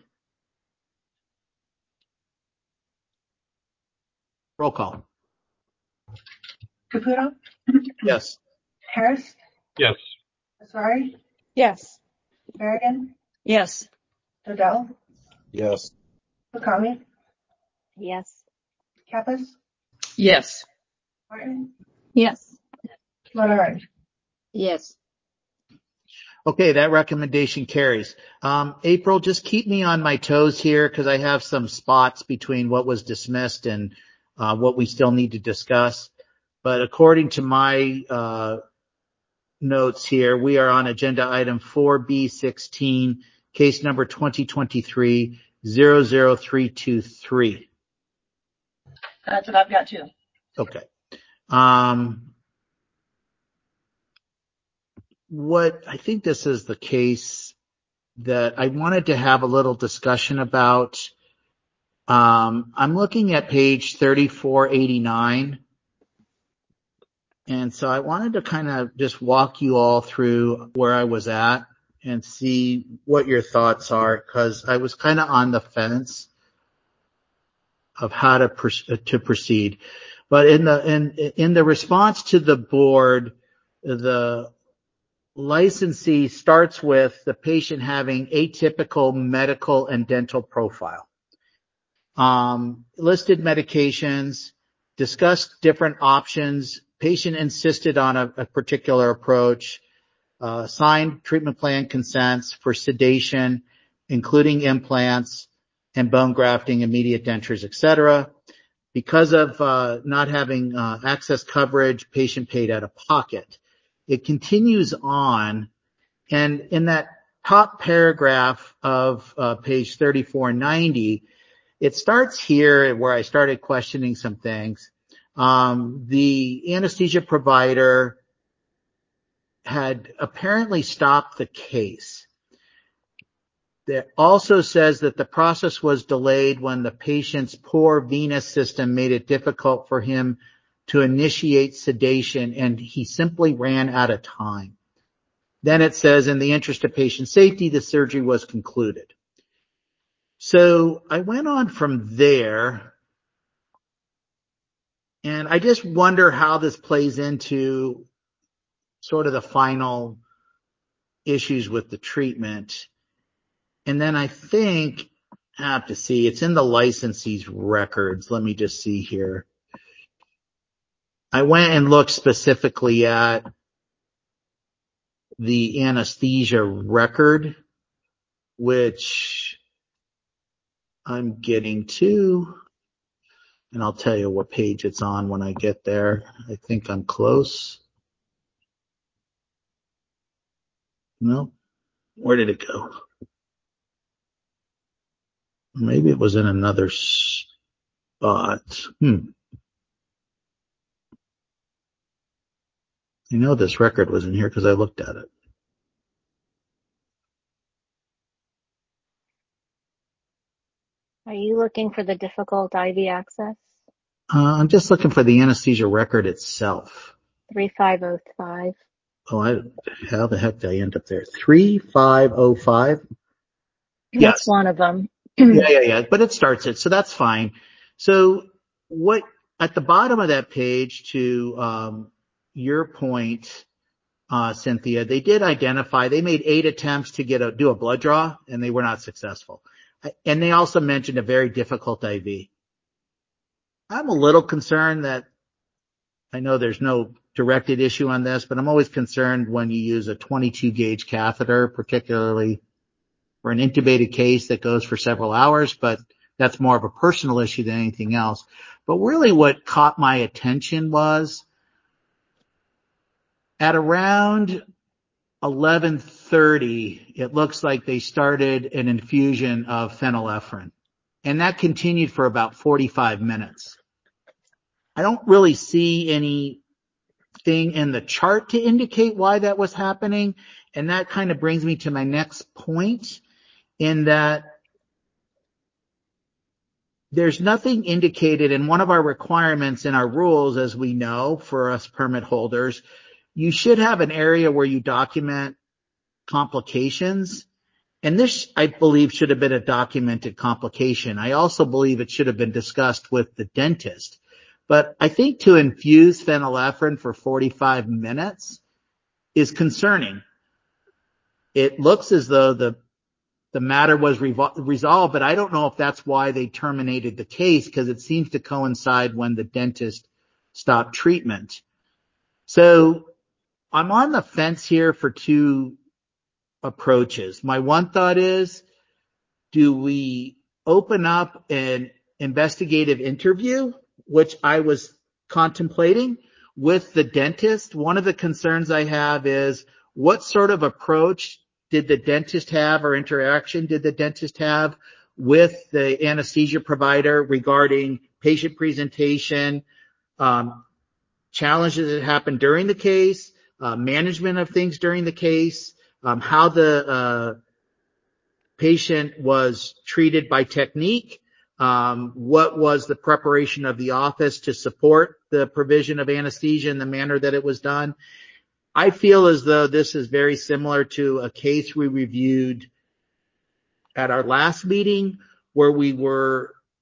Roll call. Caputo, Yes. Harris, Yes. Asari, Yes. Berrigan, Yes. Dodell, Yes. Fukami, Yes. Kappas, Yes. Martin, Yes. Motahari. Yes. Okay, that recommendation carries. April, just keep me on my toes here because I have some spots between what was dismissed and what we still need to discuss. But according to my notes here, we are on agenda item 4B16, case number 2023-00323. That's what I've got too. Okay. What I think this is the case that I wanted to have a little discussion about. I'm looking at page 3489. And so I wanted to kind of just walk you all through where I was at and see what your thoughts are, because I was kind of on the fence of how to proceed. But in the response to the board, the licensee starts with the patient having atypical medical and dental profile. Listed medications, discussed different options. Patient insisted on a particular approach. Signed treatment plan consents for sedation, including implants and bone grafting, immediate dentures, etc. Because of not having access coverage, patient paid out of pocket. It continues on, and in that top paragraph of page 3490, it starts here where I started questioning some things. The anesthesia provider had apparently stopped the case. It also says that the process was delayed when the patient's poor venous system made it difficult for him to initiate sedation, and he simply ran out of time. Then it says, in the interest of patient safety, the surgery was concluded. So I went on from there, and I just wonder how this plays into sort of the final issues with the treatment. And then I think I have to see, it's in the licensee's records. Let me just see here. I went and looked specifically at the anesthesia record, which I'm getting to, and I'll tell you what page it's on when I get there. I think I'm close. No, where did it go? Maybe it was in another spot. I know this record was in here because I looked at it. Are you looking for the difficult IV access? I'm just looking for the anesthesia record itself. 3505. Oh, how the heck did I end up there? 3505? That's Yes. one of them. Yeah. But it starts it, so that's fine. So what at the bottom of that page, to your point, Cynthia, they did identify, they made 8 attempts to do a blood draw, and they were not successful. And they also mentioned a very difficult IV. I'm a little concerned that, I know there's no directed issue on this, but I'm always concerned when you use a 22 gauge catheter, particularly for an intubated case that goes for several hours, but that's more of a personal issue than anything else. But really what caught my attention was at around 11:30, it looks like they started an infusion of phenylephrine, and that continued for about 45 minutes. I don't really see anything in the chart to indicate why that was happening, and that kind of brings me to my next point, in that there's nothing indicated in one of our requirements in our rules, as we know, for us permit holders. You should have an area where you document complications, and this, I believe, should have been a documented complication. I also believe it should have been discussed with the dentist. But I think to infuse phenylephrine for 45 minutes is concerning. It looks as though the matter was resolved, but I don't know if that's why they terminated the case, because it seems to coincide when the dentist stopped treatment. So I'm on the fence here for 2 approaches. My one thought is, do we open up an investigative interview, which I was contemplating, with the dentist? One of the concerns I have is, what sort of approach did the dentist have, or interaction did the dentist have with the anesthesia provider regarding patient presentation, challenges that happened during the case, management of things during the case, how the patient was treated by technique, what was the preparation of the office to support the provision of anesthesia in the manner that it was done. I feel as though this is very similar to a case we reviewed at our last meeting, where we were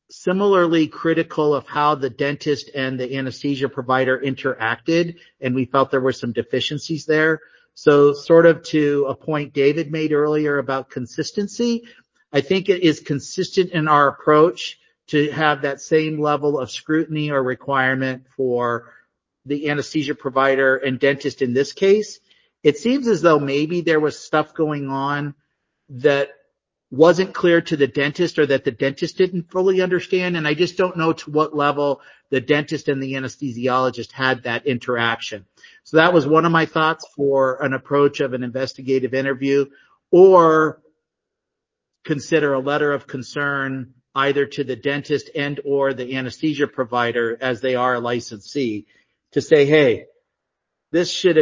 similarly critical of how the dentist and the anesthesia provider interacted, and we felt there were some deficiencies there. So sort of to a point David made earlier about consistency, I think it is consistent in our approach to have that same level of scrutiny or requirement for the anesthesia provider and dentist in this case. It seems as though maybe there was stuff going on that wasn't clear to the dentist or that the dentist didn't fully understand, and I just don't know to what level the dentist and the anesthesiologist had that interaction. So that was one of my thoughts for an approach of an investigative interview, or consider a letter of concern either to the dentist and or the anesthesia provider as they are a licensee to say, hey, this should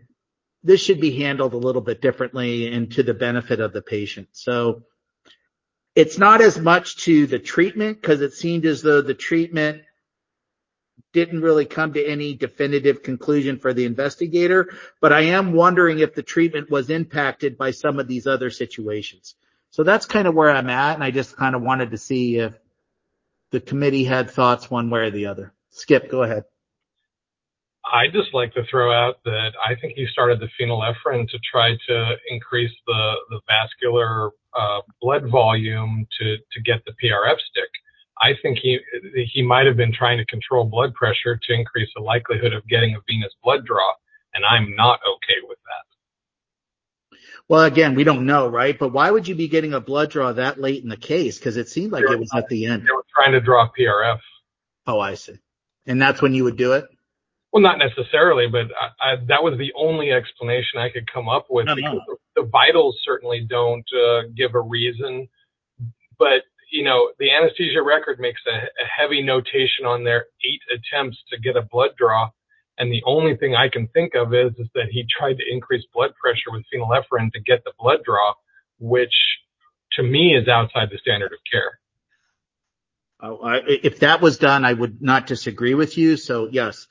be handled a little bit differently and to the benefit of the patient. So it's not as much to the treatment, because it seemed as though the treatment didn't really come to any definitive conclusion for the investigator, but I am wondering if the treatment was impacted by some of these other situations. So that's kind of where I'm at, and I just kind of wanted to see if the committee had thoughts one way or the other. Skip, go ahead. I'd just like to throw out that I think he started the phenylephrine to try to increase the vascular blood volume to get the PRF stick. I think he might have been trying to control blood pressure to increase the likelihood of getting a venous blood draw, and I'm not okay with that. Well, again, we don't know, right? But why would you be getting a blood draw that late in the case? Because it seemed like it was at the end. They were trying to draw PRF. Oh, I see. And that's when you would do it? Well, not necessarily, but that was the only explanation I could come up with. Because the vitals certainly don't give a reason. But, you know, the anesthesia record makes a heavy notation on their 8 attempts to get a blood draw. And the only thing I can think of is that he tried to increase blood pressure with phenylephrine to get the blood draw, which to me is outside the standard of care. If that was done, I would not disagree with you. So, yes.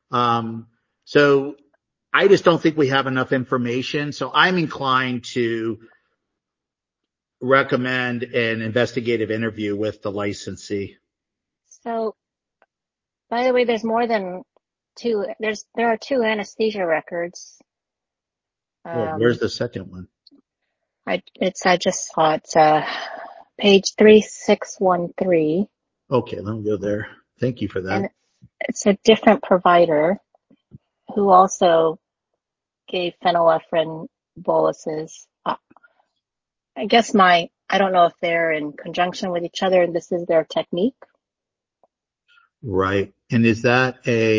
So I just don't think we have enough information. So I'm inclined to recommend an investigative interview with the licensee. So, by the way, there's more than 2. There are 2 anesthesia records. Well, where's the second one? I just saw it. Page 3613. Okay, let me go there. Thank you for that. And it's a different provider who also gave phenylephrine boluses. I guess I don't know if they're in conjunction with each other and this is their technique. Right. And is that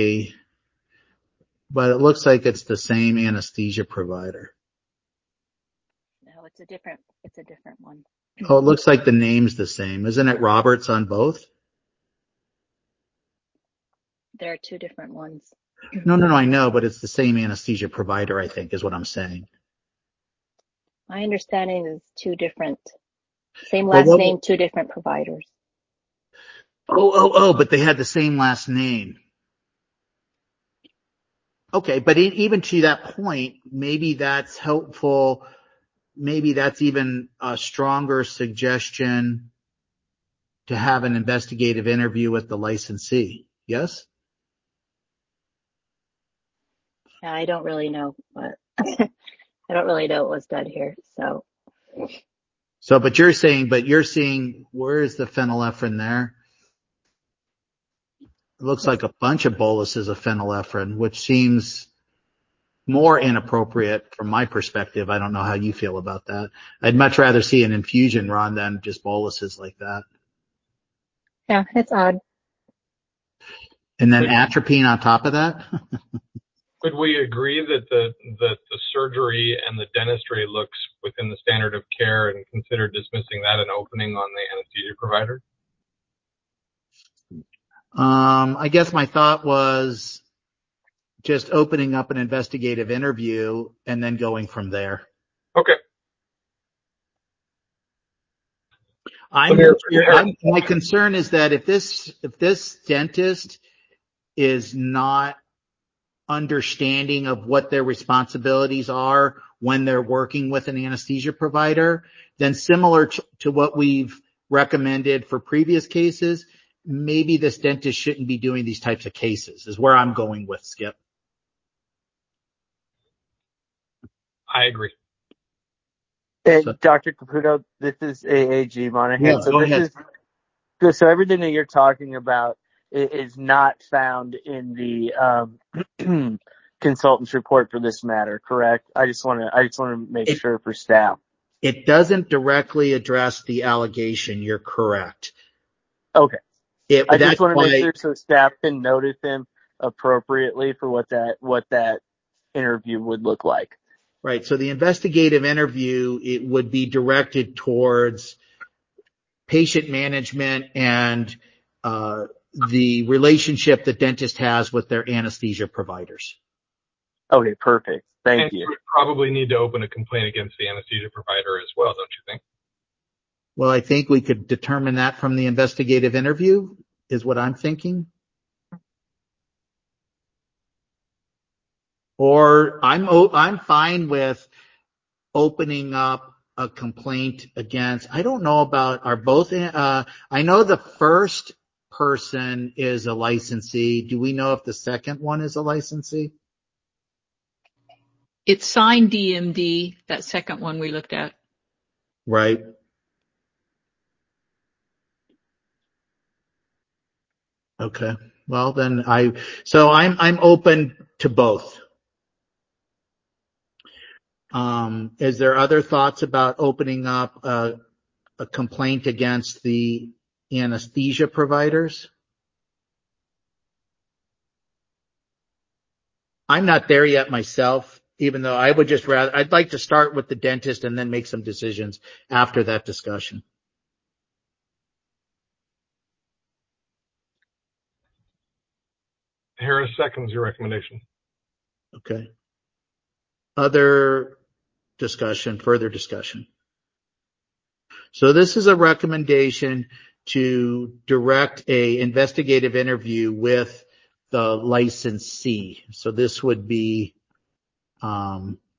but it looks like it's the same anesthesia provider. No, it's a different one. Oh, it looks like the name's the same. Isn't it Roberts on both? There are 2 different ones. No, I know, but it's the same anesthesia provider, I think, is what I'm saying. My understanding is 2 different, same last name, 2 different providers. But they had the same last name. Okay, but even to that point, maybe that's helpful. Maybe that's even a stronger suggestion to have an investigative interview with the licensee. Yes? Yeah, I don't really know, but I don't really know what was done here. But you're seeing, where is the phenylephrine there? It looks like a bunch of boluses of phenylephrine, which seems more inappropriate from my perspective. I don't know how you feel about that. I'd much rather see an infusion run than just boluses like that. Yeah, it's odd. And then atropine on top of that? Could we agree that the surgery and the dentistry looks within the standard of care and consider dismissing that an opening on the anesthesia provider? I guess my thought was just opening up an investigative interview and then going from there. Okay. My concern is that if this dentist is not understanding of what their responsibilities are when they're working with an anesthesia provider, then similar to what we've recommended for previous cases, maybe this dentist shouldn't be doing these types of cases, is where I'm going with, Skip. I agree. And Dr. Caputo, this is AAG Monahan. Yeah, so go this ahead. is good. So everything that you're talking about is not found in the consultant's report for this matter, correct? I just want to make sure for staff. It doesn't directly address the allegation. You're correct. Okay. I just want to make why, sure so staff can notice him appropriately for what that interview would look like. Right. So the investigative interview, it would be directed towards patient management and the relationship the dentist has with their anesthesia providers. Okay, perfect. Thank you. You would probably need to open a complaint against the anesthesia provider as well, don't you think? Well, I think we could determine that from the investigative interview, is what I'm thinking. Or I'm fine with opening up a complaint against, I don't know about, are both, I know the first person is a licensee. Do we know if the second one is a licensee? It's signed DMD, that second one we looked at. Right. Okay. Well, then I'm open to both. Is there other thoughts about opening up a complaint against the anesthesia providers? I'm not there yet myself, even though I'd like to start with the dentist and then make some decisions after that discussion. Harris seconds your recommendation. Okay. Further discussion. So this is a recommendation to direct a investigative interview with the licensee. So this would be, I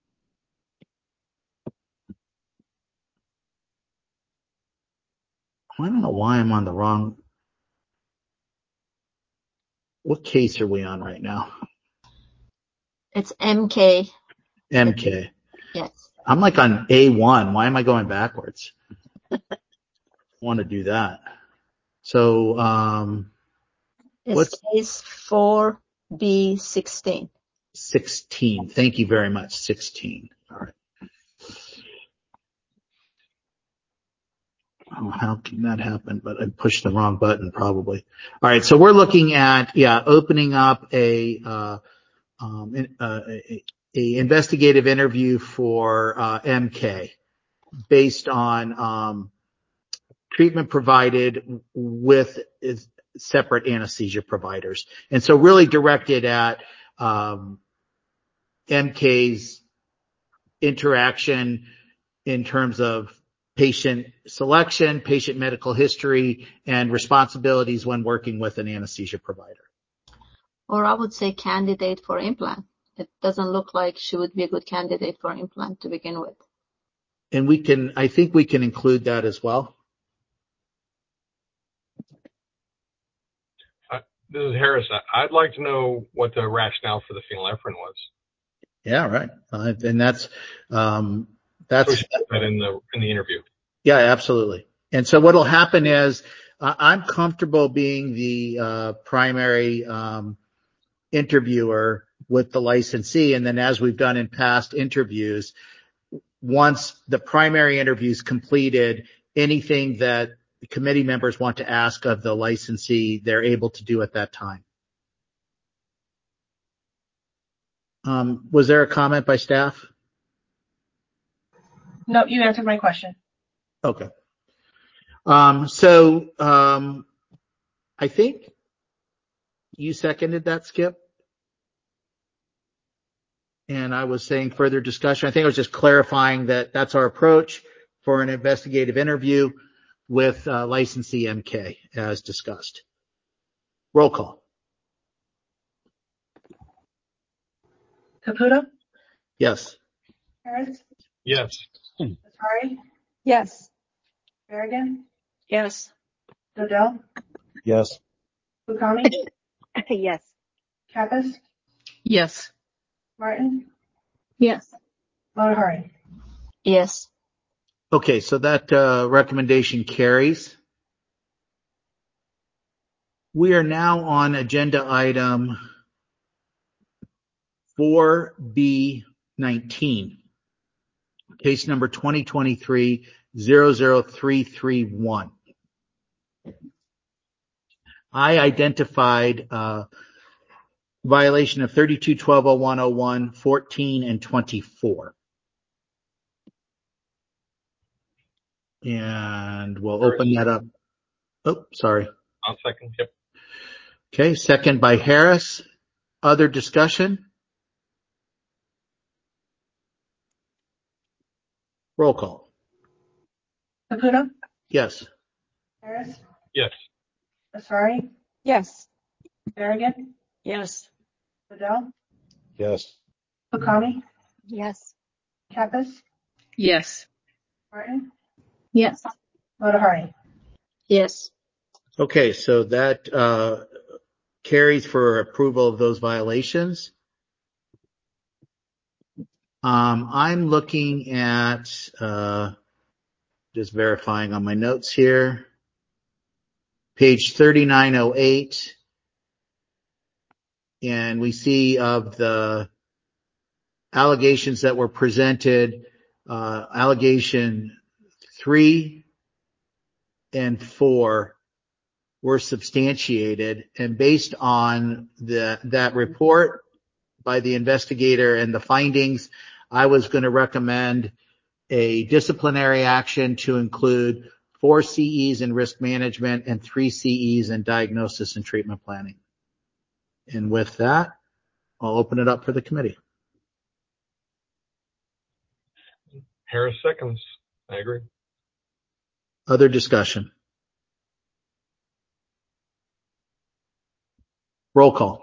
don't know why I'm on the wrong. What case are we on right now? It's MK. MK. Yes. I'm like on A1. Why am I going backwards? I want to do that. So, It's case 4B16. 16. Thank you very much. 16. All right. Oh, how can that happen? But I pushed the wrong button probably. All right. So we're looking at, opening up a investigative interview for MK based on treatment provided with separate anesthesia providers. And so really directed at MK's interaction in terms of patient selection, patient medical history, and responsibilities when working with an anesthesia provider. Or I would say candidate for implant. It doesn't look like she would be a good candidate for implant to begin with. And I think we can include that as well. This is Harris. I'd like to know what the rationale for the phenylephrine was. Yeah, right. And that's in the interview. Yeah, absolutely. And so what'll happen is I'm comfortable being the primary interviewer with the licensee. And then as we've done in past interviews, once the primary interview is completed, anything that the committee members want to ask of the licensee, they're able to do at that time. Was there a comment by staff? No, you answered my question. Okay. So I think you seconded that, Skip. And I was saying further discussion. I think I was just clarifying that that's our approach for an investigative interview with licensee MK as discussed. Roll call. Caputo? Yes. Harris? Yes. Atari? Yes. Berrigan? Yes. Dodell, Yes. Fukami, Yes. Kappas, Yes. Martin, Yes. Motahari. Yes. Okay, so that recommendation carries. We are now on agenda item 4B19, case number 2023-00331. I identified violation of 32-1201-01, 14, and 24. And we'll open that up. Oh, sorry. I'll second. Yep. Okay, second by Harris. Other discussion? Roll call. Caputo, Yes. Harris, Yes. Asari, Yes. Berrigan, Yes. Dodell, Yes. Fukami, Yes. Kappas, Yes. Martin, Yes. Motahari. Yes. Okay, so that carries for approval of those violations. I'm looking at just verifying on my notes here. Page 3908. And we see of the allegations that were presented, allegation 3 and 4 were substantiated, and based on that report by the investigator and the findings, I was going to recommend a disciplinary action to include 4 CEs in risk management and 3 CEs in diagnosis and treatment planning. And with that, I'll open it up for the committee. Harris seconds. I agree. Other discussion? Roll call.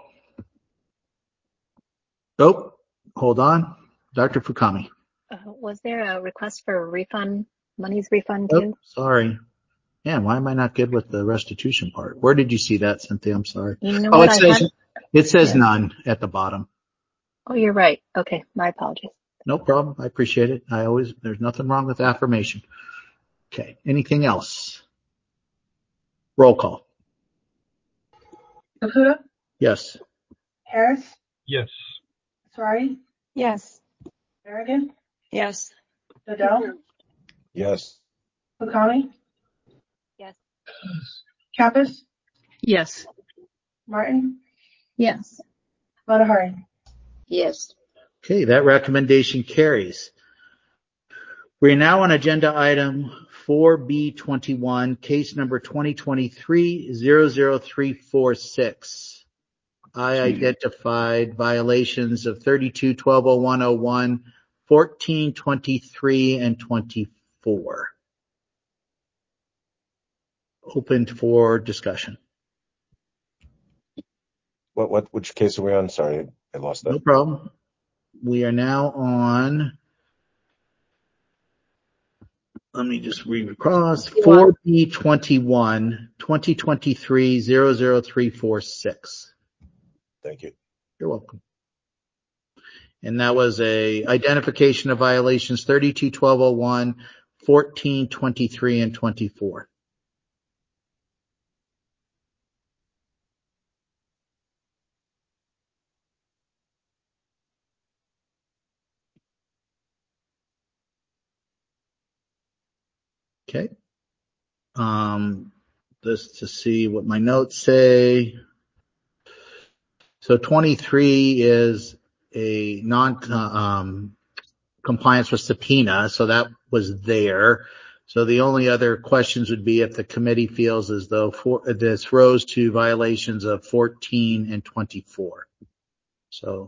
Oh, hold on. Dr. Fukami. Was there a request for refund, monies refund Oh, too? sorry. Man, why am I not good with the restitution part? Where did you see that, Cynthia? I'm sorry. You know what? It says Yeah. none at the bottom. Oh, you're right. Okay. My apologies. No problem. I appreciate it. There's nothing wrong with affirmation. Okay. Anything else? Roll call. Caputo, Yes. Harris, Yes. Asari, Yes. Berrigan, Yes. Dodell, Yes. Fukami, Yes. Kappas, Yes. Martin, Yes. Motahari. Yes. Okay. That recommendation carries. We're now on agenda item 4B21, case number 2023-00346. I identified violations of 32-1201-01, 14, 23, and 24. Open for discussion. Which case are we on? Sorry, I lost that. No problem. We are now on, let me just read across, 4B21, 2023-00346. Thank you. You're welcome. And that was a identification of violations 32-1201, 14, 23, and 24. Okay. Just to see what my notes say. So 23 is a compliance with subpoena, so that was there. So the only other questions would be if the committee feels as though this rose to violations of 14 and 24. So,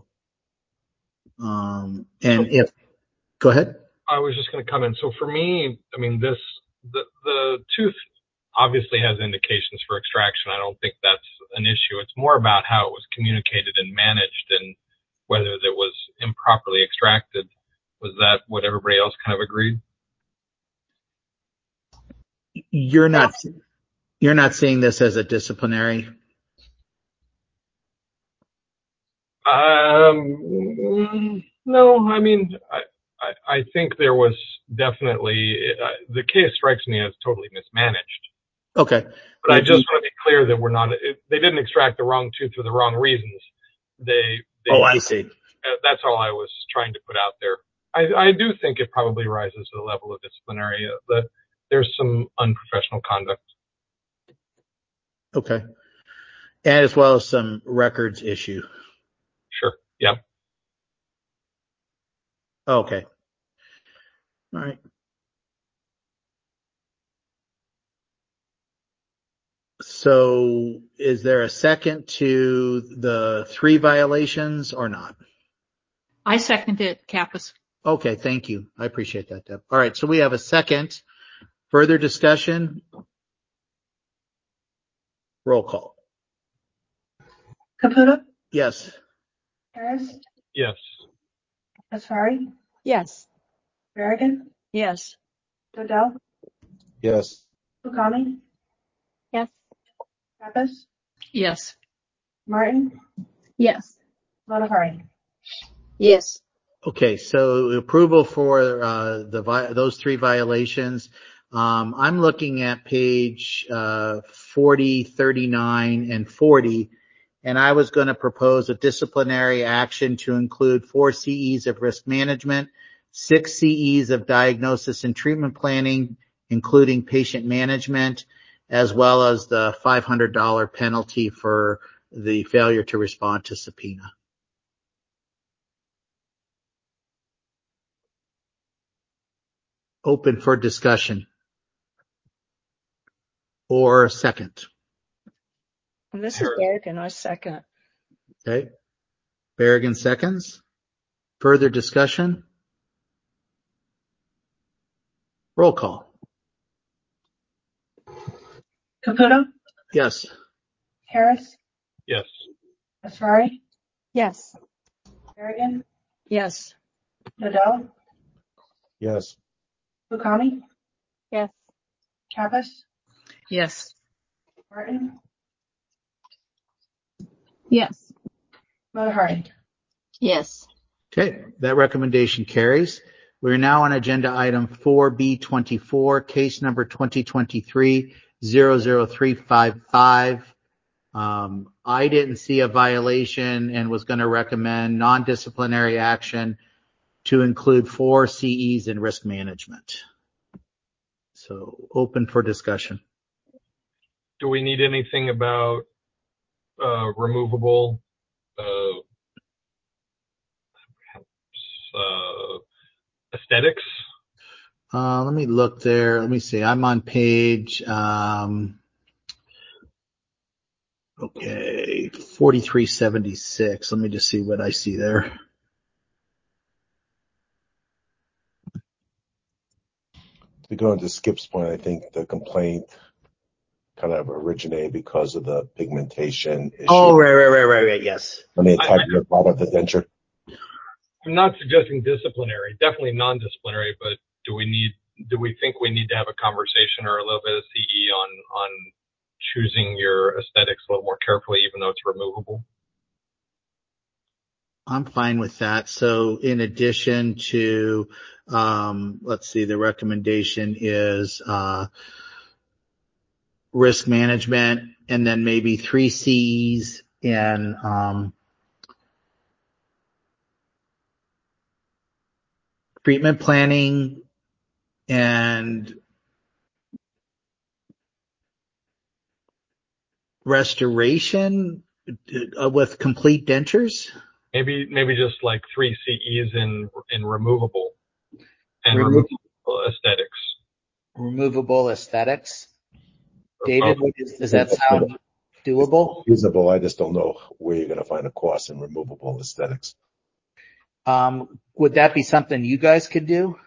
go ahead. I was just going to comment. So for me, I mean, the tooth obviously has indications for extraction. I don't think that's an issue. It's more about how it was communicated and managed and whether it was improperly extracted. Was that what everybody else kind of agreed? You're not seeing this as a disciplinary? No, I mean, I think there was definitely, the case strikes me as totally mismanaged. Okay. But I just want to be clear that they didn't extract the wrong tooth for the wrong reasons. I see. That's all I was trying to put out there. I do think it probably rises to the level of disciplinary, that there's some unprofessional conduct. Okay. And as well as some records issue. Sure. Yeah. Okay. All right. So is there a second to the 3 violations or not? I second it, Kappas. Okay, thank you. I appreciate that, Deb. All right, so we have a second. Further discussion? Roll call. Caputo? Yes. Harris? Yes. Asfari? Yes. Berrigan? Yes. Dodell? Yes. Fukami? Yes. Pappas? Yes. Martin? Yes. Motahari? Yes. Okay, so approval for those 3 violations. I'm looking at page 40, 39, and 40, and I was going to propose a disciplinary action to include 4 CEs of risk management, 6 CEs of diagnosis and treatment planning, including patient management, as well as the $500 penalty for the failure to respond to subpoena. Open for discussion. Or second. This is Berrigan. I second. Okay. Berrigan seconds. Further discussion? Roll call. Caputo? Yes. Harris? Yes. Asfari? Yes. Berrigan? Yes. Dodell? Yes. Fukami? Yes. Kappas? Yes. Martin? Yes. Motahari? Yes. Okay. That recommendation carries. We're now on agenda item 4B24, case number 2023-00355. I didn't see a violation and was going to recommend non-disciplinary action to include 4 CEs in risk management. So open for discussion. Do we need anything about removable aesthetics? Let me look there. Let me see. I'm on page 4376. Let me just see what I see there. To go into Skip's point, I think the complaint kind of originated because of the pigmentation issue. Oh, right. Yes. When they attacked the part of the denture. I'm not suggesting disciplinary, definitely non-disciplinary, but do we think we need to have a conversation or a little bit of CE on choosing your aesthetics a little more carefully, even though it's removable? I'm fine with that. So in addition to, let's see, the recommendation is, risk management and then maybe 3 C's in, treatment planning and restoration with complete dentures. Maybe just like 3 CEs in removable and removable aesthetics. Removable aesthetics. David, does that sound doable? Feasible. I just don't know where you're going to find a cost in removable aesthetics. Would that be something you guys could do?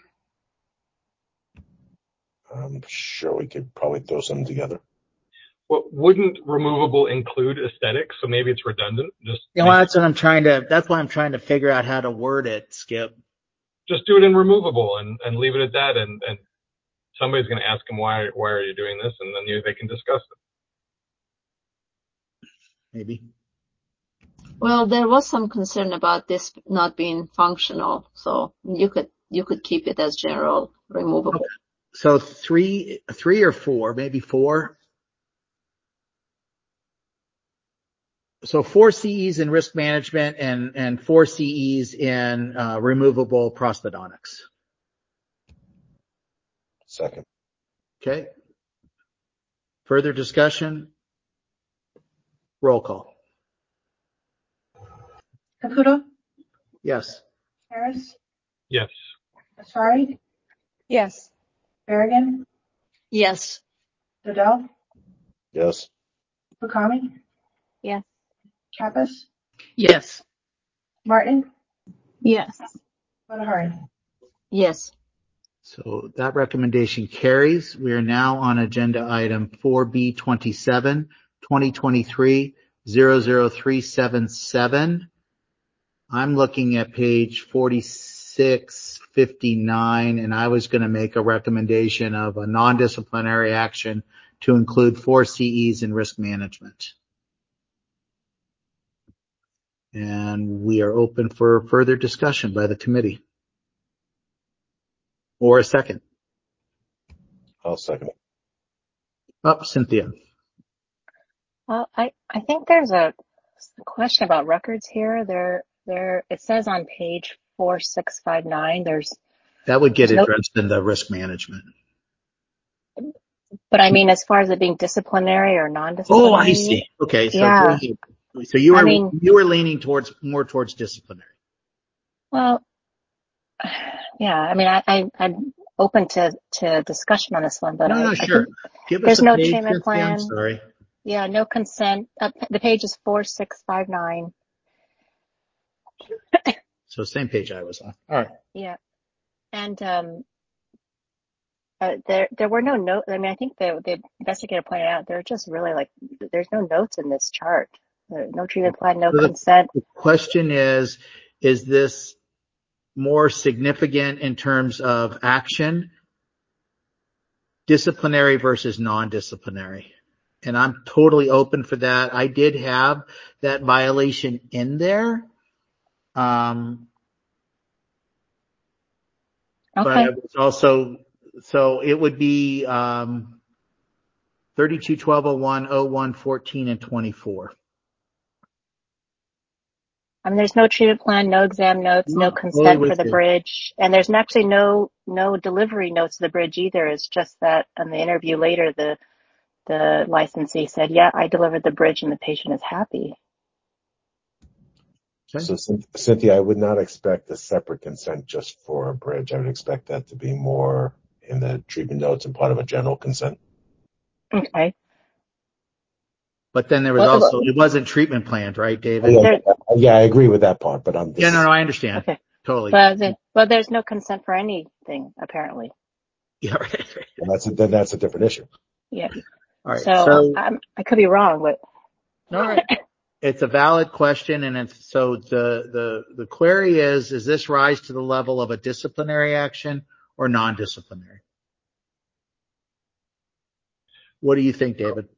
I'm sure we could probably throw something together. Well, wouldn't removable include aesthetics? So maybe it's redundant. That's why I'm trying to figure out how to word it, Skip. Just do it in removable and leave it at that and somebody's going to ask them, why are you doing this? And then they can discuss it. Maybe. Well, there was some concern about this not being functional, so you could keep it as general removable. Okay. So three or four, maybe four. So 4 CEs in risk management and 4 CEs in removable prosthodontics. Second. Okay. Further discussion? Roll call. Caputo? Yes. Harris? Yes. Asari? Yes. Berrigan? Yes. Dodell? Yes. Fukami? Yes. Kappas? Yes. Martin? Yes. Motahari? Yes. So that recommendation carries. We are now on agenda item 4B27, 2023-00377. I'm looking at page 4659, and I was going to make a recommendation of a non-disciplinary action to include 4 CEs in risk management. And we are open for further discussion by the committee. Or a second. I'll second it. Oh, Cynthia. Well, I think there's a question about records here. There, it says on page 4659, that would get addressed in the risk management. But I mean, as far as it being disciplinary or non-disciplinary. Oh, I see. Okay. So, yeah. So you were leaning more towards disciplinary. Well, yeah, I mean, I'm open to discussion on this one, but no, sure. Give us there's no page, treatment plan. I'm sorry. Yeah, no consent. The page is 4659. So same page I was on. All right. Yeah. And there were no notes. I mean, I think the investigator pointed out there are just really there's no notes in this chart. No treatment plan, no consent. The question is this more significant in terms of action, disciplinary versus non-disciplinary? And I'm totally open for that. I did have that violation in there. Okay. But I was also, so it would be 32, 1201, 01, 14, and 24. I mean, there's no treatment plan, no exam notes, no consent for the bridge. And there's actually no delivery notes to the bridge either. It's just that on the interview later, the licensee said, yeah, I delivered the bridge and the patient is happy. Okay. So Cynthia, I would not expect a separate consent just for a bridge. I would expect that to be more in the treatment notes and part of a general consent. Okay. But then there was also, it wasn't treatment planned, right, David? Yeah, I agree with that part, but I'm just... Yeah, no, I understand. Okay. Totally. But there's no consent for anything, apparently. Yeah, right. Well, that's a different issue. Yeah. All right. So I could be wrong, but... All right. It's a valid question, and it's so the query is this rise to the level of a disciplinary action or non-disciplinary? What do you think, David?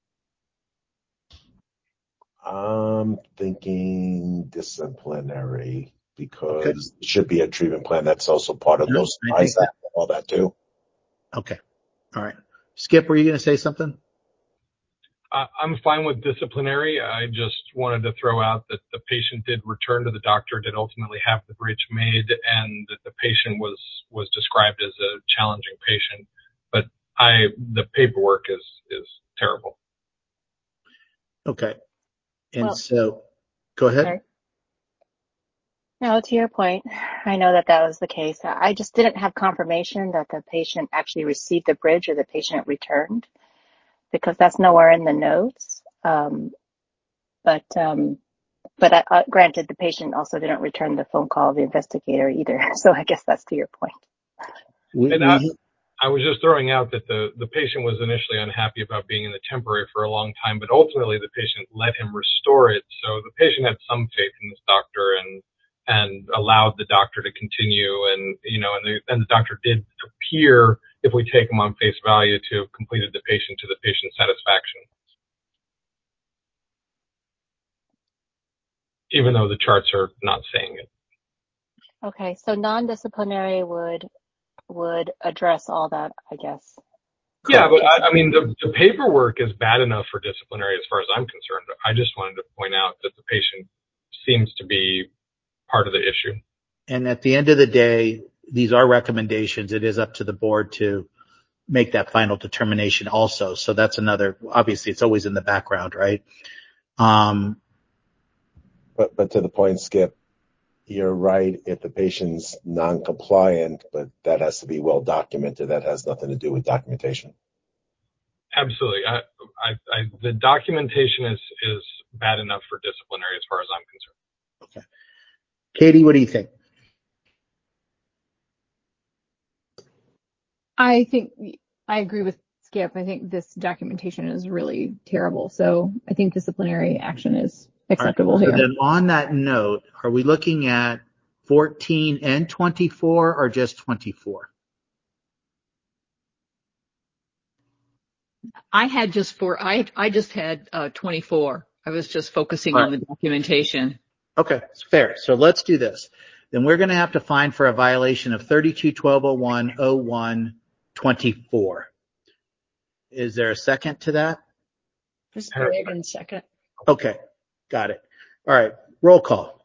I'm thinking disciplinary because it should be a treatment plan. That's also part of those all that too. Okay. All right. Skip, were you going to say something? I'm fine with disciplinary. I just wanted to throw out that the patient did return to the doctor, did ultimately have the bridge made, and that the patient was described as a challenging patient. But the paperwork is terrible. Okay. And so, go ahead. Okay. No, to your point, I know that was the case. I just didn't have confirmation that the patient actually received the bridge or the patient returned, because that's nowhere in the notes. But granted, the patient also didn't return the phone call of the investigator either. So I guess that's to your point. I was just throwing out that the patient was initially unhappy about being in the temporary for a long time, but ultimately the patient let him restore it. So the patient had some faith in this doctor and allowed the doctor to continue. And, and the doctor did appear if we take them on face value to have completed the patient to the patient's satisfaction. Even though the charts are not saying it. Okay, so non-disciplinary would address all that, I guess. Yeah, but I mean, the paperwork is bad enough for disciplinary as far as I'm concerned. I just wanted to point out that the patient seems to be part of the issue. And at the end of the day, these are recommendations. It is up to the board to make that final determination also. So that's another, obviously it's always in the background, right? But to the point, Skip, you're right if the patient's non-compliant, but that has to be well documented. That has nothing to do with documentation. Absolutely. The documentation is bad enough for disciplinary as far as I'm concerned. Okay. Katie, what do you think? I think I agree with Skip. I think this documentation is really terrible. So I think disciplinary action is acceptable here. So then on that note, are we looking at 14 and 24 or just 24? I had just I just had 24. I was just focusing on the documentation. Okay, it's fair. So let's do this. Then we're going to have to find for a violation of 32-1201-01-24. Is there a second to that? Ms. Berrigan, second. Okay, got it. All right, roll call.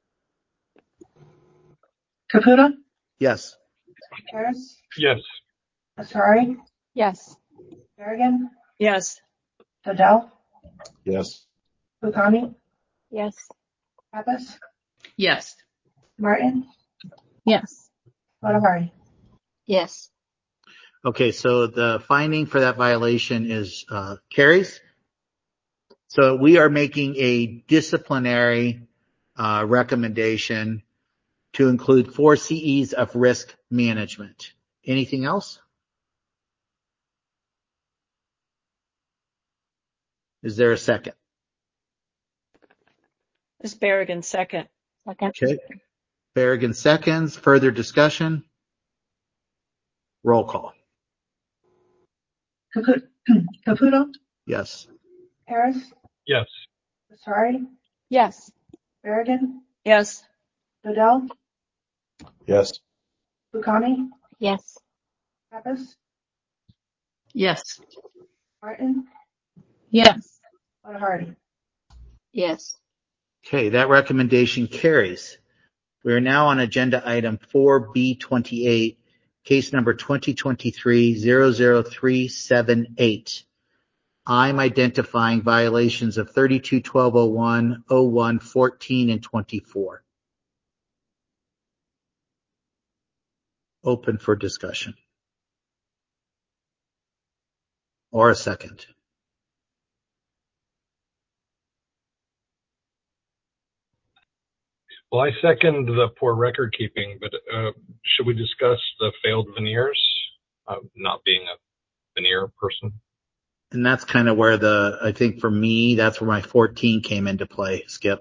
Caputo? Yes. Harris? Yes. Asari? Yes. Berrigan? Yes. Dodell? Yes. Bukami? Yes. Pappas? Yes. Martin? Yes. Motahari? Yes. Okay, so the finding for that violation is carries. So we are making a disciplinary recommendation to include 4 CEs of risk management. Anything else? Is there a second? Ms. Berrigan, second. Second. Okay. Berrigan seconds. Further discussion? Roll call. Caputo? Yes. Harris? Yes. Asari? Yes. Berrigan? Yes. Dodell? Yes. Bukami? Yes. Pappas? Yes. Martin? Yes. Motahari? Yes. Okay, that recommendation carries. We are now on agenda item 4B28, case number 2023-00378. I'm identifying violations of 32-1201, 01, 14, and 24. Open for discussion. Or a second. Well, I second the poor record keeping, but should we discuss the failed veneers? Not being a veneer person. And that's kind of where I think for me, that's where my 14 came into play, Skip.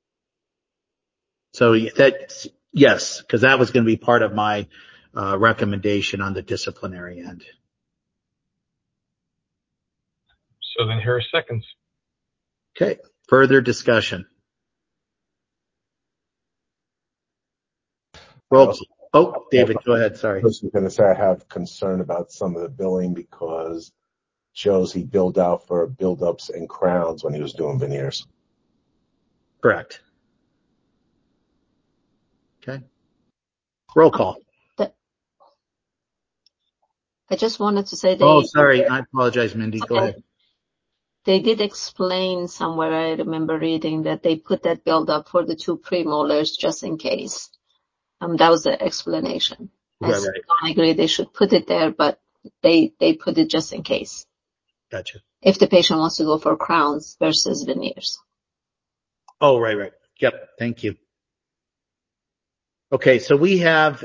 So yes, because that was going to be part of my recommendation on the disciplinary end. So then here are seconds. Okay, further discussion. Roll. Oh, David, go ahead. Sorry. I was going to say I have concern about some of the billing because shows he billed out for build-ups and crowns when he was doing veneers. Correct. Okay. Roll call. I just wanted to say sorry. I apologize, Mindy. Go ahead. They did explain somewhere, I remember reading, that they put that build up for the 2 premolars just in case. That was the explanation. Right. I agree they should put it there, but they put it just in case. Gotcha. If the patient wants to go for crowns versus veneers. Oh, right. Yep. Thank you. Okay. So we have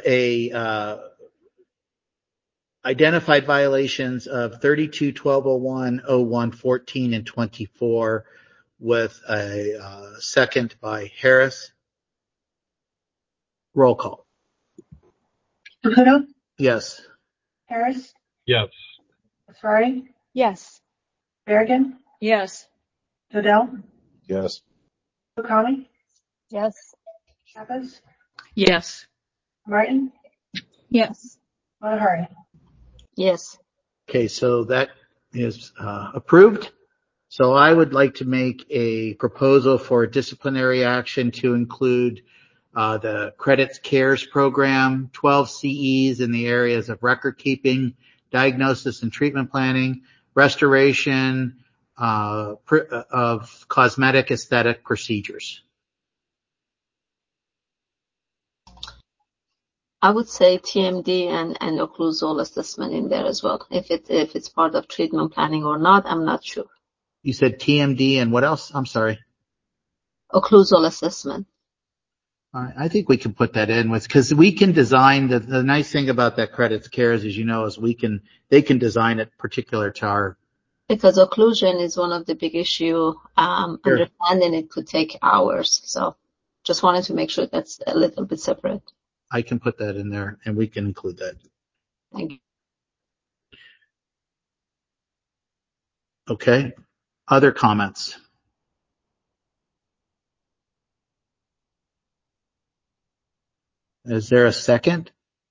identified violations of 32-1201, 01, 14, and 24 with a second by Harris. Roll call. Caputo? Yes. Harris, Yes. Asrari, Yes. Berrigan, Yes. Dodell, Yes. Fukami, Yes. Kappas, Yes. Martin, Yes. Motahari. Yes. Okay, so that is approved. So I would like to make a proposal for disciplinary action to include the Credit Cares program, 12 CEs in the areas of record keeping, diagnosis and treatment planning, restoration of cosmetic aesthetic procedures. I would say TMD and occlusal assessment in there as well. If it's part of treatment planning or not, I'm not sure. You said TMD and what else? I'm sorry. Occlusal assessment. All right, I think we can put that in with, because we can design the nice thing about that Credit Cares, as you know, is they can design it particular to our. Because occlusion is one of the big issue. Sure. Understanding it could take hours. So just wanted to make sure that's a little bit separate. I can put that in there and we can include that. Thank you. Okay. Other comments? Is there a second?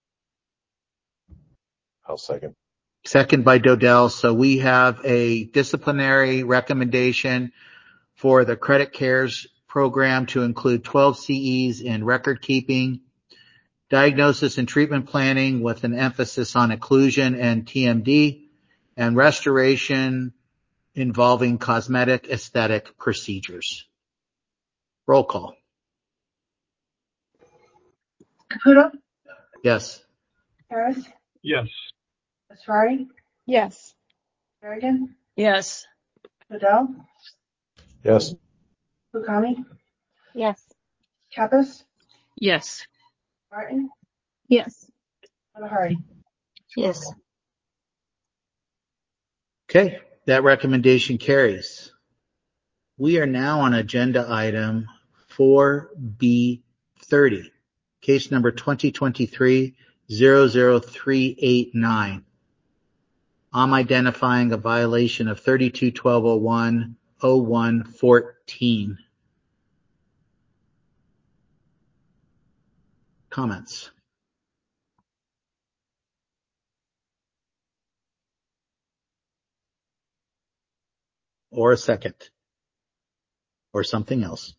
I'll second. Second by Dodell. So we have a disciplinary recommendation for the Credit Cares program to include 12 CEs in record keeping, diagnosis and treatment planning with an emphasis on occlusion and TMD, and restoration involving cosmetic aesthetic procedures. Roll call. Caputo, Yes. Harris, Yes. Asrari, Yes. Berrigan, Yes. Dodell, Yes. Fukami, Yes. Kappas, Yes. Martin, Yes. Motahari. Yes. Okay. That recommendation carries. We are now on agenda item 4B30, case number 2023-00389. I'm identifying a violation of 32-1201-0114. Comments? Or a second? Or something else?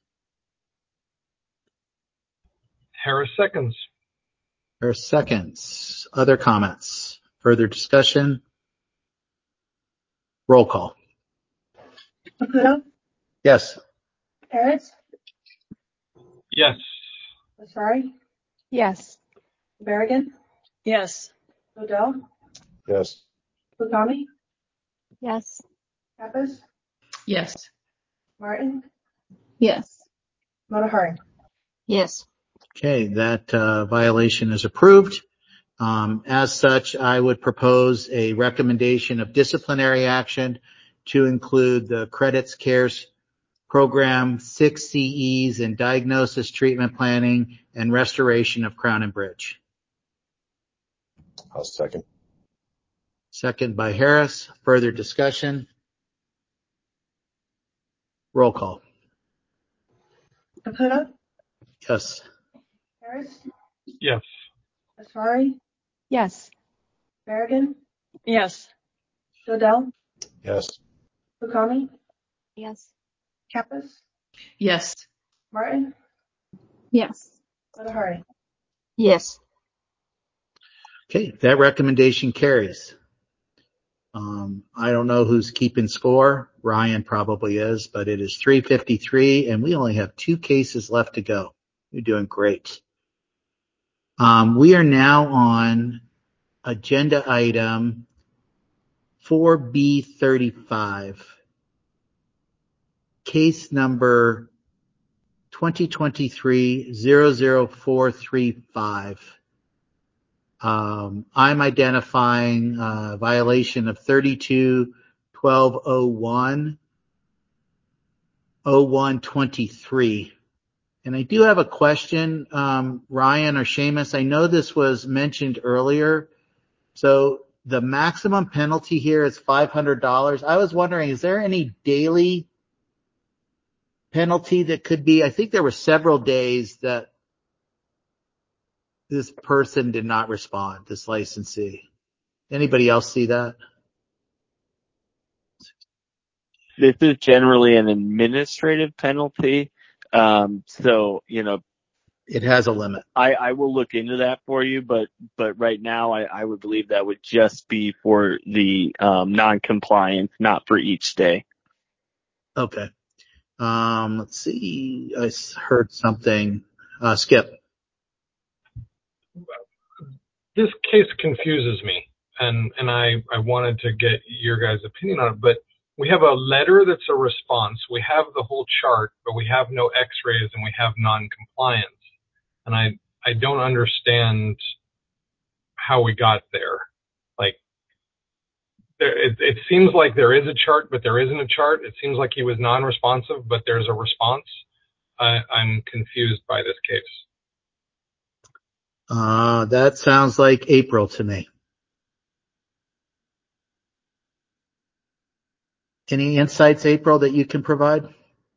Harris seconds. Harris seconds. Other comments? Further discussion? Roll call. Caputo, Yes. Harris, Yes. Asrari, Yes. Berrigan, Yes. Dodell, Yes. Fukami, Yes. Kappas, Yes. Martin, Yes. Motahari. Yes. Okay, that violation is approved. As such, I would propose a recommendation of disciplinary action to include the Credit Cares program, 6 CEs in diagnosis, treatment planning, and restoration of crown and bridge. I'll second. Second by Harris. Further discussion? Roll call. Caputo, Yes. Harris, Yes. Asrari, Yes. Berrigan, Yes. Dodell, Yes. Fukami, Yes. Kappas, Yes. Martin, Yes. Motahari. Yes. Okay, that recommendation carries. I don't know who's keeping score. Ryan probably is, but it is 3:53 and we only have 2 cases left to go. You're doing great. We are now on agenda item 4B35, case number 2023-00435. I'm identifying a violation of 32-1201-0123. And I do have a question, Ryan or Seamus. I know this was mentioned earlier. So the maximum penalty here is $500. I was wondering, is there any daily penalty that could be? I think there were several days that this person did not respond, this licensee. Anybody else see that? This is generally an administrative penalty. So, it has a limit. I will look into that for you, but right now I would believe that would just be for the non-compliance, not for each day. Okay. Let's see. I heard something. Skip. This case confuses me, and I wanted to get your guys' opinion on it, but we have a letter that's a response. We have the whole chart, but we have no x-rays and we have non-compliance. And I don't understand how we got there. Like, it seems like there is a chart, but there isn't a chart. It seems like he was non-responsive, but there's a response. I'm confused by this case. That sounds like April to me. Any insights, April, that you can provide?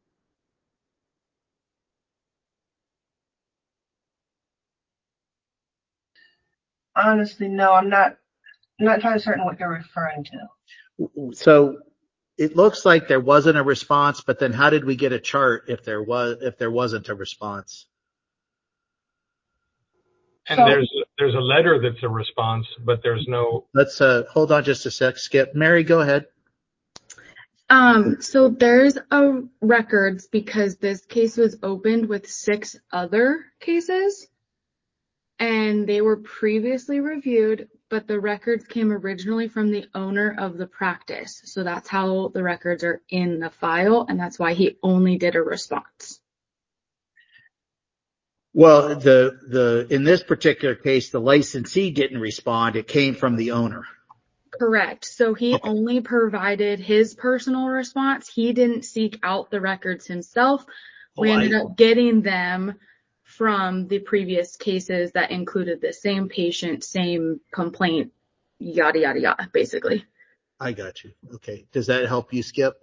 Honestly, no, I'm not entirely certain what you're referring to. So it looks like there wasn't a response, but then how did we get a chart if there wasn't a response? And there's a letter that's a response, but there's no. Let's hold on just a sec, Skip. Mary, go ahead. So there's a records because this case was opened with 6 other cases and they were previously reviewed, but the records came originally from the owner of the practice. So that's how the records are in the file, and that's why he only did a response. Well, in this particular case, the licensee didn't respond. It came from the owner. Correct. So he only provided his personal response. He didn't seek out the records himself. We ended up getting them from the previous cases that included the same patient, same complaint, yada, yada, yada, basically. I got you. Okay. Does that help you, Skip?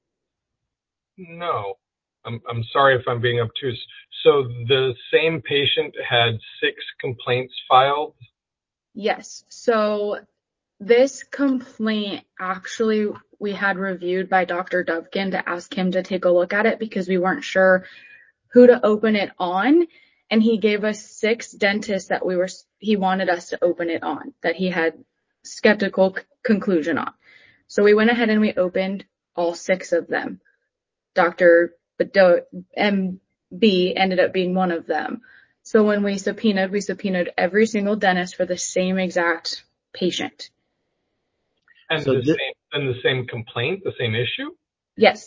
No. I'm sorry if I'm being obtuse. So the same patient had 6 complaints filed? Yes. So this complaint, actually, we had reviewed by Dr. Dovkin to ask him to take a look at it because we weren't sure who to open it on. And he gave us 6 dentists that he wanted us to open it on, that he had skeptical conclusion on. So we went ahead and we opened all 6 of them. Dr. MB ended up being one of them. So when we subpoenaed every single dentist for the same exact patient. And the same complaint, the same issue? Yes.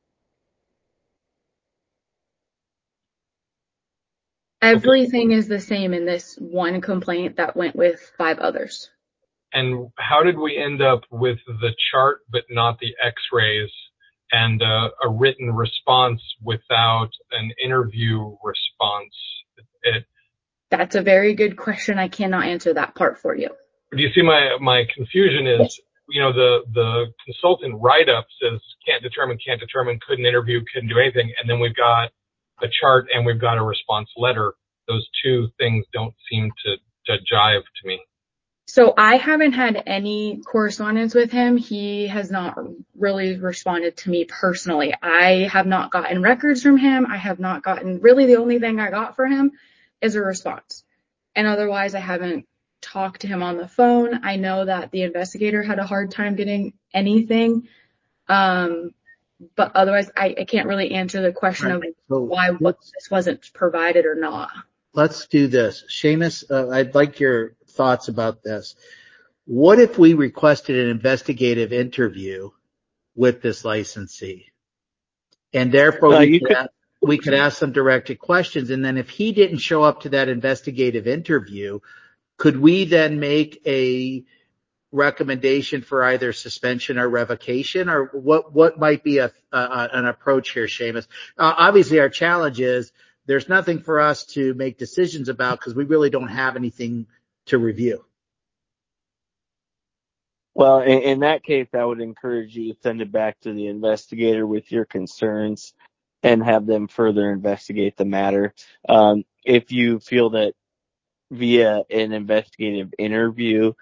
Everything is the same in this one complaint that went with 5 others. And how did we end up with the chart but not the x-rays and a written response without an interview response? That's a very good question. I cannot answer that part for you. Do you see my confusion is, yes. The consultant write-up says can't determine, couldn't interview, couldn't do anything, and then we've got a chart and we've got a response letter. Those 2 things don't seem to jive to me. So I haven't had any correspondence with him. He has not really responded to me personally. I have not gotten records from him. I have not gotten, really the only thing I got for him is a response. And otherwise I haven't talked to him on the phone. I know that the investigator had a hard time getting anything. But otherwise I can't really answer the question of why this wasn't provided or not. Let's do this. Seamus, I'd like your thoughts about this. What if we requested an investigative interview with this licensee? And therefore we could ask some directed questions. And then if he didn't show up to that investigative interview, could we then make a recommendation for either suspension or revocation, or what might be an approach here, Seamus? Obviously our challenge is there's nothing for us to make decisions about because we really don't have anything to review. Well, in that case, I would encourage you to send it back to the investigator with your concerns and have them further investigate the matter. If you feel that via an investigative interview,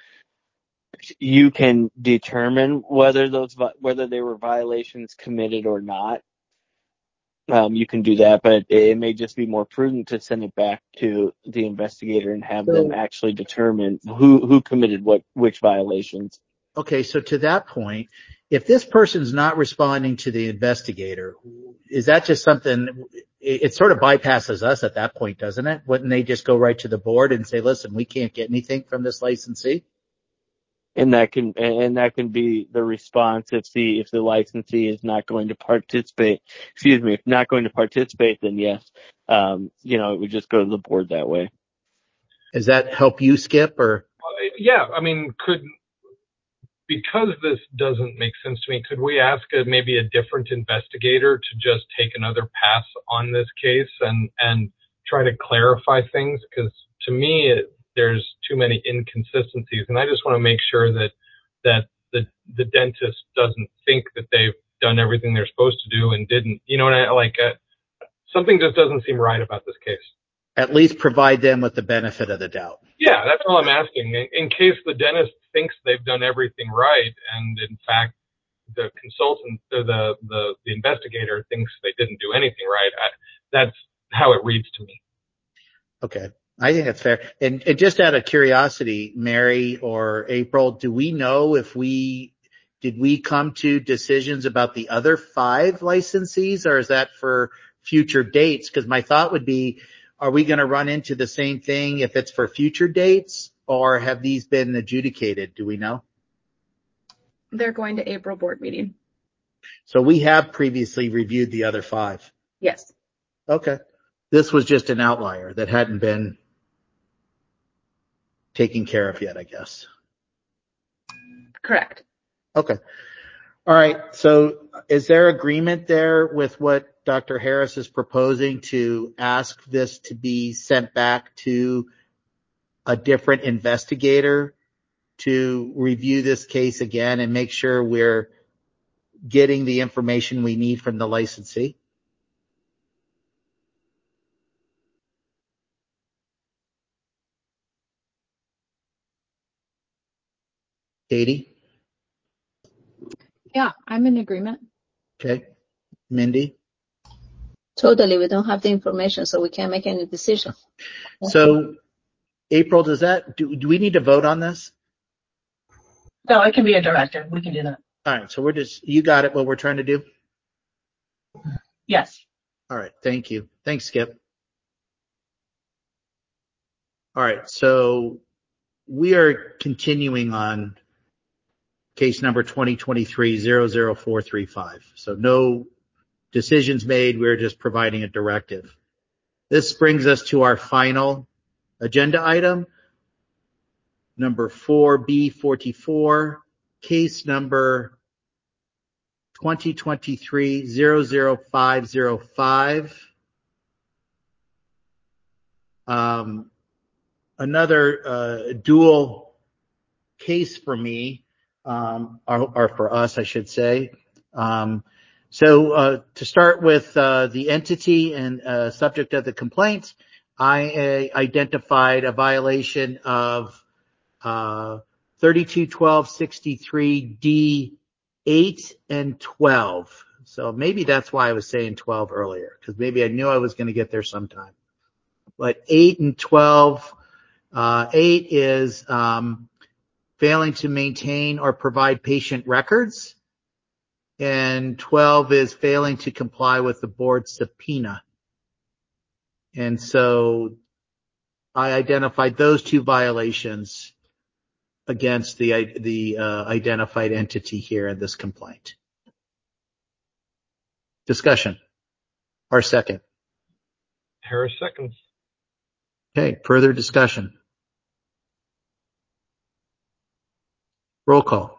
you can determine whether they were violations committed or not. You can do that, but it may just be more prudent to send it back to the investigator and have them actually determine who committed which violations. Okay, so to that point, if this person's not responding to the investigator, is that just something, it sort of bypasses us at that point, doesn't it? Wouldn't they just go right to the board and say, listen, we can't get anything from this licensee? And that can be the response if the licensee is not going to participate. If not going to participate, then yes, it would just go to the board that way. Does that help you, Skip, or? Yeah, I mean, because this doesn't make sense to me, could we ask maybe a different investigator to just take another pass on this case and try to clarify things? Because to me, there's too many inconsistencies, and I just want to make sure that the dentist doesn't think that they've done everything they're supposed to do and didn't. You know what something just doesn't seem right about this case. At least provide them with the benefit of the doubt. Yeah, that's all I'm asking. In case the dentist thinks they've done everything right, and in fact the consultant or the investigator thinks they didn't do anything right, that's how it reads to me. Okay, I think that's fair. And just out of curiosity, Mary or April, do we know did we come to decisions about the other 5 licensees, or is that for future dates? Because my thought would be, are we going to run into the same thing if it's for future dates, or have these been adjudicated? Do we know? They're going to April board meeting. So we have previously reviewed the other 5. Yes. Okay. This was just an outlier that hadn't been taken care of yet, I guess. Correct. Okay. All right. So is there agreement there with what Dr. Harris is proposing to ask this to be sent back to a different investigator to review this case again and make sure we're getting the information we need from the licensee? Katie? Yeah, I'm in agreement. Okay. Mindy? Totally. We don't have the information, so we can't make any decision. So, April, do we need to vote on this? No, it can be a directive. We can do that. All right. So you got it, what we're trying to do? Yes. All right. Thank you. Thanks, Skip. All right. So we are continuing on case number 2023-00435. So no decisions made. We're just providing a directive. This brings us to our final agenda item, number 4B44, case number 2023-00505. Another dual case for me, or for us, I should say. So to start with the entity and subject of the complaint, I identified a violation of 32-12-63-D8 and 12. So maybe that's why I was saying 12 earlier, because maybe I knew I was going to get there sometime. But 8 and 12, 8 is failing to maintain or provide patient records, and 12 is failing to comply with the board subpoena. And so I identified those 2 violations against the identified entity here in this complaint. Discussion. Or second. Harris seconds. Okay, further discussion. Roll call.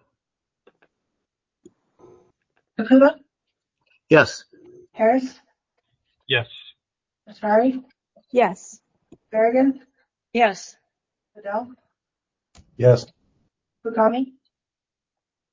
Kakuba? Yes. Harris? Yes. Asfari? Yes. Berrigan? Yes. Adele? Yes. Fukami?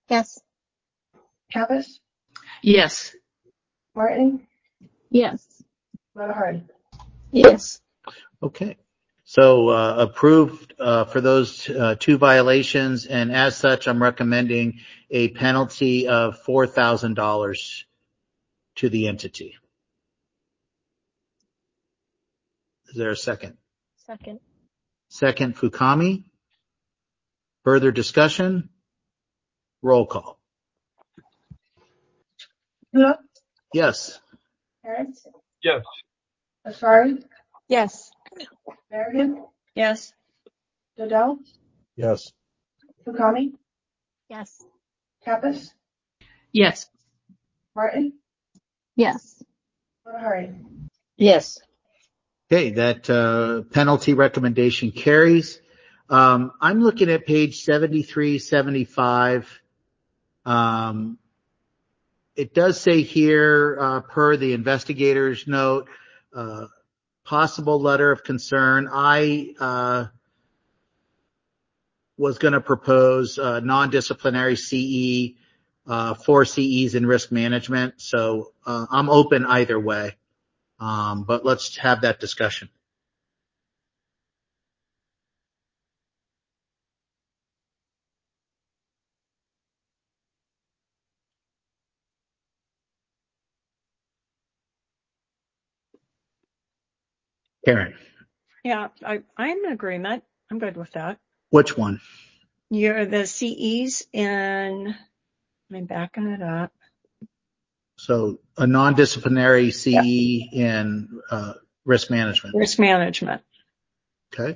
Yes. Kappas, Yes. Martin, Yes. Motahari. Yes. Okay. So approved for those two violations, and as such, I'm recommending a penalty of $4,000 to the entity. Is there a second? Second. Second, Fukami. Further discussion? Roll call. Caputo, Yes. Harris, Yes. Asrari, Yes. Berrigan, Yes. Dodell, Yes. Fukami, Yes. Kappas, Yes. Martin, Yes. Motahari. Yes. Okay, that penalty recommendation carries. I'm looking at page 73, 75. It does say here, per the investigator's note, possible letter of concern. I was going to propose non-disciplinary CE, 4 CEs in risk management. So I'm open either way. But let's have that discussion. Karen. Yeah, I'm in agreement. I'm good with that. Which one? You're the CEs and I'm backing it up. So a non-disciplinary CE in risk management. Risk management. Okay.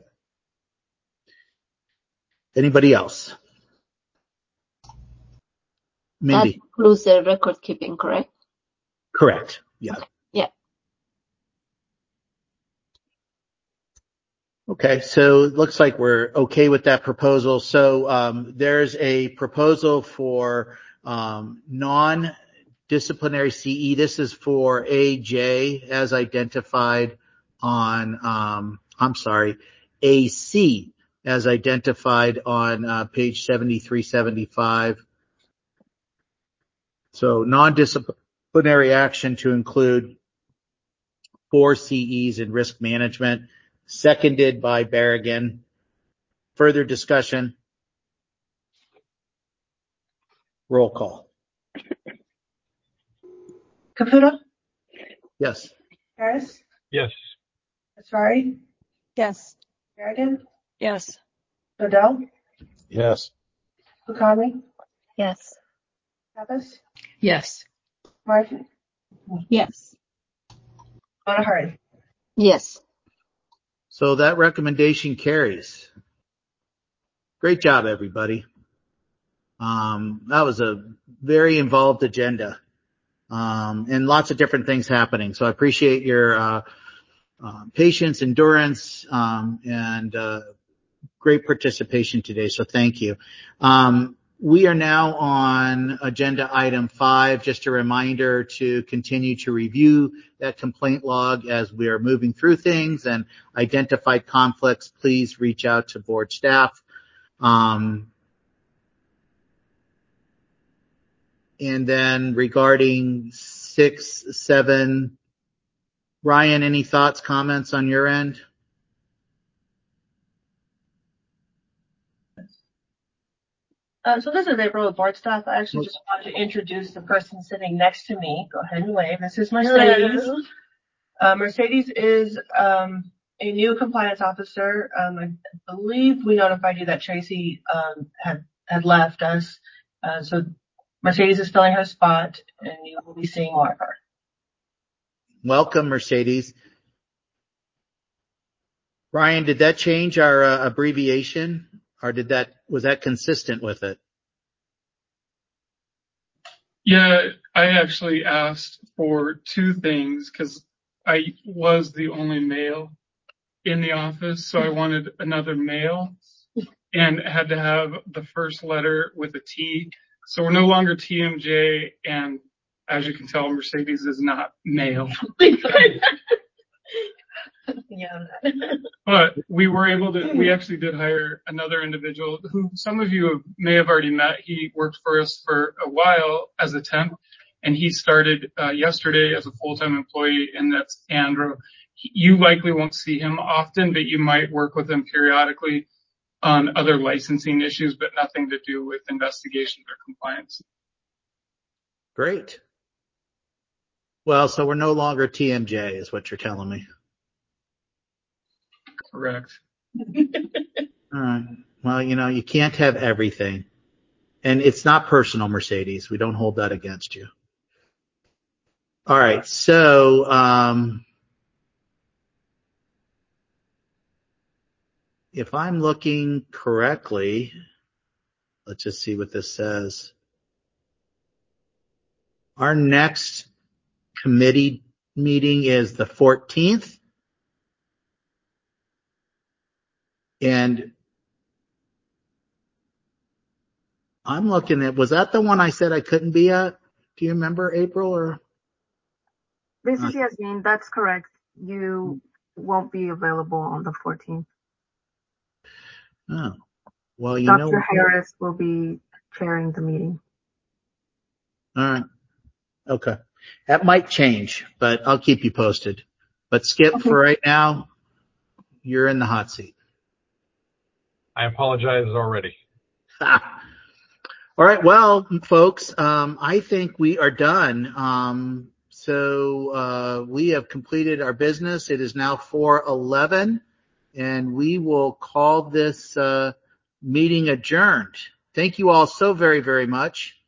Anybody else? Mindy. That includes the record keeping, correct? Correct. Yeah. Okay. Yeah. Okay. So it looks like we're okay with that proposal. So there's a proposal for non-disciplinary CE. This is for AJ as identified on, AC as identified on page 7375. So non-disciplinary action to include 4 CEs in risk management, seconded by Berrigan. Further discussion? Roll call. Caputo, Yes. Harris, Yes. Asrari, Yes. Berrigan, Yes. Dodell, Yes. Fukami, Yes. Kappas, Yes. Martin, Yes. Motahari. Yes. So that recommendation carries. Great job, everybody. That was a very involved agenda, and lots of different things happening. So I appreciate your patience, endurance, and great participation today. So thank you. We are now on agenda item 5. Just a reminder to continue to review that complaint log as we are moving through things, and identify conflicts, please reach out to board staff. And then regarding 6, 7, Ryan, any thoughts, comments on your end? So this is April with board staff. I actually just wanted to introduce the person sitting next to me. Go ahead and wave. This is Mercedes. Mercedes is a new compliance officer. I believe we notified you that Tracy had left us. So Mercedes is filling her spot, and you will be seeing more of her. Welcome, Mercedes. Ryan, did that change our abbreviation, or was that consistent with it? Yeah, I actually asked for 2 things because I was the only male in the office, so I wanted another male and had to have the first letter with a T. So we're no longer TMJ, and as you can tell, Mercedes is not male. Yeah. But we were able to, we actually did hire another individual who some of you may have already met. He worked for us for a while as a temp, and he started yesterday as a full-time employee, and that's Andrew. You likely won't see him often, but you might work with him periodically on other licensing issues, but nothing to do with investigations or compliance. Great. Well, so we're no longer TMJ is what you're telling me. Correct. All right. Well, you can't have everything. And it's not personal, Mercedes. We don't hold that against you. All right. So, if I'm looking correctly, let's just see what this says. Our next committee meeting is the 14th. And I'm looking at, was that the one I said I couldn't be at? Do you remember, April? Or This is Yasmin. That's correct. You won't be available on the 14th. Oh, well, Dr. Harris will be chairing the meeting. All right. Okay. That might change, but I'll keep you posted. But Skip, for right now, you're in the hot seat. I apologize already. All right. Well, folks, I think we are done. So we have completed our business. It is now 4:11, and we will call this meeting adjourned. Thank you all so very, very much.